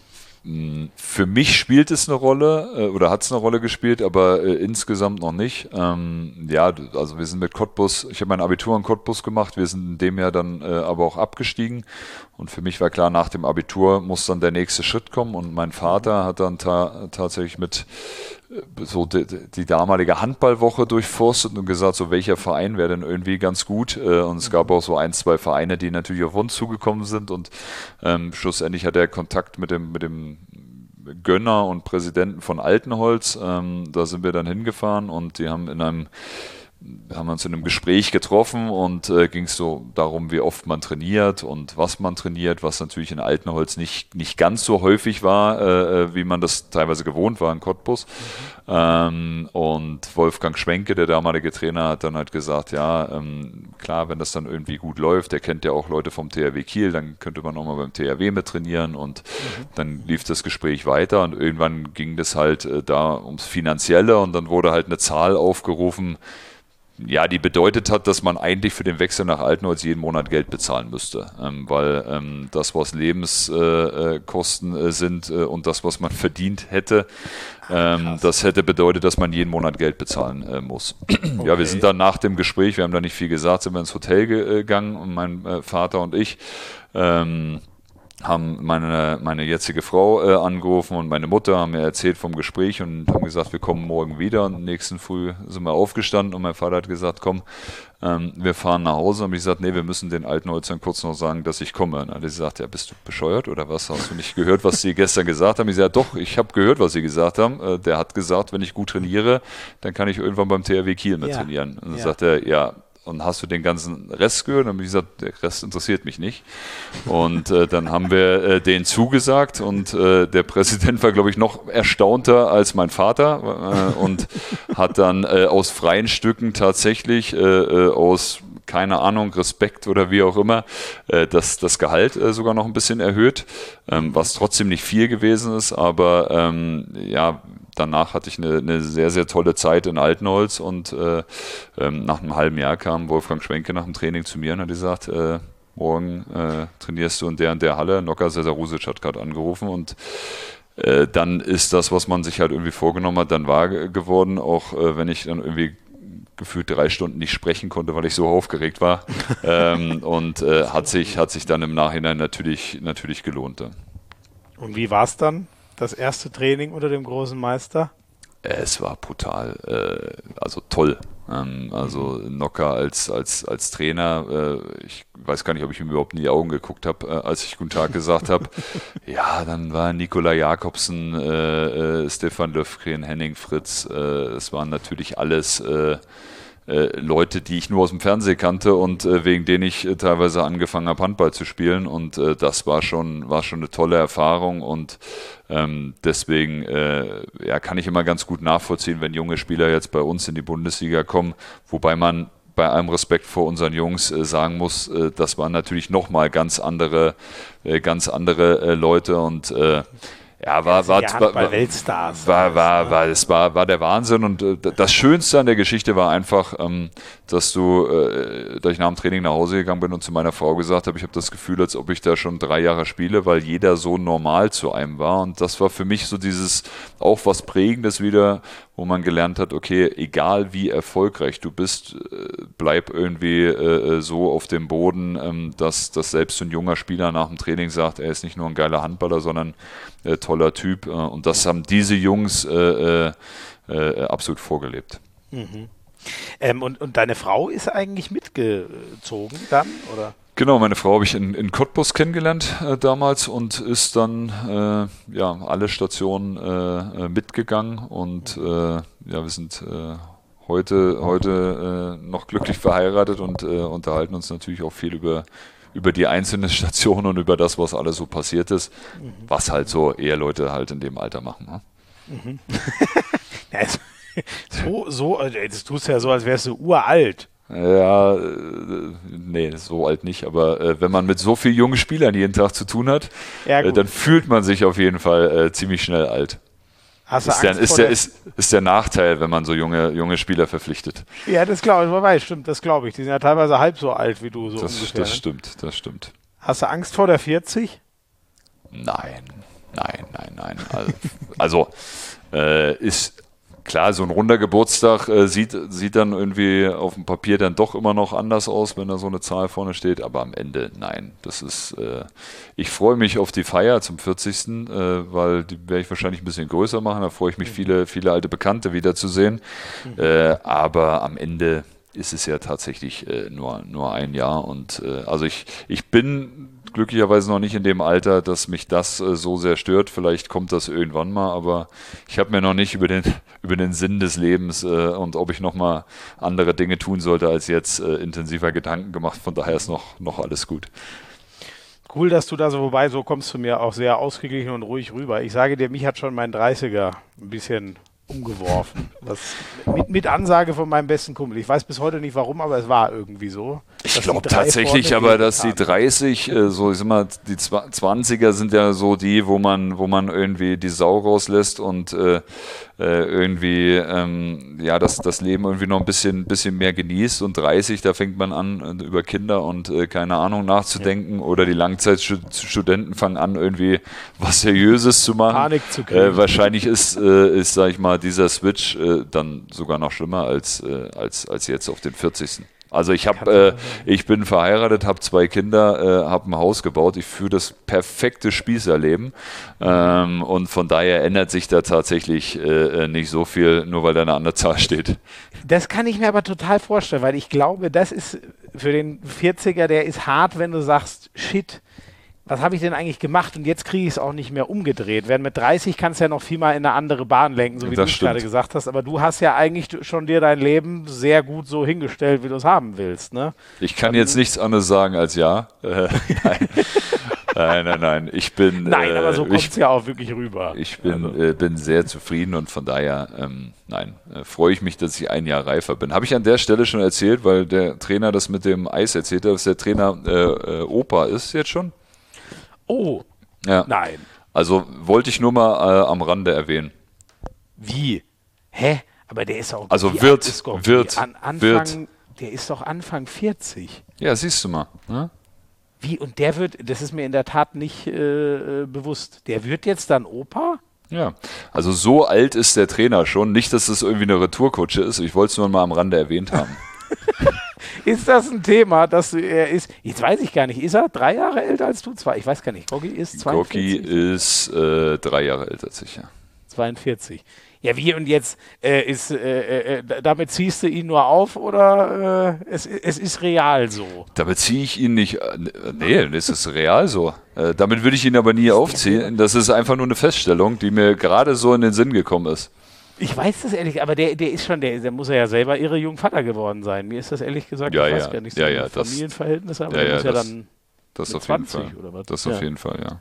[SPEAKER 2] Für mich spielt es eine Rolle äh, oder hat es eine Rolle gespielt, aber äh, insgesamt noch nicht. Ähm, ja, also wir sind mit Cottbus, ich habe mein Abitur in Cottbus gemacht, wir sind in dem Jahr dann äh, aber auch abgestiegen und für mich war klar, nach dem Abitur muss dann der nächste Schritt kommen und mein Vater hat dann ta- tatsächlich mit äh, so die, die damalige Handballwoche durchforstet und gesagt, so welcher Verein wäre denn irgendwie ganz gut äh, und es gab auch so ein, zwei Vereine, die natürlich auf uns zugekommen sind und ähm, schlussendlich hat er Kontakt mit dem, mit dem Gönner und Präsidenten von Altenholz. Ähm, da sind wir dann hingefahren und die haben in einem haben uns in einem Gespräch getroffen und äh, ging es so darum, wie oft man trainiert und was man trainiert, was natürlich in Altenholz nicht, nicht ganz so häufig war, äh, wie man das teilweise gewohnt war in Cottbus. Mhm. Ähm, und Wolfgang Schwenke, der damalige Trainer, hat dann halt gesagt, ja, ähm, klar, wenn das dann irgendwie gut läuft, der kennt ja auch Leute vom T H W Kiel, dann könnte man auch mal beim T H W mit trainieren und mhm. dann lief das Gespräch weiter und irgendwann ging das halt äh, da ums Finanzielle und dann wurde halt eine Zahl aufgerufen, ja, die bedeutet hat, dass man eigentlich für den Wechsel nach Altenholz jeden Monat Geld bezahlen müsste, ähm, weil ähm, das, was Lebenskosten äh, äh, sind äh, und das, was man verdient hätte, ähm, das hätte bedeutet, dass man jeden Monat Geld bezahlen äh, muss. Okay. Ja, wir sind dann nach dem Gespräch, wir haben da nicht viel gesagt, sind wir ins Hotel gegangen und mein äh, Vater und ich ähm, haben meine, meine jetzige Frau äh, angerufen und meine Mutter haben mir erzählt vom Gespräch und haben gesagt, wir kommen morgen wieder und nächsten Früh sind wir aufgestanden und mein Vater hat gesagt, komm, ähm, wir fahren nach Hause und ich gesagt, nee, wir müssen den Altenholzern kurz noch sagen, dass ich komme. Und dann hat er gesagt, ja, bist du bescheuert oder was? Hast du nicht gehört, was sie gestern gesagt haben? Ich gesagt, doch, ich habe gehört, was sie gesagt haben. Äh, der hat gesagt, wenn ich gut trainiere, dann kann ich irgendwann beim T H W Kiel mit ja. trainieren. Und dann ja. sagt er, ja, und hast du den ganzen Rest gehört? Und dann habe ich gesagt, der Rest interessiert mich nicht. Und äh, dann haben wir äh, denen zugesagt und äh, der Präsident war, glaube ich, noch erstaunter als mein Vater äh, und hat dann äh, aus freien Stücken tatsächlich äh, äh, aus, keine Ahnung, Respekt oder wie auch immer, äh, das, das Gehalt äh, sogar noch ein bisschen erhöht, ähm, was trotzdem nicht viel gewesen ist, aber ähm, ja, danach hatte ich eine, eine sehr, sehr tolle Zeit in Altenholz und äh, ähm, nach einem halben Jahr kam Wolfgang Schwenke nach dem Training zu mir und hat gesagt, äh, morgen äh, trainierst du in der und der Halle. Noka Sesarusic hat gerade angerufen und äh, dann ist das, was man sich halt irgendwie vorgenommen hat, dann wahr geworden, auch äh, wenn ich dann irgendwie gefühlt drei Stunden nicht sprechen konnte, weil ich so aufgeregt war ähm, und äh, hat sich, hat sich dann im Nachhinein natürlich, natürlich gelohnt. Ja.
[SPEAKER 1] Und wie war es dann? Das erste Training unter dem großen Meister?
[SPEAKER 2] Es war brutal, äh, also toll. Ähm, also Noka als, als, als Trainer, äh, ich weiß gar nicht, ob ich ihm überhaupt in die Augen geguckt habe, äh, als ich Guten Tag gesagt habe. Ja, dann war Nikola Jakobsen, äh, äh, Stefan Löfgren, Henning Fritz. Äh, es waren natürlich alles äh, äh, Leute, die ich nur aus dem Fernsehen kannte und äh, wegen denen ich äh, teilweise angefangen habe, Handball zu spielen. Und äh, das war schon, war schon eine tolle Erfahrung und Ähm, deswegen äh, ja, kann ich immer ganz gut nachvollziehen, wenn junge Spieler jetzt bei uns in die Bundesliga kommen, wobei man bei allem Respekt vor unseren Jungs äh, sagen muss, äh, das waren natürlich nochmal ganz andere, äh, ganz andere äh, Leute und äh, ja, war, war, war, war,
[SPEAKER 1] Weltstars
[SPEAKER 2] war, war, war, es war, war der Wahnsinn und äh, das Schönste an der Geschichte war einfach, ähm, dass du, äh, dass ich nach dem Training nach Hause gegangen bin und zu meiner Frau gesagt habe, ich habe das Gefühl, als ob ich da schon drei Jahre spiele, weil jeder so normal zu einem war und das war für mich so dieses, auch was Prägendes wieder, wo man gelernt hat, okay, egal wie erfolgreich du bist, äh, bleib irgendwie äh, so auf dem Boden, ähm, dass, dass selbst so ein junger Spieler nach dem Training sagt, er ist nicht nur ein geiler Handballer, sondern äh, toller Typ. Äh, und das haben diese Jungs äh, äh, äh, absolut vorgelebt.
[SPEAKER 1] Mhm. Ähm, und, und deine Frau ist eigentlich mitgezogen dann, oder?
[SPEAKER 2] Genau, meine Frau habe ich in, in Cottbus kennengelernt äh, damals und ist dann äh, ja, alle Stationen äh, mitgegangen und äh, ja, wir sind äh, heute, heute äh, noch glücklich verheiratet und äh, unterhalten uns natürlich auch viel über, über die einzelnen Stationen und über das, was alles so passiert ist, mhm. was halt so eher Leute halt in dem Alter machen. Ne?
[SPEAKER 1] Mhm. Ja, es so, so, das tust du ja so, als wärst du uralt.
[SPEAKER 2] Ja, äh, nee, so alt nicht, aber äh, wenn man mit so vielen jungen Spielern jeden Tag zu tun hat,
[SPEAKER 1] Ja,
[SPEAKER 2] äh, dann fühlt man sich auf jeden Fall äh, ziemlich schnell alt.
[SPEAKER 1] Hast du
[SPEAKER 2] Ist der,
[SPEAKER 1] Angst
[SPEAKER 2] ist,
[SPEAKER 1] vor
[SPEAKER 2] der,
[SPEAKER 1] der-
[SPEAKER 2] ist, ist der Nachteil, wenn man so junge, junge Spieler verpflichtet.
[SPEAKER 1] Ja, das glaube ich, wobei, stimmt, das glaube ich. Die sind ja teilweise halb so alt wie du, so
[SPEAKER 2] Das,
[SPEAKER 1] ungefähr.
[SPEAKER 2] das
[SPEAKER 1] ne?
[SPEAKER 2] stimmt, das stimmt.
[SPEAKER 1] Hast du Angst vor der vierzig?
[SPEAKER 2] Nein, nein, nein, nein. Also, also äh, ist klar, so ein runder Geburtstag äh, sieht, sieht dann irgendwie auf dem Papier dann doch immer noch anders aus, wenn da so eine Zahl vorne steht, aber am Ende nein. Das ist, äh, ich freue mich auf die Feier zum vierzigsten Äh, weil die werde ich wahrscheinlich ein bisschen größer machen. Da freue ich mich, viele, viele alte Bekannte wiederzusehen. Mhm. Äh, aber am Ende ist es ja tatsächlich äh, nur, nur ein Jahr und äh, also ich, ich bin glücklicherweise noch nicht in dem Alter, dass mich das äh, so sehr stört. Vielleicht kommt das irgendwann mal, aber ich habe mir noch nicht über den, über den Sinn des Lebens äh, und ob ich nochmal andere Dinge tun sollte als jetzt äh, intensiver Gedanken gemacht. Von daher ist noch, noch alles gut.
[SPEAKER 1] Cool, dass du da so, wobei, so kommst du mir auch sehr ausgeglichen und ruhig rüber. Ich sage dir, mich hat schon mein dreißiger ein bisschen umgeworfen. Das, mit, mit Ansage von meinem besten Kumpel. Ich weiß bis heute nicht warum, aber es war irgendwie so.
[SPEAKER 2] Ich glaube tatsächlich aber, dass die dreißig, äh, so ich sag mal, die zwanziger sind ja so die, wo man, wo man irgendwie die Sau rauslässt und äh, äh, irgendwie ähm, ja das, das Leben irgendwie noch ein bisschen, bisschen mehr genießt und dreißig, da fängt man an, über Kinder und äh, keine Ahnung nachzudenken ja. Oder die Langzeitstudenten fangen an, irgendwie was Seriöses zu machen.
[SPEAKER 1] Panik zu kriegen.
[SPEAKER 2] Äh, wahrscheinlich ist, äh, ist, sag ich mal, dieser Switch äh, dann sogar noch schlimmer als, äh, als, als jetzt auf den vierzigsten Also ich habe, äh, ich bin verheiratet, habe zwei Kinder, äh, habe ein Haus gebaut. Ich führe das perfekte Spießerleben ähm, und von daher ändert sich da tatsächlich äh, nicht so viel, nur weil da eine andere Zahl steht.
[SPEAKER 1] Das kann ich mir aber total vorstellen, weil ich glaube, das ist für den vierziger, der ist hart, wenn du sagst, shit, was habe ich denn eigentlich gemacht und jetzt kriege ich es auch nicht mehr umgedreht. Während mit dreißig kannst du ja noch viel mal in eine andere Bahn lenken, so wie du es gerade gesagt hast. Aber du hast ja eigentlich schon dir dein Leben sehr gut so hingestellt, wie du es haben willst. Ne?
[SPEAKER 2] Ich kann jetzt nichts anderes sagen als ja. Äh, nein. nein, nein, nein. Ich bin,
[SPEAKER 1] nein, aber so
[SPEAKER 2] äh,
[SPEAKER 1] kommt es ja auch wirklich rüber.
[SPEAKER 2] Ich bin,
[SPEAKER 1] also.
[SPEAKER 2] äh, bin sehr zufrieden und von daher, ähm, nein, äh, freue ich mich, dass ich ein Jahr reifer bin. Habe ich an der Stelle schon erzählt, weil der Trainer das mit dem Eis erzählt hat, dass der Trainer äh, äh, Opa ist jetzt schon?
[SPEAKER 1] Oh,
[SPEAKER 2] ja.
[SPEAKER 1] Nein.
[SPEAKER 2] Also wollte ich nur mal äh, am Rande erwähnen.
[SPEAKER 1] Wie? Hä? Aber der ist auch...
[SPEAKER 2] Also wird, ist wird,
[SPEAKER 1] an Anfang,
[SPEAKER 2] wird.
[SPEAKER 1] Der ist doch Anfang vierzig.
[SPEAKER 2] Ja, siehst du mal. Ne?
[SPEAKER 1] Wie? Und der wird, das ist mir in der Tat nicht äh, bewusst, der wird jetzt dann Opa?
[SPEAKER 2] Ja, also so alt ist der Trainer schon. Nicht, dass das irgendwie eine Retourkutsche ist. Ich wollte es nur mal am Rande erwähnt haben.
[SPEAKER 1] Ist das ein Thema, dass er ist, jetzt weiß ich gar nicht, ist er drei Jahre älter als du? Zwei, ich weiß gar nicht, Goggi ist zweiundvierzig?
[SPEAKER 2] Goggi ist äh, drei Jahre älter als ich, ja.
[SPEAKER 1] zweiundvierzig. Ja, wie und jetzt äh, ist, äh, äh, damit ziehst du ihn nur auf oder äh, es, es ist real so?
[SPEAKER 2] Damit ziehe ich ihn nicht, äh, nee, es ist real so. Äh, damit würde ich ihn aber nie aufziehen. Das ist einfach nur eine Feststellung, die mir gerade so in den Sinn gekommen ist.
[SPEAKER 1] Ich weiß das ehrlich, aber der, der ist schon, der, der muss ja selber irre jung Vater geworden sein. Mir ist das ehrlich gesagt,
[SPEAKER 2] ja,
[SPEAKER 1] ich weiß
[SPEAKER 2] ja.
[SPEAKER 1] gar nicht, so
[SPEAKER 2] ja, ja,
[SPEAKER 1] Familienverhältnisse, aber
[SPEAKER 2] ja,
[SPEAKER 1] der
[SPEAKER 2] ja,
[SPEAKER 1] muss ja
[SPEAKER 2] das,
[SPEAKER 1] dann
[SPEAKER 2] das auf jeden Fall.
[SPEAKER 1] oder was?
[SPEAKER 2] Das
[SPEAKER 1] ja.
[SPEAKER 2] auf jeden Fall, ja.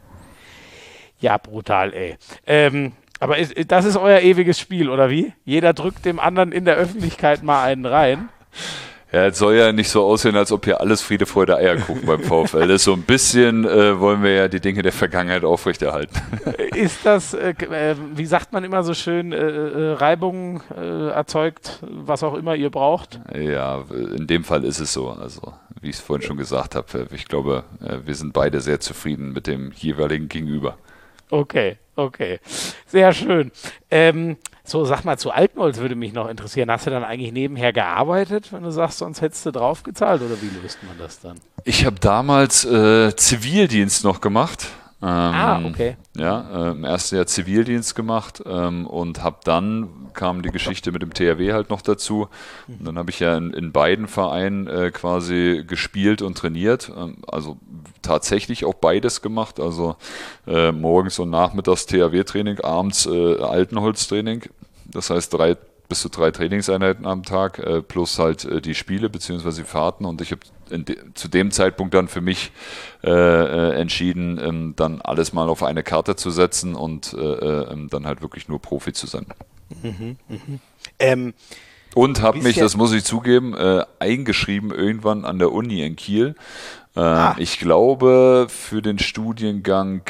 [SPEAKER 1] Ja, brutal, ey. Ähm, aber ist, das ist euer ewiges Spiel, oder wie? Jeder drückt dem anderen in der Öffentlichkeit mal einen rein.
[SPEAKER 2] Ja, es soll ja nicht so aussehen, als ob hier alles Friede, Freude, Eierkuchen beim VfL ist. So ein bisschen äh, wollen wir ja die Dinge der Vergangenheit aufrechterhalten.
[SPEAKER 1] Ist das, äh, äh, wie sagt man immer so schön, äh, äh, Reibung äh, erzeugt, was auch immer ihr braucht?
[SPEAKER 2] Ja, in dem Fall ist es so. Also, wie ich es vorhin schon gesagt habe, ich glaube, wir sind beide sehr zufrieden mit dem jeweiligen Gegenüber.
[SPEAKER 1] Okay, okay. Sehr schön. Ähm, so, sag mal, zu Altmolz würde mich noch interessieren. Hast du dann eigentlich nebenher gearbeitet, wenn du sagst, sonst hättest du drauf gezahlt oder wie löst man das dann?
[SPEAKER 2] Ich habe damals äh, Zivildienst noch gemacht. Ähm,
[SPEAKER 1] ah, okay.
[SPEAKER 2] Ja, äh, im ersten Jahr Zivildienst gemacht ähm, und habe dann, kam die Geschichte mit dem T H W halt noch dazu. Und dann habe ich ja in, in beiden Vereinen äh, quasi gespielt und trainiert. Ähm, also tatsächlich auch beides gemacht. Also äh, morgens und nachmittags T H W-Training, abends äh, Altenholz-Training. Das heißt drei bis zu drei Trainingseinheiten am Tag äh, plus halt äh, die Spiele bzw. die Fahrten und ich habe de- zu dem Zeitpunkt dann für mich äh, äh, entschieden, ähm, dann alles mal auf eine Karte zu setzen und äh, äh, dann halt wirklich nur Profi zu sein.
[SPEAKER 1] Mhm, mhm. Ähm,
[SPEAKER 2] Und habe mich,
[SPEAKER 1] ja
[SPEAKER 2] das muss ich zugeben, äh, eingeschrieben irgendwann an der Uni in Kiel. Ähm,
[SPEAKER 1] ah.
[SPEAKER 2] Ich glaube für den Studiengang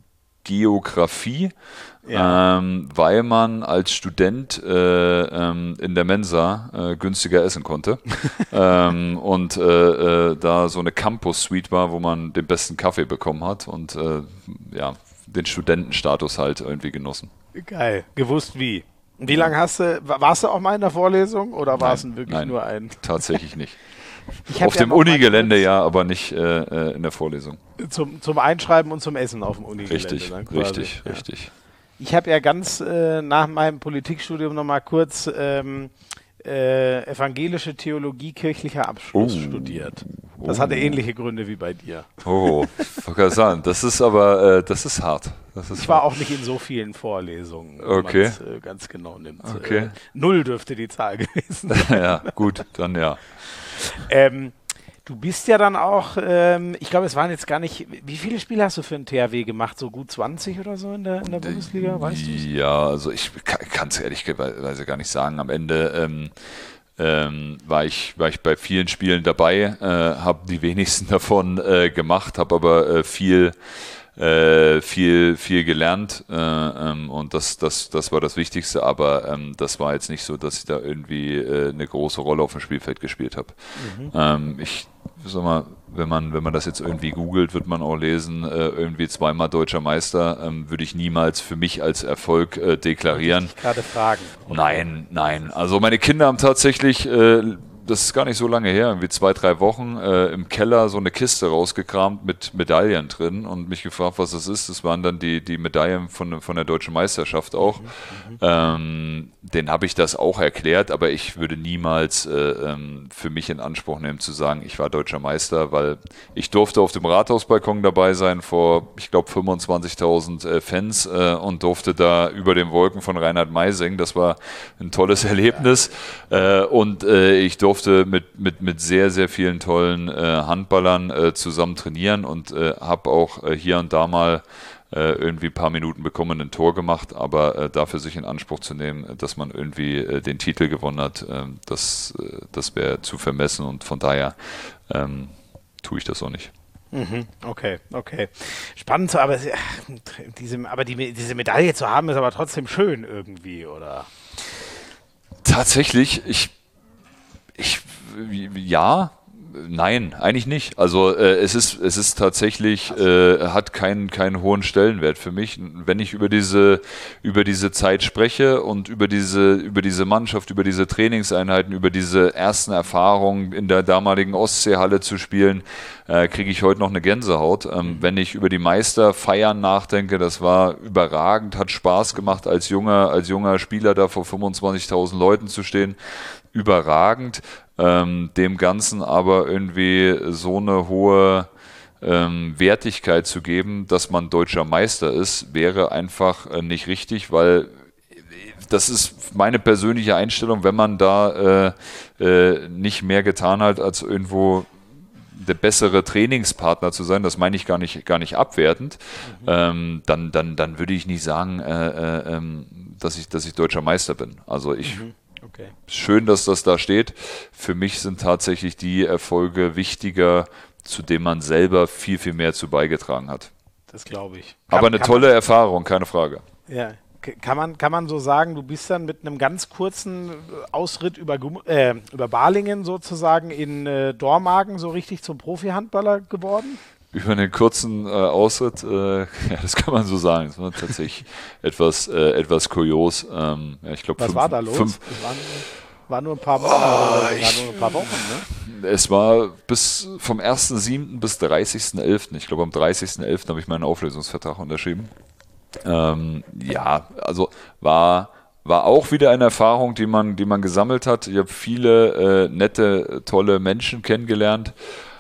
[SPEAKER 2] Geografie,
[SPEAKER 1] Ja.
[SPEAKER 2] ähm, weil man als Student äh, ähm, in der Mensa äh, günstiger essen konnte ähm, und äh, äh, da so eine Campus-Suite war, wo man den besten Kaffee bekommen hat und äh, ja, den Studentenstatus halt irgendwie genossen.
[SPEAKER 1] Geil. Gewusst wie. Und wie
[SPEAKER 2] Ja.
[SPEAKER 1] lange hast du, wa- warst du auch mal in der Vorlesung oder war es
[SPEAKER 2] Nein,
[SPEAKER 1] denn wirklich
[SPEAKER 2] nein,
[SPEAKER 1] nur ein?
[SPEAKER 2] tatsächlich nicht.
[SPEAKER 1] Ich hab
[SPEAKER 2] Auf
[SPEAKER 1] ja
[SPEAKER 2] dem
[SPEAKER 1] noch mal
[SPEAKER 2] Unigelände
[SPEAKER 1] kurz
[SPEAKER 2] ja, aber nicht äh, äh, in der Vorlesung.
[SPEAKER 1] Zum, zum Einschreiben und zum Essen auf dem Unigelände.
[SPEAKER 2] Richtig,
[SPEAKER 1] dann quasi.
[SPEAKER 2] richtig,
[SPEAKER 1] Ja.
[SPEAKER 2] richtig.
[SPEAKER 1] Ich habe ja ganz äh, nach meinem Politikstudium noch mal kurz ähm, äh, evangelische Theologie kirchlicher Abschluss
[SPEAKER 2] Oh.
[SPEAKER 1] studiert. Das
[SPEAKER 2] Oh.
[SPEAKER 1] hatte ähnliche Gründe wie bei dir.
[SPEAKER 2] Oh, ich wollte gerade sagen, das ist aber, äh, das ist hart. Das ist
[SPEAKER 1] Ich war
[SPEAKER 2] hart.
[SPEAKER 1] auch nicht in so vielen Vorlesungen, wenn
[SPEAKER 2] Okay.
[SPEAKER 1] man es äh, ganz genau nimmt.
[SPEAKER 2] Okay.
[SPEAKER 1] Äh, null dürfte die Zahl gewesen sein.
[SPEAKER 2] Ja, gut, dann ja.
[SPEAKER 1] ähm, du bist ja dann auch, ähm, ich glaube, es waren jetzt gar nicht, wie viele Spiele hast du für den T H W gemacht? So gut zwanzig oder so in der, in der Bundesliga, weißt du es?
[SPEAKER 2] Ja, also ich kann es ehrlicherweise gar nicht sagen. Am Ende ähm, ähm, war, ich, war ich bei vielen Spielen dabei, äh, habe die wenigsten davon äh, gemacht, habe aber äh, viel Äh, viel, viel gelernt äh, ähm, und das, das, das war das Wichtigste, aber ähm, das war jetzt nicht so, dass ich da irgendwie äh, eine große Rolle auf dem Spielfeld gespielt habe. Mhm. Ähm, ich sag mal, wenn man, wenn man das jetzt irgendwie googelt, wird man auch lesen, äh, irgendwie zweimal deutscher Meister, ähm, würde ich niemals für mich als Erfolg äh, deklarieren.
[SPEAKER 1] Ich gerade fragen.
[SPEAKER 2] Nein, nein. Also meine Kinder haben tatsächlich, äh, das ist gar nicht so lange her, irgendwie zwei, drei Wochen, äh, im Keller so eine Kiste rausgekramt mit Medaillen drin und mich gefragt, was das ist. Das waren dann die, die Medaillen von, von der Deutschen Meisterschaft auch. Mhm, ähm, den habe ich das auch erklärt, aber ich würde niemals äh, ähm, für mich in Anspruch nehmen zu sagen, ich war Deutscher Meister, weil ich durfte auf dem Rathausbalkon dabei sein vor, ich glaube, fünfundzwanzigtausend äh, Fans äh, und durfte da über den Wolken von Reinhard May singen. Das war ein tolles Erlebnis äh, und äh, ich durfte mit, mit, mit sehr, sehr vielen tollen äh, Handballern äh, zusammen trainieren und äh, habe auch äh, hier und da mal äh, irgendwie ein paar Minuten bekommen, ein Tor gemacht, aber äh, dafür sich in Anspruch zu nehmen, dass man irgendwie äh, den Titel gewonnen hat, äh, das, äh, das wäre zu vermessen und von daher ähm, tue ich das auch nicht.
[SPEAKER 1] Mhm, okay, okay. Spannend, aber, äh, diese, aber die, diese Medaille zu haben, ist aber trotzdem schön irgendwie, oder?
[SPEAKER 2] Tatsächlich, ich Ich, ja, nein, eigentlich nicht. Also äh, es ist es ist tatsächlich äh, hat keinen keinen hohen Stellenwert für mich, wenn ich über diese über diese Zeit spreche und über diese über diese Mannschaft, über diese Trainingseinheiten, über diese ersten Erfahrungen in der damaligen Ostseehalle zu spielen, äh, kriege ich heute noch eine Gänsehaut. Ähm, wenn ich über die Meisterfeiern nachdenke, das war überragend, hat Spaß gemacht, als junger als junger Spieler da vor fünfundzwanzigtausend Leuten zu stehen. Überragend, ähm, dem Ganzen aber irgendwie so eine hohe ähm, Wertigkeit zu geben, dass man deutscher Meister ist, wäre einfach äh, nicht richtig, weil das ist meine persönliche Einstellung, wenn man da äh, äh, nicht mehr getan hat, als irgendwo der bessere Trainingspartner zu sein, das meine ich gar nicht, gar nicht abwertend, mhm. ähm, dann, dann, dann würde ich nicht sagen, äh, äh, ähm, dass ich, dass ich deutscher Meister bin. Also ich
[SPEAKER 1] Mhm. Okay.
[SPEAKER 2] Schön, dass das da steht. Für mich sind tatsächlich die Erfolge wichtiger, zu denen man selber viel, viel mehr zu beigetragen hat.
[SPEAKER 1] Das glaube ich. Kann,
[SPEAKER 2] Aber eine tolle man, Erfahrung, keine Frage.
[SPEAKER 1] Ja. Kann man, kann man so sagen, du bist dann mit einem ganz kurzen Ausritt über, äh, über Balingen sozusagen in äh, Dormagen so richtig zum Profi-Handballer geworden?
[SPEAKER 2] Über einen kurzen äh, Ausritt, äh, ja, das kann man so sagen. Das war tatsächlich etwas, äh, etwas kurios. Ähm, ja, ich glaub,
[SPEAKER 1] Was
[SPEAKER 2] fünf,
[SPEAKER 1] war da los?
[SPEAKER 2] Fünf,
[SPEAKER 1] es waren, war nur ein paar Wochen. Oh, ich, nur ein paar Wochen, ne?
[SPEAKER 2] Es war bis vom ersten siebten bis dreißigsten elften Ich glaube, am dreißigsten elften habe ich meinen Auflösungsvertrag unterschrieben. Ähm, ja, also war... War auch wieder eine Erfahrung, die man, die man gesammelt hat. Ich habe viele äh, nette, tolle Menschen kennengelernt.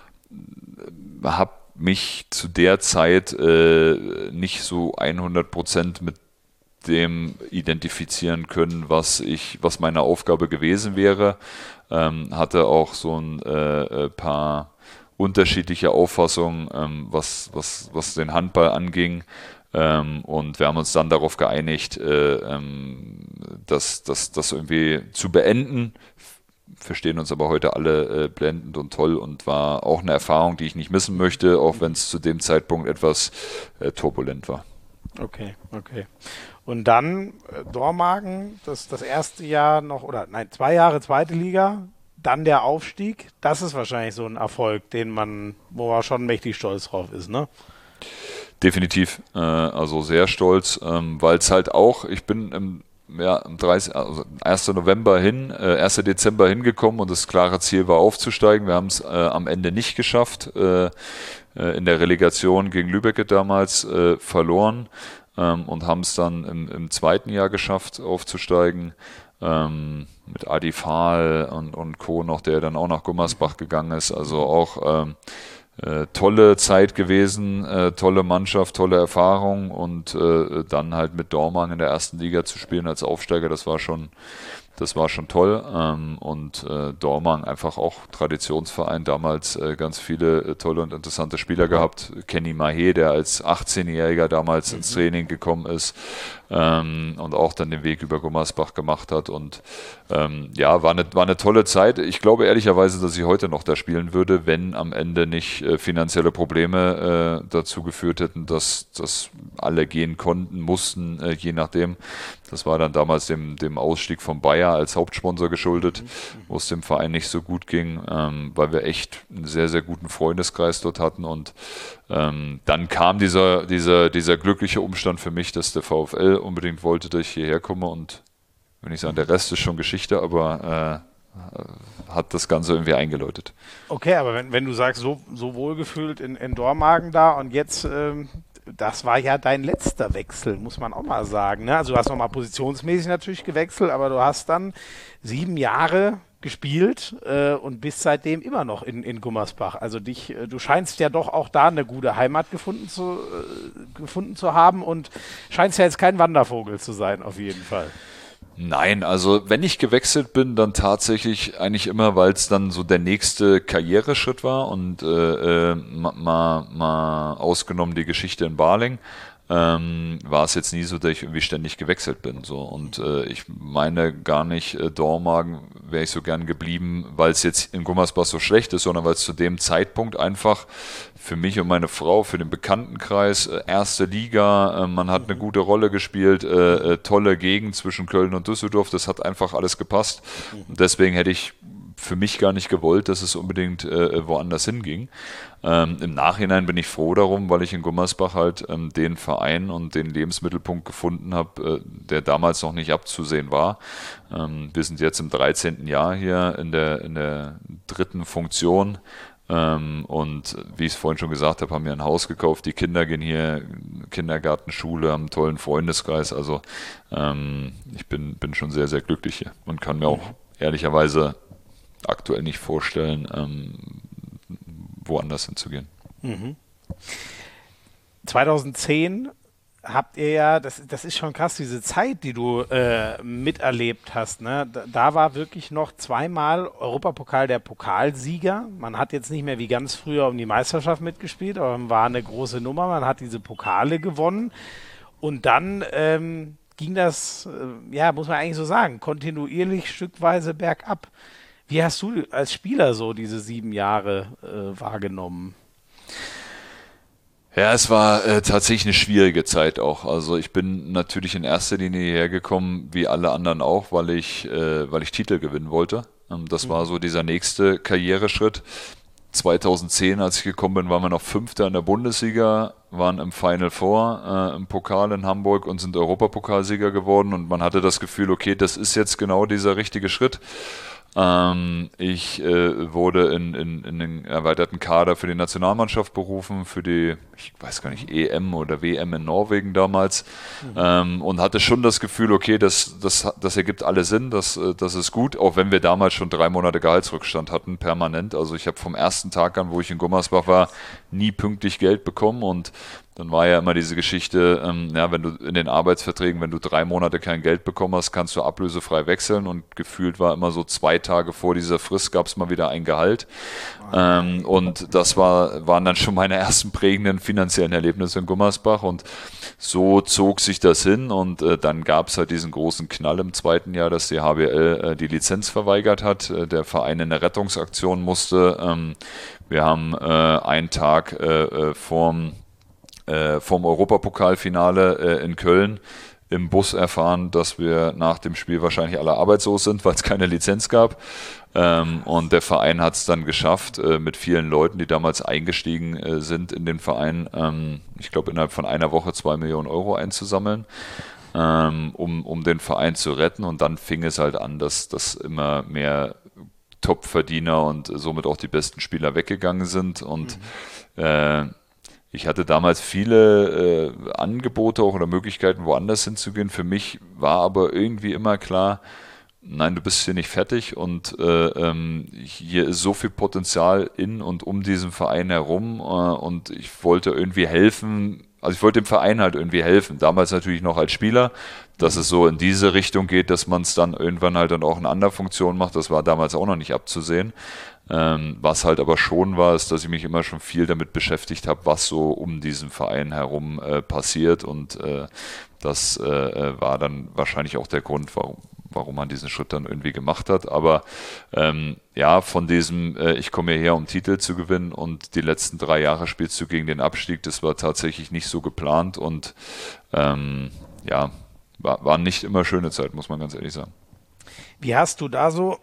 [SPEAKER 2] Habe mich zu der Zeit äh, nicht so hundert Prozent mit dem identifizieren können, was ich, was meine Aufgabe gewesen wäre. Ähm, hatte auch so ein äh, paar unterschiedliche Auffassungen, ähm, was, was, was den Handball anging. Ähm, und wir haben uns dann darauf geeinigt, äh, ähm, das, das, das irgendwie zu beenden. Verstehen uns aber heute alle äh, blendend und toll und war auch eine Erfahrung, die ich nicht missen möchte, auch wenn es zu dem Zeitpunkt etwas äh, turbulent war.
[SPEAKER 1] Okay, okay. Und dann äh, Dormagen, das, das erste Jahr noch, oder nein, zwei Jahre zweite Liga, dann der Aufstieg. Das ist wahrscheinlich so ein Erfolg, den man, wo man schon mächtig stolz drauf ist, ne?
[SPEAKER 2] Definitiv, äh, also sehr stolz, ähm, weil es halt auch, ich bin im Ja, am dreißigsten Also ersten November hin, äh, ersten Dezember hingekommen und das klare Ziel war aufzusteigen. Wir haben es äh, am Ende nicht geschafft, äh, äh, in der Relegation gegen Lübeck damals äh, verloren ähm, und haben es dann im, im zweiten Jahr geschafft, aufzusteigen. Ähm, mit Adi Fahl und, und Co. noch, der dann auch nach Gummersbach gegangen ist. Also auch ähm, Äh, tolle Zeit gewesen, äh, tolle Mannschaft, tolle Erfahrung und äh, dann halt mit Dormagen in der ersten Liga zu spielen als Aufsteiger, das war schon, das war schon toll. Ähm, und äh, Dormagen einfach auch Traditionsverein, damals äh, ganz viele äh, tolle und interessante Spieler gehabt. Kenny Mahé, der als achtzehnjähriger damals ins Training gekommen ist ähm, und auch dann den Weg über Gummersbach gemacht hat und ähm, ja, war eine, war eine tolle Zeit. Ich glaube ehrlicherweise, dass ich heute noch da spielen würde, wenn am Ende nicht äh, finanzielle Probleme äh, dazu geführt hätten, dass, dass alle gehen konnten, mussten, äh, je nachdem. Das war dann damals dem, dem Ausstieg von Bayer als Hauptsponsor geschuldet, wo es dem Verein nicht so gut ging, ähm, weil wir echt einen sehr, sehr guten Freundeskreis dort hatten und ähm, dann kam dieser, dieser, dieser glückliche Umstand für mich, dass der VfL unbedingt wollte, dass ich hierher komme und wenn ich sagen, der Rest ist schon Geschichte, aber äh, hat das Ganze irgendwie eingeläutet.
[SPEAKER 1] Okay, aber wenn, wenn du sagst, so, so wohlgefühlt in, in Dormagen da und jetzt, ähm, das war ja dein letzter Wechsel, muss man auch mal sagen. Ne? Also du hast nochmal positionsmäßig natürlich gewechselt, aber du hast dann sieben Jahre gespielt äh, und bist seitdem immer noch in, in Gummersbach. Also dich, äh, du scheinst ja doch auch da eine gute Heimat gefunden zu, äh, gefunden zu haben und scheinst ja jetzt kein Wandervogel zu sein, auf jeden Fall.
[SPEAKER 2] Nein, also wenn ich gewechselt bin, dann tatsächlich eigentlich immer, weil es dann so der nächste Karriereschritt war und äh, mal, mal, mal ausgenommen die Geschichte in Baling, ähm, war es jetzt nie so, dass ich irgendwie ständig gewechselt bin. So. Und äh, ich meine gar nicht, äh, Dormagen wäre ich so gern geblieben, weil es jetzt in Gummersbach so schlecht ist, sondern weil es zu dem Zeitpunkt einfach für mich und meine Frau, für den Bekanntenkreis, äh, erste Liga, äh, man hat eine gute Rolle gespielt, äh, äh, tolle Gegend zwischen Köln und Düsseldorf, das hat einfach alles gepasst. Und deswegen hätte ich für mich gar nicht gewollt, dass es unbedingt äh, woanders hinging. Ähm, Im Nachhinein bin ich froh darum, weil ich in Gummersbach halt ähm, den Verein und den Lebensmittelpunkt gefunden habe, äh, der damals noch nicht abzusehen war. Ähm, wir sind jetzt im dreizehnten Jahr hier in der, in der dritten Funktion. Ähm, und wie ich es vorhin schon gesagt habe, haben wir ein Haus gekauft. Die Kinder gehen hier Kindergarten, Schule, haben einen tollen Freundeskreis. Also ähm, ich bin, bin schon sehr, sehr glücklich hier und kann mir auch ehrlicherweise aktuell nicht vorstellen, ähm, woanders hinzugehen.
[SPEAKER 1] Mhm. zweitausendzehn habt ihr ja, das, das ist schon krass, diese Zeit, die du äh, miterlebt hast. Ne? Da, da war wirklich noch zweimal Europapokal der Pokalsieger. Man hat jetzt nicht mehr wie ganz früher um die Meisterschaft mitgespielt, aber man war eine große Nummer. Man hat diese Pokale gewonnen. Und dann ähm, ging das, äh, ja, muss man eigentlich so sagen, kontinuierlich stückweise bergab. Wie hast du als Spieler so diese sieben Jahre äh, wahrgenommen?
[SPEAKER 2] Ja, es war äh, tatsächlich eine schwierige Zeit auch. Also ich bin natürlich in erster Linie hierher gekommen, wie alle anderen auch, weil ich, äh, weil ich Titel gewinnen wollte. Ähm, das mhm. war so dieser nächste Karriereschritt. zweitausendzehn, als ich gekommen bin, waren wir noch Fünfter in der Bundesliga, waren im Final Four äh, im Pokal in Hamburg und sind Europapokalsieger geworden. Und man hatte das Gefühl, okay, das ist jetzt genau dieser richtige Schritt. Ähm, ich äh, wurde in, in, in den erweiterten Kader für die Nationalmannschaft berufen, für die, ich weiß gar nicht, E M oder W M in Norwegen damals mhm. ähm, und hatte schon das Gefühl, okay, das, das, das ergibt alles Sinn, das, das ist gut, auch wenn wir damals schon drei Monate Gehaltsrückstand hatten, permanent. Also ich habe vom ersten Tag an, wo ich in Gummersbach war, nie pünktlich Geld bekommen und dann war ja immer diese Geschichte, ähm, ja, wenn du in den Arbeitsverträgen, wenn du drei Monate kein Geld bekommen hast, kannst du ablösefrei wechseln und gefühlt war immer so zwei Tage vor dieser Frist gab es mal wieder ein Gehalt. Ähm, und das war, waren dann schon meine ersten prägenden finanziellen Erlebnisse in Gummersbach und so zog sich das hin und äh, dann gab es halt diesen großen Knall im zweiten Jahr, dass die H B L äh, die Lizenz verweigert hat, äh, der Verein in eine Rettungsaktion musste. Ähm, wir haben äh, einen Tag äh, vorm Äh, vom Europapokalfinale äh, in Köln im Bus erfahren, dass wir nach dem Spiel wahrscheinlich alle arbeitslos sind, weil es keine Lizenz gab. Ähm, und der Verein hat es dann geschafft, äh, mit vielen Leuten, die damals eingestiegen äh, sind in den Verein, ähm, ich glaube innerhalb von einer Woche zwei Millionen Euro einzusammeln, ähm, um, um den Verein zu retten. Und dann fing es halt an, dass, dass immer mehr Top-Verdiener und somit auch die besten Spieler weggegangen sind. Und mhm. äh, ich hatte damals viele äh, Angebote auch oder Möglichkeiten, woanders hinzugehen. Für mich war aber irgendwie immer klar, nein, du bist hier nicht fertig und äh, ähm, hier ist so viel Potenzial in und um diesen Verein herum äh, und ich wollte irgendwie helfen, also ich wollte dem Verein halt irgendwie helfen. Damals natürlich noch als Spieler, dass es so in diese Richtung geht, dass man es dann irgendwann halt dann auch in anderer Funktion macht. Das war damals auch noch nicht abzusehen. Ähm, was halt aber schon war, ist, dass ich mich immer schon viel damit beschäftigt habe, was so um diesen Verein herum äh, passiert und äh, das äh, war dann wahrscheinlich auch der Grund, warum, warum man diesen Schritt dann irgendwie gemacht hat. Aber ähm, ja, von diesem, äh, ich komme hierher, um Titel zu gewinnen und die letzten drei Jahre spielst du gegen den Abstieg, das war tatsächlich nicht so geplant und ähm, ja, war, war nicht immer schöne Zeit, muss man ganz ehrlich sagen.
[SPEAKER 1] Wie hast du da so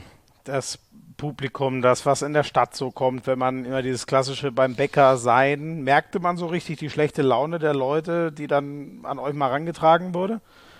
[SPEAKER 1] das Publikum, das, was in der Stadt so kommt, wenn man immer dieses klassische beim Bäcker sein, merkte man so richtig die schlechte Laune der Leute, die dann an euch mal herangetragen wurde?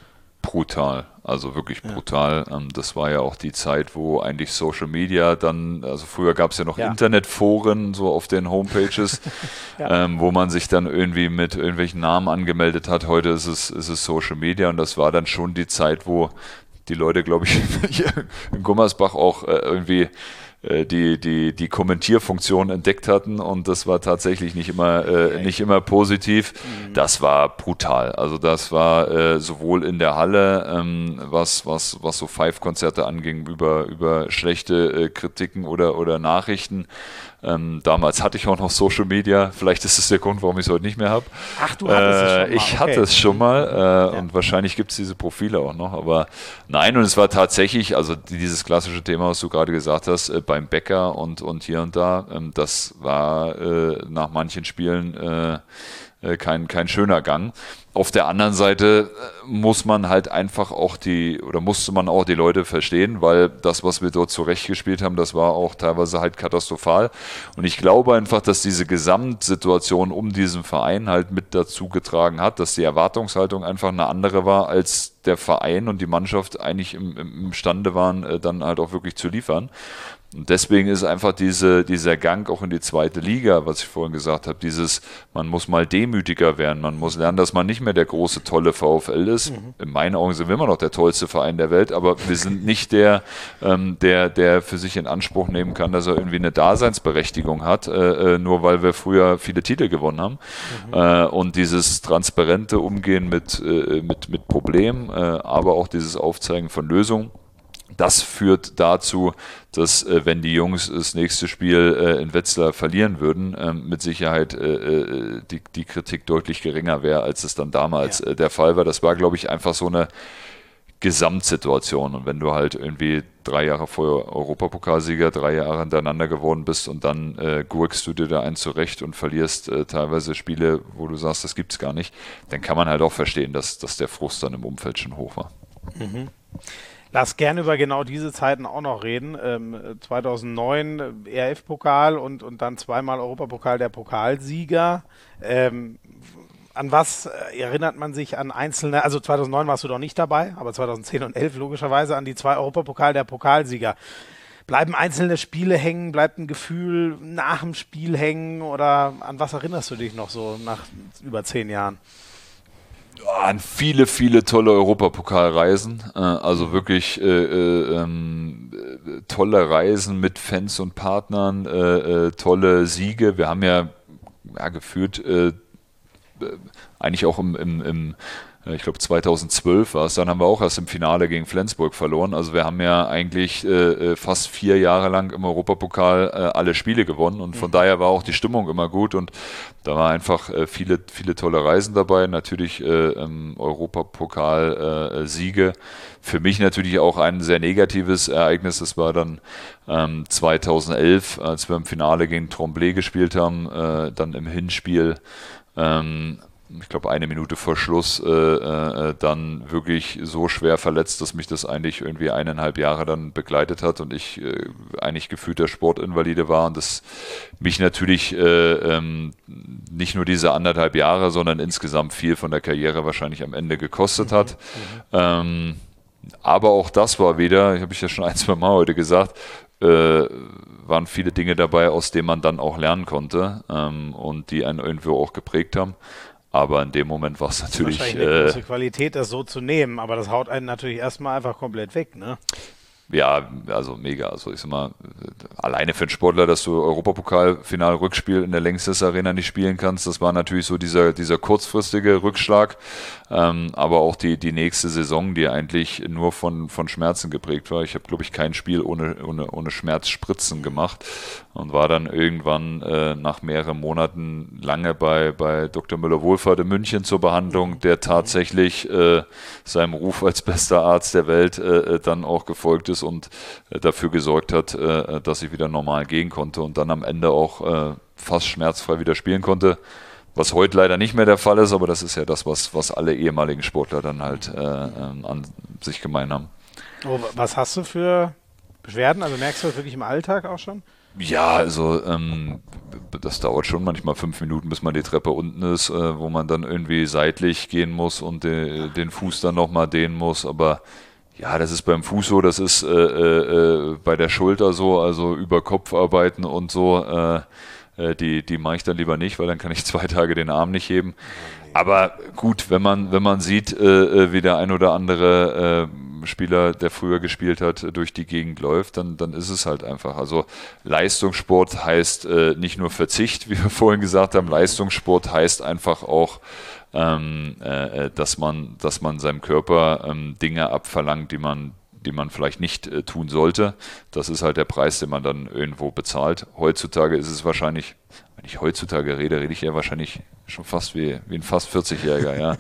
[SPEAKER 2] Brutal, also wirklich brutal. Ja. Das war ja auch die Zeit, wo eigentlich Social Media dann, also früher gab es ja noch ja. Internetforen so auf den Homepages, ja. ähm, wo man sich dann irgendwie mit irgendwelchen Namen angemeldet hat. Heute ist es, ist es Social Media und das war dann schon die Zeit, wo die Leute, glaube ich, hier in Gummersbach auch äh, irgendwie äh, die, die, die Kommentierfunktion entdeckt hatten und das war tatsächlich nicht immer, äh, nicht immer positiv. Mhm. Das war brutal. Also das war äh, sowohl in der Halle, ähm, was, was, was so Five-Konzerte anging, über, über schlechte äh, Kritiken oder, oder Nachrichten. Ähm, damals hatte ich auch noch Social Media, vielleicht ist es der Grund, warum ich es heute nicht mehr habe.
[SPEAKER 1] Ach, du hattest äh, es schon mal.
[SPEAKER 2] Ich okay. hatte es schon mal äh, ja. und wahrscheinlich gibt es diese Profile auch noch, aber nein, und es war tatsächlich, also dieses klassische Thema, was du gerade gesagt hast, äh, beim Bäcker und, und hier und da, ähm, das war äh, nach manchen Spielen äh, Kein, kein schöner Gang. Auf der anderen Seite muss man halt einfach auch die, oder musste man auch die Leute verstehen, weil das, was wir dort zurechtgespielt haben, das war auch teilweise halt katastrophal. Und ich glaube einfach, dass diese Gesamtsituation um diesen Verein halt mit dazu getragen hat, dass die Erwartungshaltung einfach eine andere war, als der Verein und die Mannschaft eigentlich im, imstande waren, dann halt auch wirklich zu liefern. Und deswegen ist einfach diese, dieser Gang auch in die zweite Liga, was ich vorhin gesagt habe, dieses, man muss mal demütiger werden, man muss lernen, dass man nicht mehr der große, tolle VfL ist. Mhm. In meinen Augen sind wir immer noch der tollste Verein der Welt, aber wir sind nicht der, ähm, der, der für sich in Anspruch nehmen kann, dass er irgendwie eine Daseinsberechtigung hat, äh, nur weil wir früher viele Titel gewonnen haben. Mhm. Äh, und dieses transparente Umgehen mit, äh, mit, mit Problemen, äh, aber auch dieses Aufzeigen von Lösungen, das führt dazu, dass äh, wenn die Jungs das nächste Spiel äh, in Wetzlar verlieren würden, äh, mit Sicherheit äh, die, die Kritik deutlich geringer wäre, als es dann damals ja. äh, der Fall war. Das war, glaube ich, einfach so eine Gesamtsituation. Und wenn du halt irgendwie drei Jahre vorher Europapokalsieger, drei Jahre hintereinander geworden bist und dann äh, gurkst du dir da einen zurecht und verlierst äh, teilweise Spiele, wo du sagst, das gibt's gar nicht, dann kann man halt auch verstehen, dass, dass der Frust dann im Umfeld schon hoch war.
[SPEAKER 1] Mhm. Lass gerne über genau diese Zeiten auch noch reden. Ähm, zweitausendneun E R F-Pokal und, und dann zweimal Europapokal der Pokalsieger. Ähm, an was erinnert man sich an einzelne, also zweitausendneun warst du doch nicht dabei, aber zweitausendzehn und elf logischerweise an die zwei Europapokal der Pokalsieger. Bleiben einzelne Spiele hängen, bleibt ein Gefühl nach dem Spiel hängen oder an was erinnerst du dich noch so nach über zehn Jahren?
[SPEAKER 2] An viele, viele tolle Europapokalreisen, äh, also wirklich äh, äh, ähm, tolle Reisen mit Fans und Partnern, äh, äh, tolle Siege. Wir haben ja, ja geführt äh, äh, eigentlich auch im, im, im ich glaube zweitausendzwölf war es, dann haben wir auch erst im Finale gegen Flensburg verloren. Also wir haben ja eigentlich äh, fast vier Jahre lang im Europapokal äh, alle Spiele gewonnen und von mhm. daher war auch die Stimmung immer gut und da war einfach äh, viele, viele tolle Reisen dabei. Natürlich äh, im Europapokal äh, Siege. Für mich natürlich auch ein sehr negatives Ereignis. Das war dann ähm, zweitausendelf, als wir im Finale gegen Tremblay gespielt haben, äh, dann im Hinspiel ähm, ich glaube eine Minute vor Schluss äh, äh, dann wirklich so schwer verletzt, dass mich das eigentlich irgendwie eineinhalb Jahre dann begleitet hat und ich äh, eigentlich gefühlt der Sportinvalide war und das mich natürlich äh, ähm, nicht nur diese anderthalb Jahre, sondern insgesamt viel von der Karriere wahrscheinlich am Ende gekostet hat. Mhm. Ähm, aber auch das war wieder, habe ich ja schon ein, zwei Mal heute gesagt, äh, waren viele Dinge dabei, aus denen man dann auch lernen konnte ähm, und die einen irgendwo auch geprägt haben. Aber in dem Moment war es natürlich...
[SPEAKER 1] Das ist wahrscheinlich eine große Qualität, das so zu nehmen, aber das haut einen natürlich erstmal einfach komplett weg, ne?
[SPEAKER 2] Ja, also mega. Also ich sag mal, alleine für einen Sportler, dass du Europapokal-Final-Rückspiel in der Längstes Arena nicht spielen kannst, das war natürlich so dieser, dieser kurzfristige Rückschlag. Ähm, aber auch die, die nächste Saison, die eigentlich nur von, von Schmerzen geprägt war. Ich habe, glaube ich, kein Spiel ohne, ohne, ohne Schmerzspritzen gemacht und war dann irgendwann äh, nach mehreren Monaten lange bei, bei Doktor Müller-Wohlfahrt in München zur Behandlung, der tatsächlich äh, seinem Ruf als bester Arzt der Welt äh, dann auch gefolgt ist und äh, dafür gesorgt hat, äh, dass ich wieder normal gehen konnte und dann am Ende auch äh, fast schmerzfrei wieder spielen konnte. Was heute leider nicht mehr der Fall ist, aber das ist ja das, was, was alle ehemaligen Sportler dann halt äh, an sich gemein haben.
[SPEAKER 1] Oh, was hast du für Beschwerden? Also merkst du das wirklich im Alltag auch schon?
[SPEAKER 2] Ja, also ähm, das dauert schon manchmal fünf Minuten, bis man die Treppe unten ist, äh, wo man dann irgendwie seitlich gehen muss und de, den Fuß dann nochmal dehnen muss, aber ja, das ist beim Fuß so, das ist äh, äh, bei der Schulter so, also über Kopf arbeiten und so, äh, Die, die mache ich dann lieber nicht, weil dann kann ich zwei Tage den Arm nicht heben. Aber gut, wenn man, wenn man sieht, äh, wie der ein oder andere äh, Spieler, der früher gespielt hat, durch die Gegend läuft, dann, dann ist es halt einfach. Also Leistungssport heißt äh, nicht nur Verzicht, wie wir vorhin gesagt haben, Leistungssport heißt einfach auch, ähm, äh, dass man, dass man seinem Körper ähm, Dinge abverlangt, die man die man vielleicht nicht äh, tun sollte. Das ist halt der Preis, den man dann irgendwo bezahlt. Heutzutage ist es wahrscheinlich, wenn ich heutzutage rede, rede ich ja wahrscheinlich schon fast wie, wie ein fast vierzigjähriger. Ja.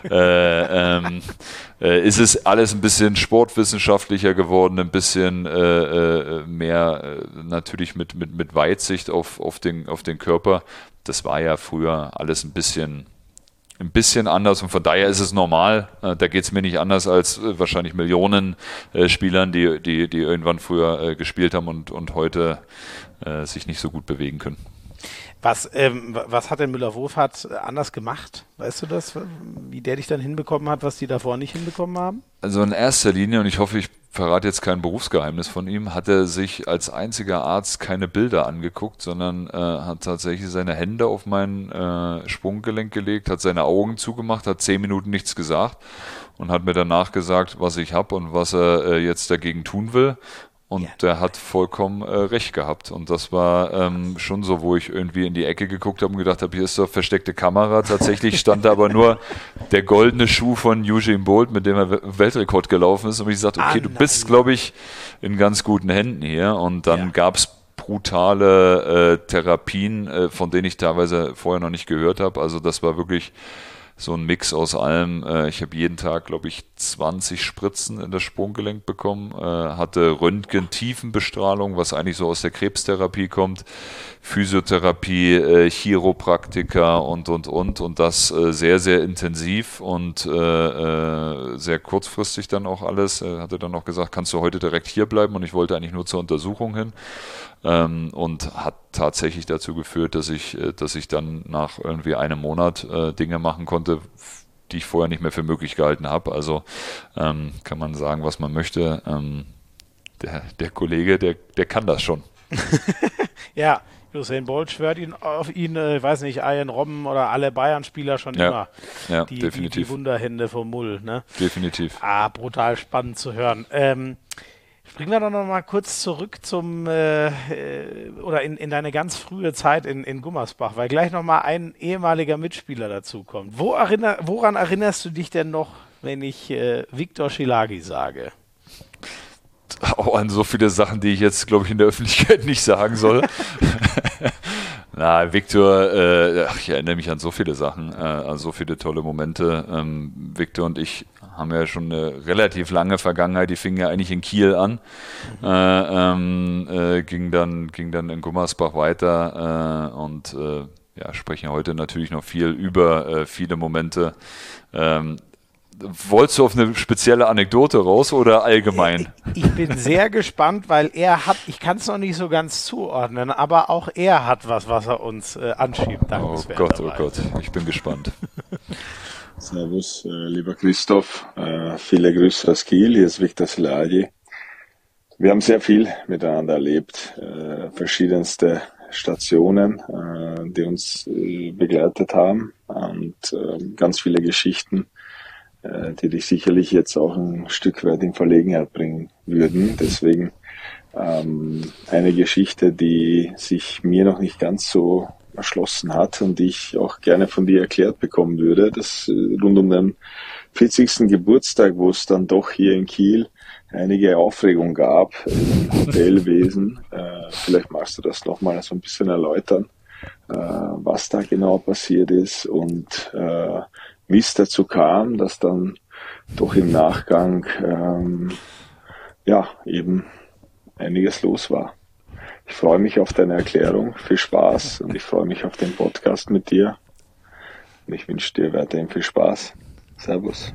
[SPEAKER 2] äh, ähm, äh, ist es alles ein bisschen sportwissenschaftlicher geworden, ein bisschen äh, äh, mehr äh, natürlich mit, mit, mit Weitsicht auf, auf, den, auf den Körper. Das war ja früher alles ein bisschen Ein bisschen anders und von daher ist es normal. Da geht es mir nicht anders als wahrscheinlich Millionen äh, Spielern, die, die, die irgendwann früher äh, gespielt haben und, und heute äh, sich nicht so gut bewegen können.
[SPEAKER 1] Was, ähm, was hat denn Müller-Wohlfahrt anders gemacht? Weißt du das? Wie der dich dann hinbekommen hat, was die davor nicht hinbekommen haben?
[SPEAKER 2] Also in erster Linie, und ich hoffe, ich verrate jetzt kein Berufsgeheimnis von ihm, hat er sich als einziger Arzt keine Bilder angeguckt, sondern äh, hat tatsächlich seine Hände auf mein äh, Sprunggelenk gelegt, hat seine Augen zugemacht, hat zehn Minuten nichts gesagt und hat mir danach gesagt, was ich habe und was er äh, jetzt dagegen tun will. Und ja. Der hat vollkommen äh, recht gehabt. Und das war ähm, schon so, wo ich irgendwie in die Ecke geguckt habe und gedacht habe, hier ist doch versteckte Kamera. Tatsächlich stand da aber nur der goldene Schuh von Usain Bolt, mit dem er Weltrekord gelaufen ist. Und ich sagte, okay, ah, du bist, glaube ich, in ganz guten Händen hier. Und dann ja. gab es brutale äh, Therapien, äh, von denen ich teilweise vorher noch nicht gehört habe. Also das war wirklich so ein Mix aus allem. Ich habe jeden Tag, glaube ich, zwanzig Spritzen in das Sprunggelenk bekommen, hatte Röntgen-Tiefenbestrahlung, was eigentlich so aus der Krebstherapie kommt, Physiotherapie, Chiropraktika und, und, und. Und das sehr, sehr intensiv und sehr kurzfristig dann auch alles. Er hatte dann auch gesagt, kannst du heute direkt hier bleiben? Und ich wollte eigentlich nur zur Untersuchung hin. Ähm, und hat tatsächlich dazu geführt, dass ich, dass ich dann nach irgendwie einem Monat äh, Dinge machen konnte, die ich vorher nicht mehr für möglich gehalten habe. Also ähm, kann man sagen, was man möchte. Ähm, der, der Kollege, der, der kann das schon.
[SPEAKER 1] Ja, Usain Bolt schwört ihn auf ihn, ich äh, weiß nicht, Arjen Robben oder alle Bayern-Spieler schon
[SPEAKER 2] ja,
[SPEAKER 1] immer.
[SPEAKER 2] Ja,
[SPEAKER 1] die,
[SPEAKER 2] definitiv.
[SPEAKER 1] Die, die Wunderhände vom Mull. Ne?
[SPEAKER 2] Definitiv.
[SPEAKER 1] Ah, brutal spannend zu hören. Ähm, Springen wir doch noch mal kurz zurück zum äh, oder in, in deine ganz frühe Zeit in, in Gummersbach, weil gleich noch mal ein ehemaliger Mitspieler dazu kommt. Wo erinner, woran erinnerst du dich denn noch, wenn ich äh, Viktor Szilágyi sage?
[SPEAKER 2] Auch an so viele Sachen, die ich jetzt, glaube ich, in der Öffentlichkeit nicht sagen soll. Na, Viktor, äh, ach, ich erinnere mich an so viele Sachen, äh, an so viele tolle Momente. Ähm, Viktor und ich haben ja schon eine relativ lange Vergangenheit, die fingen ja eigentlich in Kiel an, mhm. äh, ähm, äh, ging dann, ging dann in Gummersbach weiter äh, und äh, ja, sprechen heute natürlich noch viel über äh, viele Momente. Ähm, Wolltest du auf eine spezielle Anekdote raus oder allgemein?
[SPEAKER 1] Ich bin sehr gespannt, weil er hat, ich kann es noch nicht so ganz zuordnen, aber auch er hat was, was er uns äh, anschiebt.
[SPEAKER 2] Oh Gott, oh Gott, ich bin gespannt.
[SPEAKER 4] Servus, äh, lieber Christoph, äh, viele Grüße aus Kiel, hier ist Viktor Szilágyi. Wir haben sehr viel miteinander erlebt, äh, verschiedenste Stationen, äh, die uns äh, begleitet haben und äh, ganz viele Geschichten, die dich sicherlich jetzt auch ein Stück weit in Verlegenheit bringen würden. Deswegen ähm, eine Geschichte, die sich mir noch nicht ganz so erschlossen hat und die ich auch gerne von dir erklärt bekommen würde. Das äh, rund um den vierzigsten Geburtstag, wo es dann doch hier in Kiel einige Aufregung gab im Hotelwesen. Äh, vielleicht magst du das nochmal so ein bisschen erläutern, äh, was da genau passiert ist und äh, wie es dazu kam, dass dann doch im Nachgang ähm, ja eben einiges los war. Ich freue mich auf deine Erklärung, viel Spaß und ich freue mich auf den Podcast mit dir. Und ich wünsche dir weiterhin viel Spaß. Servus.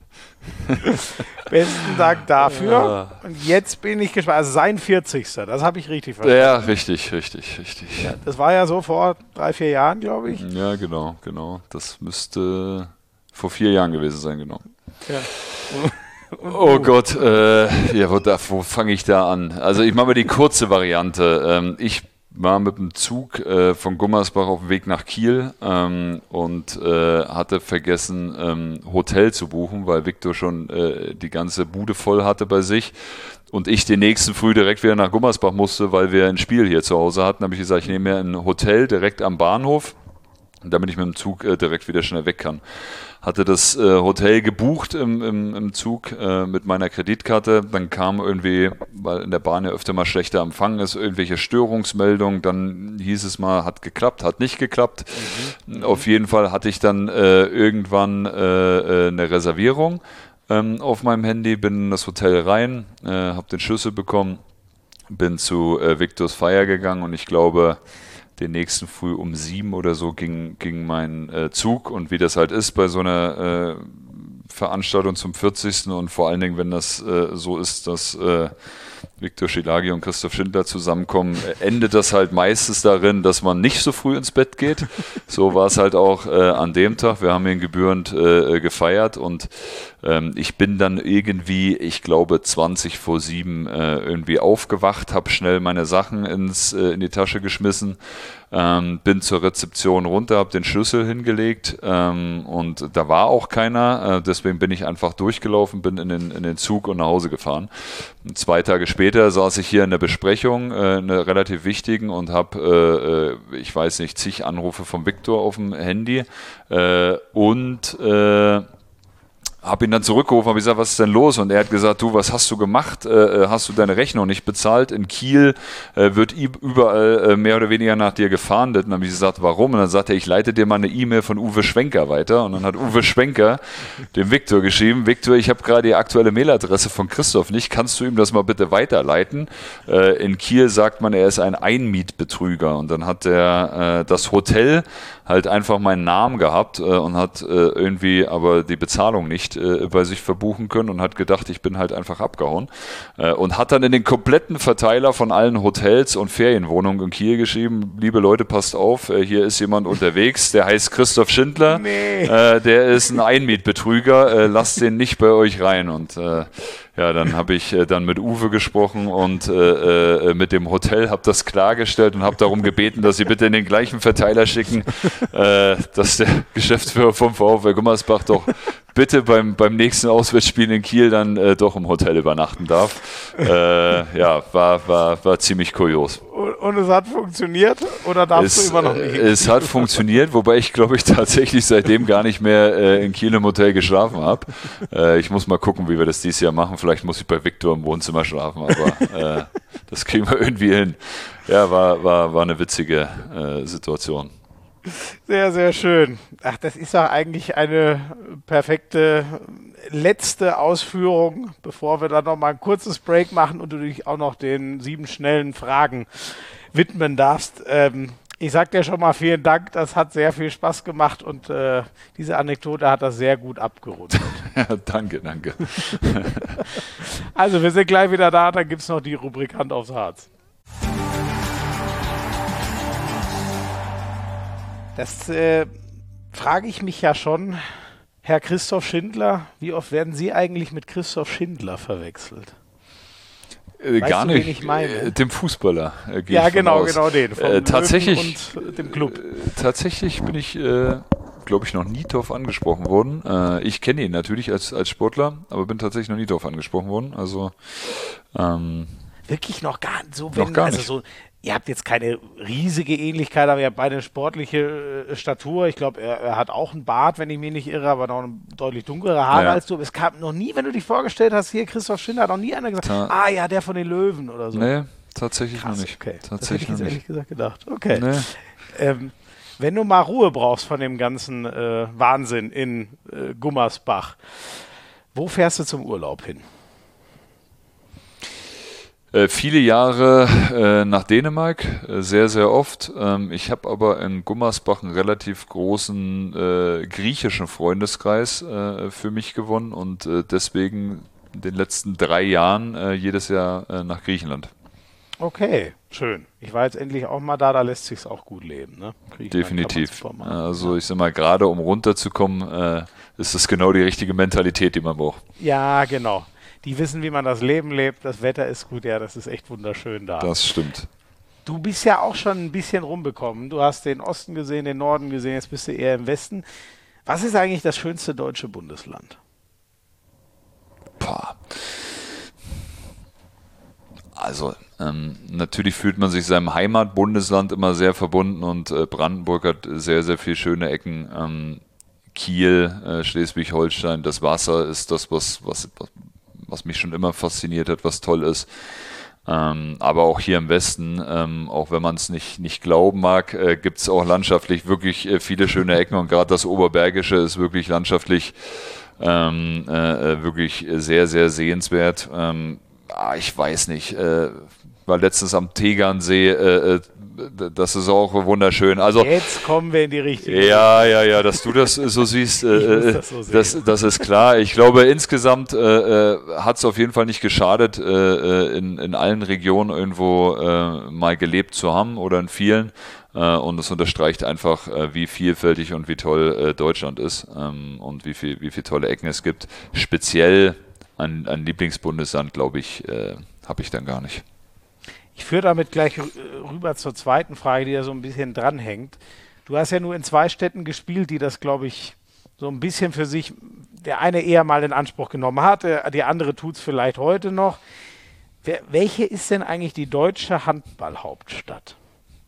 [SPEAKER 1] Besten Dank dafür. Ja. Und jetzt bin ich gespannt. Also sein vierzigster Das habe ich richtig verstanden.
[SPEAKER 2] Ja, richtig, richtig, richtig.
[SPEAKER 1] Ja, das war ja so vor drei, vier Jahren, glaube ich.
[SPEAKER 2] Ja, genau, genau. Das müsste vor vier Jahren gewesen sein, genau.
[SPEAKER 1] Ja. Und, und
[SPEAKER 2] oh Gott, äh, ja, wo, wo fange ich da an? Also ich mache mal die kurze Variante. Ähm, ich war mit dem Zug äh, von Gummersbach auf dem Weg nach Kiel ähm, und äh, hatte vergessen, ähm, Hotel zu buchen, weil Viktor schon äh, die ganze Bude voll hatte bei sich und ich den nächsten Früh direkt wieder nach Gummersbach musste, weil wir ein Spiel hier zu Hause hatten. Da habe ich gesagt, ich nehme mir ein Hotel direkt am Bahnhof, damit ich mit dem Zug äh, direkt wieder schnell weg kann. Hatte das äh, Hotel gebucht im, im, im Zug äh, mit meiner Kreditkarte. Dann kam irgendwie, weil in der Bahn ja öfter mal schlechter Empfang ist, irgendwelche Störungsmeldungen. Dann hieß es mal, hat geklappt, hat nicht geklappt. Mhm. Auf jeden Fall hatte ich dann äh, irgendwann äh, eine Reservierung ähm, auf meinem Handy, bin in das Hotel rein, äh, habe den Schlüssel bekommen, bin zu äh, Viktors Feier gegangen und ich glaube, den nächsten Früh um sieben oder so ging, ging mein äh, Zug und wie das halt ist bei so einer äh, Veranstaltung zum vierzigsten und vor allen Dingen, wenn das äh, so ist, dass äh, Viktor Szilágyi und Christoph Schindler zusammenkommen, endet das halt meistens darin, dass man nicht so früh ins Bett geht. So war es halt auch äh, an dem Tag. Wir haben ihn gebührend äh, gefeiert und ähm, ich bin dann irgendwie, ich glaube zwanzig vor sieben äh, irgendwie aufgewacht, habe schnell meine Sachen ins, äh, in die Tasche geschmissen, ähm, bin zur Rezeption runter, habe den Schlüssel hingelegt ähm, und da war auch keiner. Äh, deswegen bin ich einfach durchgelaufen, bin in den, in den Zug und nach Hause gefahren. Und zwei Tage später saß ich hier in der Besprechung, äh, eine relativ wichtigen, und habe, äh, ich weiß nicht, zig Anrufe vom Viktor auf dem Handy äh, und äh, habe ihn dann zurückgerufen, habe gesagt, was ist denn los? Und er hat gesagt, du, was hast du gemacht? Äh, hast du deine Rechnung nicht bezahlt? In Kiel äh, wird überall äh, mehr oder weniger nach dir gefahndet. Und dann habe ich gesagt, warum? Und dann sagte er, ich leite dir mal eine E-Mail von Uwe Schwenker weiter. Und dann hat Uwe Schwenker dem Viktor geschrieben, Viktor, ich habe gerade die aktuelle Mailadresse von Christoph nicht. Kannst du ihm das mal bitte weiterleiten? Äh, in Kiel sagt man, er ist ein Einmietbetrüger. Und dann hat der, äh, das Hotel halt einfach meinen Namen gehabt äh, und hat äh, irgendwie aber die Bezahlung nicht äh, bei sich verbuchen können und hat gedacht, ich bin halt einfach abgehauen äh, und hat dann in den kompletten Verteiler von allen Hotels und Ferienwohnungen in Kiel geschrieben, liebe Leute, passt auf, äh, hier ist jemand unterwegs, der heißt Christoph Schindler, nee. äh, der ist ein Einmietbetrüger, äh, lasst den nicht bei euch rein. Und äh, ja, dann habe ich äh, dann mit Uwe gesprochen und äh, äh, mit dem Hotel, habe das klargestellt und habe darum gebeten, dass sie bitte in den gleichen Verteiler schicken, äh, dass der Geschäftsführer vom VfL Gummersbach doch bitte beim, beim nächsten Auswärtsspiel in Kiel dann äh, doch im Hotel übernachten darf. Äh, ja, war, war, war ziemlich kurios.
[SPEAKER 1] Und, und es hat funktioniert oder darfst
[SPEAKER 2] es,
[SPEAKER 1] du immer noch nicht?
[SPEAKER 2] Äh, es hat funktioniert, wobei ich glaube ich tatsächlich seitdem gar nicht mehr äh, in Kiel im Hotel geschlafen habe. Äh, ich muss mal gucken, wie wir das dieses Jahr machen. Vielleicht muss ich bei Viktor im Wohnzimmer schlafen, aber äh, das kriegen wir irgendwie hin. Ja, war, war, war eine witzige äh, Situation.
[SPEAKER 1] Sehr, sehr schön. Ach, das ist doch eigentlich eine perfekte letzte Ausführung, bevor wir dann noch mal ein kurzes Break machen und du dich auch noch den sieben schnellen Fragen widmen darfst. Ähm, ich sag dir schon mal vielen Dank, das hat sehr viel Spaß gemacht und äh, diese Anekdote hat das sehr gut abgerundet.
[SPEAKER 2] Ja, danke, danke.
[SPEAKER 1] Also wir sind gleich wieder da, dann gibt es noch die Rubrik Hand aufs Harz. Das äh, frage ich mich ja schon, Herr Christoph Schindler, wie oft werden Sie eigentlich mit Christoph Schindler verwechselt?
[SPEAKER 2] Äh,
[SPEAKER 1] Weißt
[SPEAKER 2] gar
[SPEAKER 1] du,
[SPEAKER 2] nicht.
[SPEAKER 1] wen ich meine?
[SPEAKER 2] Äh, dem Fußballer. Äh, gehe
[SPEAKER 1] Ja,
[SPEAKER 2] ich von
[SPEAKER 1] genau,
[SPEAKER 2] aus.
[SPEAKER 1] genau den. Vom
[SPEAKER 2] Äh, tatsächlich,
[SPEAKER 1] und dem Club.
[SPEAKER 2] Äh, tatsächlich bin ich, äh, glaube ich, noch nie drauf angesprochen worden. Äh, ich kenne ihn natürlich als, als Sportler, aber bin tatsächlich noch nie drauf angesprochen worden. Also ähm,
[SPEAKER 1] Wirklich noch gar nicht so,
[SPEAKER 2] noch
[SPEAKER 1] wenn,
[SPEAKER 2] gar
[SPEAKER 1] also
[SPEAKER 2] nicht.
[SPEAKER 1] so, ihr habt jetzt keine riesige Ähnlichkeit, aber ihr habt beide eine sportliche äh, Statur. Ich glaube, er, er hat auch einen Bart, wenn ich mich nicht irre, aber noch eine deutlich dunklere Haare
[SPEAKER 2] Ja.
[SPEAKER 1] als du. Es kam noch nie, wenn du dich vorgestellt hast, hier Christoph Schindler, hat noch nie einer gesagt,
[SPEAKER 2] Ta-
[SPEAKER 1] ah ja, der von den Löwen oder so.
[SPEAKER 2] Nee, tatsächlich
[SPEAKER 1] Krass,
[SPEAKER 2] noch nicht.
[SPEAKER 1] okay. Das hätte ich
[SPEAKER 2] Tatsächlich
[SPEAKER 1] jetzt
[SPEAKER 2] noch
[SPEAKER 1] ehrlich
[SPEAKER 2] nicht.
[SPEAKER 1] gesagt gedacht. Okay.
[SPEAKER 2] Nee.
[SPEAKER 1] Ähm, wenn du mal Ruhe brauchst von dem ganzen äh, Wahnsinn in äh, Gummersbach, wo fährst du zum Urlaub hin?
[SPEAKER 2] Äh, viele Jahre äh, nach Dänemark, äh, sehr, sehr oft. Ähm, ich habe aber in Gummersbach einen relativ großen äh, griechischen Freundeskreis äh, für mich gewonnen und äh, deswegen in den letzten drei Jahren äh, jedes Jahr äh, nach Griechenland.
[SPEAKER 1] Okay, schön. Ich war jetzt endlich auch mal da, da lässt sich's auch gut leben. Ne? Griechenland kann man
[SPEAKER 2] Definitiv.
[SPEAKER 1] super machen.
[SPEAKER 2] Also ich sag mal, gerade um runterzukommen, äh, ist das genau die richtige Mentalität, die man braucht.
[SPEAKER 1] Ja, genau. Die wissen, wie man das Leben lebt. Das Wetter ist gut. Ja, das ist echt wunderschön da.
[SPEAKER 2] Das stimmt.
[SPEAKER 1] Du bist ja auch schon ein bisschen rumbekommen. Du hast den Osten gesehen, den Norden gesehen. Jetzt bist du eher im Westen. Was ist eigentlich das schönste deutsche Bundesland?
[SPEAKER 2] Boah. Also, ähm, natürlich fühlt man sich seinem Heimatbundesland immer sehr verbunden und äh, Brandenburg hat sehr, sehr viele schöne Ecken. Ähm, Kiel, äh, Schleswig-Holstein, das Wasser ist das, was, was, was mich schon immer fasziniert hat, was toll ist. Ähm, aber auch hier im Westen, ähm, auch wenn man es nicht, nicht glauben mag, äh, gibt es auch landschaftlich wirklich äh, viele schöne Ecken und gerade das Oberbergische ist wirklich landschaftlich ähm, äh, wirklich sehr, sehr sehenswert. Ähm, ah, ich weiß nicht, äh, war letztens am Tegernsee, äh, äh, das ist auch wunderschön. Also
[SPEAKER 1] Jetzt kommen wir in die richtige.
[SPEAKER 2] ja, ja, ja, dass du das so siehst, äh,
[SPEAKER 1] das so sehen.
[SPEAKER 2] das, das ist klar. Ich glaube, insgesamt äh, hat es auf jeden Fall nicht geschadet, äh, in, in allen Regionen irgendwo äh, mal gelebt zu haben oder in vielen. Äh, und es unterstreicht einfach, äh, wie vielfältig und wie toll äh, Deutschland ist ähm, und wie viel, wie viel tolle Ecken es gibt. Speziell ein, ein Lieblingsbundesland, glaube ich, äh, habe ich dann gar nicht.
[SPEAKER 1] Ich führe damit gleich rüber zur zweiten Frage, die da so ein bisschen dranhängt. Du hast ja nur in zwei Städten gespielt, die das, glaube ich, so ein bisschen für sich, der eine eher mal in Anspruch genommen hat, der, die andere tut es vielleicht heute noch. Wer, welche ist denn eigentlich die deutsche Handballhauptstadt?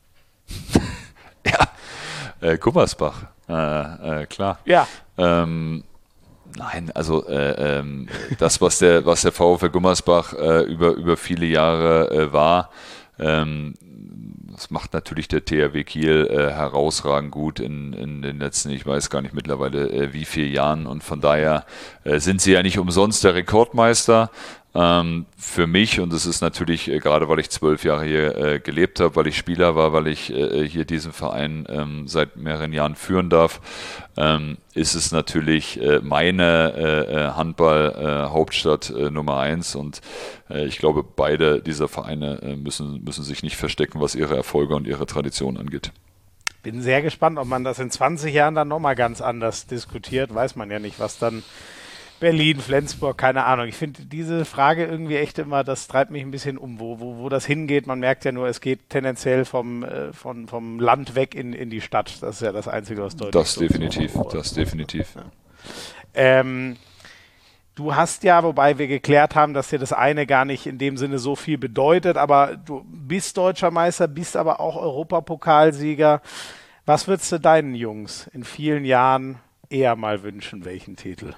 [SPEAKER 2] Ja, äh, Gummersbach, äh, äh, klar.
[SPEAKER 1] Ja.
[SPEAKER 2] Ähm, nein, also äh, ähm, das, was der, was der VfL Gummersbach äh, über, über viele Jahre äh, war, ähm, das macht natürlich der T H W Kiel äh, herausragend gut in, in den letzten, ich weiß gar nicht mittlerweile äh, wie viele Jahren und von daher äh, sind sie ja nicht umsonst der Rekordmeister. Ähm, für mich, und das ist natürlich äh, gerade, weil ich zwölf Jahre hier äh, gelebt habe, weil ich Spieler war, weil ich äh, hier diesen Verein ähm, seit mehreren Jahren führen darf, ähm, ist es natürlich äh, meine äh, Handball-Hauptstadt äh, äh, Nummer eins und äh, ich glaube, beide dieser Vereine äh, müssen, müssen sich nicht verstecken, was ihre Erfolge und ihre Tradition angeht.
[SPEAKER 1] Bin sehr gespannt, ob man das in zwanzig Jahren dann nochmal ganz anders diskutiert. Weiß man ja nicht, was dann Berlin, Flensburg, keine Ahnung. Ich finde diese Frage irgendwie echt immer, das treibt mich ein bisschen um, wo, wo, wo das hingeht. Man merkt ja nur, es geht tendenziell vom, äh, von, vom Land weg in, in die Stadt. Das ist ja das Einzige, was deutlich
[SPEAKER 2] Das
[SPEAKER 1] so
[SPEAKER 2] definitiv,
[SPEAKER 1] so
[SPEAKER 2] das definitiv.
[SPEAKER 1] Ja. Ähm, du hast ja, wobei wir geklärt haben, dass dir das eine gar nicht in dem Sinne so viel bedeutet, aber du bist Deutscher Meister, bist aber auch Europapokalsieger. Was würdest du deinen Jungs in vielen Jahren eher mal wünschen, welchen Titel?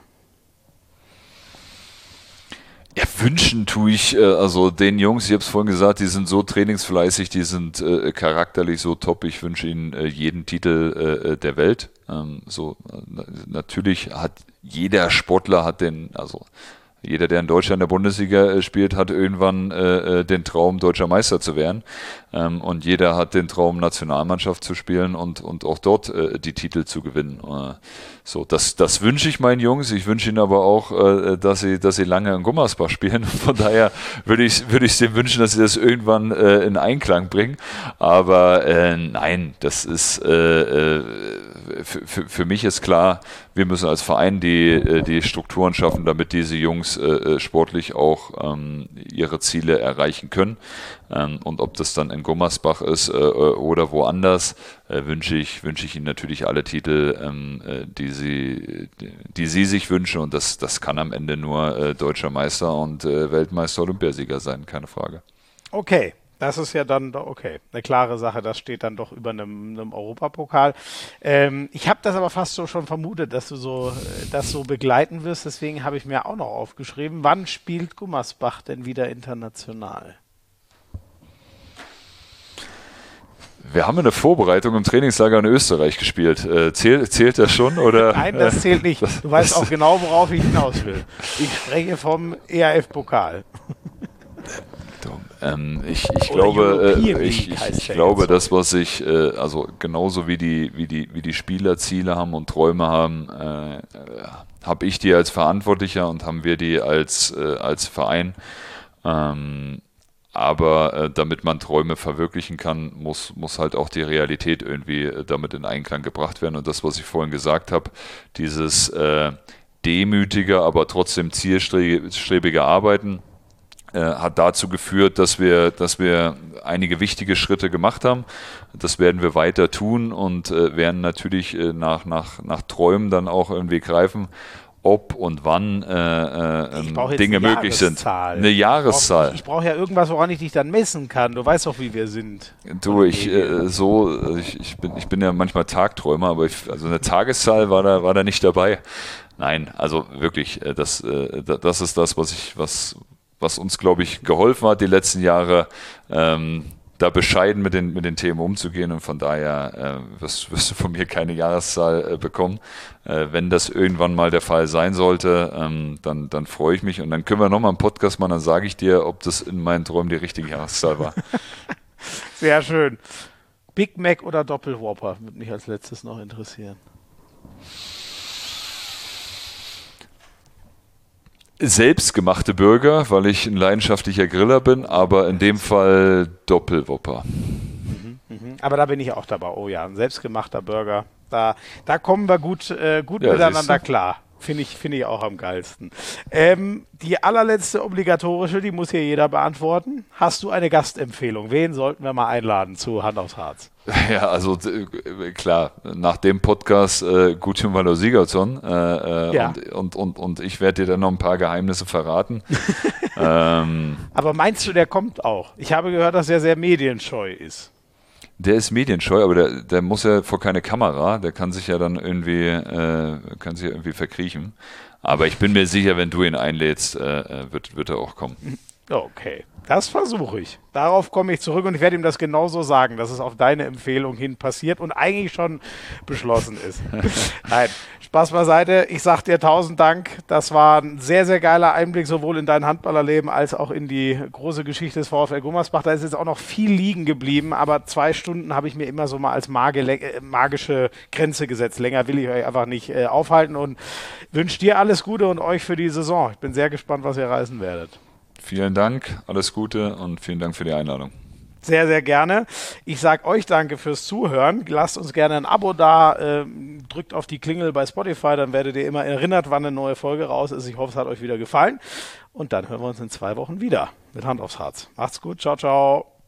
[SPEAKER 2] Ja, wünschen tue ich, äh, also den Jungs, ich habe es vorhin gesagt, die sind so trainingsfleißig, die sind äh, charakterlich so top. Ich wünsche ihnen äh, jeden Titel äh, der Welt. Ähm, so äh, natürlich hat jeder Sportler hat den, also jeder, der in Deutschland in der Bundesliga äh, spielt, hat irgendwann äh, den Traum, deutscher Meister zu werden. Ähm, und jeder hat den Traum, Nationalmannschaft zu spielen und, und auch dort äh, die Titel zu gewinnen. Äh, so, das, das wünsche ich meinen Jungs. Ich wünsche ihnen aber auch, äh, dass sie, dass sie lange in Gummersbach spielen. Von daher würde ich, würde ich denen wünschen, dass sie das irgendwann äh, in Einklang bringen. Aber äh, nein, das ist äh, äh, für, für, für mich ist klar, wir müssen als Verein die, die Strukturen schaffen, damit diese Jungs äh, sportlich auch ähm, ihre Ziele erreichen können. Ähm, und ob das dann in Gummersbach ist äh, oder woanders, äh, wünsche ich, wünsche ich ihnen natürlich alle Titel, ähm, äh, die sie, die, die sie sich wünschen. Und das, das kann am Ende nur äh, Deutscher Meister und äh, Weltmeister, Olympiasieger sein, keine Frage.
[SPEAKER 1] Okay. Das ist ja dann, okay, eine klare Sache, das steht dann doch über einem, einem Europapokal. Ähm, ich habe das aber fast so schon vermutet, dass du so das so begleiten wirst, deswegen habe ich mir auch noch aufgeschrieben, wann spielt Gummersbach denn wieder international?
[SPEAKER 2] Wir haben eine Vorbereitung im Trainingslager in Österreich gespielt. Äh, zählt, zählt das schon? Oder?
[SPEAKER 1] Nein, das zählt nicht. Du weißt auch genau, worauf ich hinaus will. Ich spreche vom E R F-Pokal.
[SPEAKER 2] Ähm, ich ich glaube, äh, ich, ich, ich glaube, das, was ich, äh, also genauso wie die, wie die, wie die Spieler Ziele haben und Träume haben, äh, äh, habe ich die als Verantwortlicher und haben wir die als, äh, als Verein. Ähm, aber äh, damit man Träume verwirklichen kann, muss, muss halt auch die Realität irgendwie äh, damit in Einklang gebracht werden. Und das, was ich vorhin gesagt habe, dieses äh, demütige, aber trotzdem zielstrebige Arbeiten, hat dazu geführt, dass wir, dass wir einige wichtige Schritte gemacht haben. Das werden wir weiter tun und äh, werden natürlich äh, nach, nach, nach Träumen dann auch irgendwie greifen, ob und wann äh, äh, Dinge möglich sind. Eine Jahreszahl.
[SPEAKER 1] Ich brauche brauch ja irgendwas, woran ich dich dann messen kann. Du weißt doch, wie wir sind.
[SPEAKER 2] Du, ich äh, so, ich, ich, bin, ich bin ja manchmal Tagträumer, aber ich, also eine Tageszahl war da, war da nicht dabei. Nein, also wirklich, äh, das, äh, das ist das, was ich, was was uns, glaube ich, geholfen hat, die letzten Jahre, ähm, da bescheiden mit den, mit den Themen umzugehen. Und von daher äh, wirst, wirst du von mir keine Jahreszahl äh, bekommen. Äh, wenn das irgendwann mal der Fall sein sollte, ähm, dann, dann freue ich mich. Und dann können wir nochmal einen Podcast machen, dann sage ich dir, ob das in meinen Träumen die richtige Jahreszahl war.
[SPEAKER 1] Sehr schön. Big Mac oder Doppelwhopper würde mich als letztes noch interessieren.
[SPEAKER 2] Selbstgemachte Burger, weil ich ein leidenschaftlicher Griller bin, aber in dem Fall Doppelwhopper.
[SPEAKER 1] Mhm, mh. Aber da bin ich auch dabei. Oh ja, ein selbstgemachter Burger. Da, da kommen wir gut, äh, gut ja, miteinander klar. Finde ich, finde ich auch am geilsten. Ähm, die allerletzte obligatorische, die muss hier jeder beantworten. Hast du eine Gastempfehlung? Wen sollten wir mal einladen zu Hand aufs Harz?
[SPEAKER 2] Ja, also äh, klar, nach dem Podcast äh, Gudjon Valor Sigurdsson äh,
[SPEAKER 1] ja.
[SPEAKER 2] und, und, und, und ich werde dir dann noch ein paar Geheimnisse verraten. ähm,
[SPEAKER 1] Aber meinst du, der kommt auch? Ich habe gehört, dass er sehr medienscheu ist.
[SPEAKER 2] Der ist medienscheu, aber der, der muss ja vor keine Kamera, der kann sich ja dann irgendwie, äh, kann sich ja irgendwie verkriechen. Aber ich bin mir sicher, wenn du ihn einlädst, äh, wird, wird er auch kommen.
[SPEAKER 1] Okay, das versuche ich. Darauf komme ich zurück und ich werde ihm das genauso sagen, dass es auf deine Empfehlung hin passiert und eigentlich schon beschlossen ist. Nein, Spaß beiseite. Ich sage dir tausend Dank. Das war ein sehr, sehr geiler Einblick sowohl in dein Handballerleben als auch in die große Geschichte des VfL Gummersbach. Da ist jetzt auch noch viel liegen geblieben, aber zwei Stunden habe ich mir immer so mal als magische Grenze gesetzt. Länger will ich euch einfach nicht äh, aufhalten und wünsche dir alles Gute und euch für die Saison. Ich bin sehr gespannt, was ihr reißen werdet.
[SPEAKER 2] Vielen Dank, alles Gute und vielen Dank für die Einladung.
[SPEAKER 1] Sehr, sehr gerne. Ich sage euch danke fürs Zuhören. Lasst uns gerne ein Abo da, äh, drückt auf die Klingel bei Spotify, dann werdet ihr immer erinnert, wann eine neue Folge raus ist. Ich hoffe, es hat euch wieder gefallen. Und dann hören wir uns in zwei Wochen wieder mit Hand aufs Harz. Macht's gut, ciao, ciao.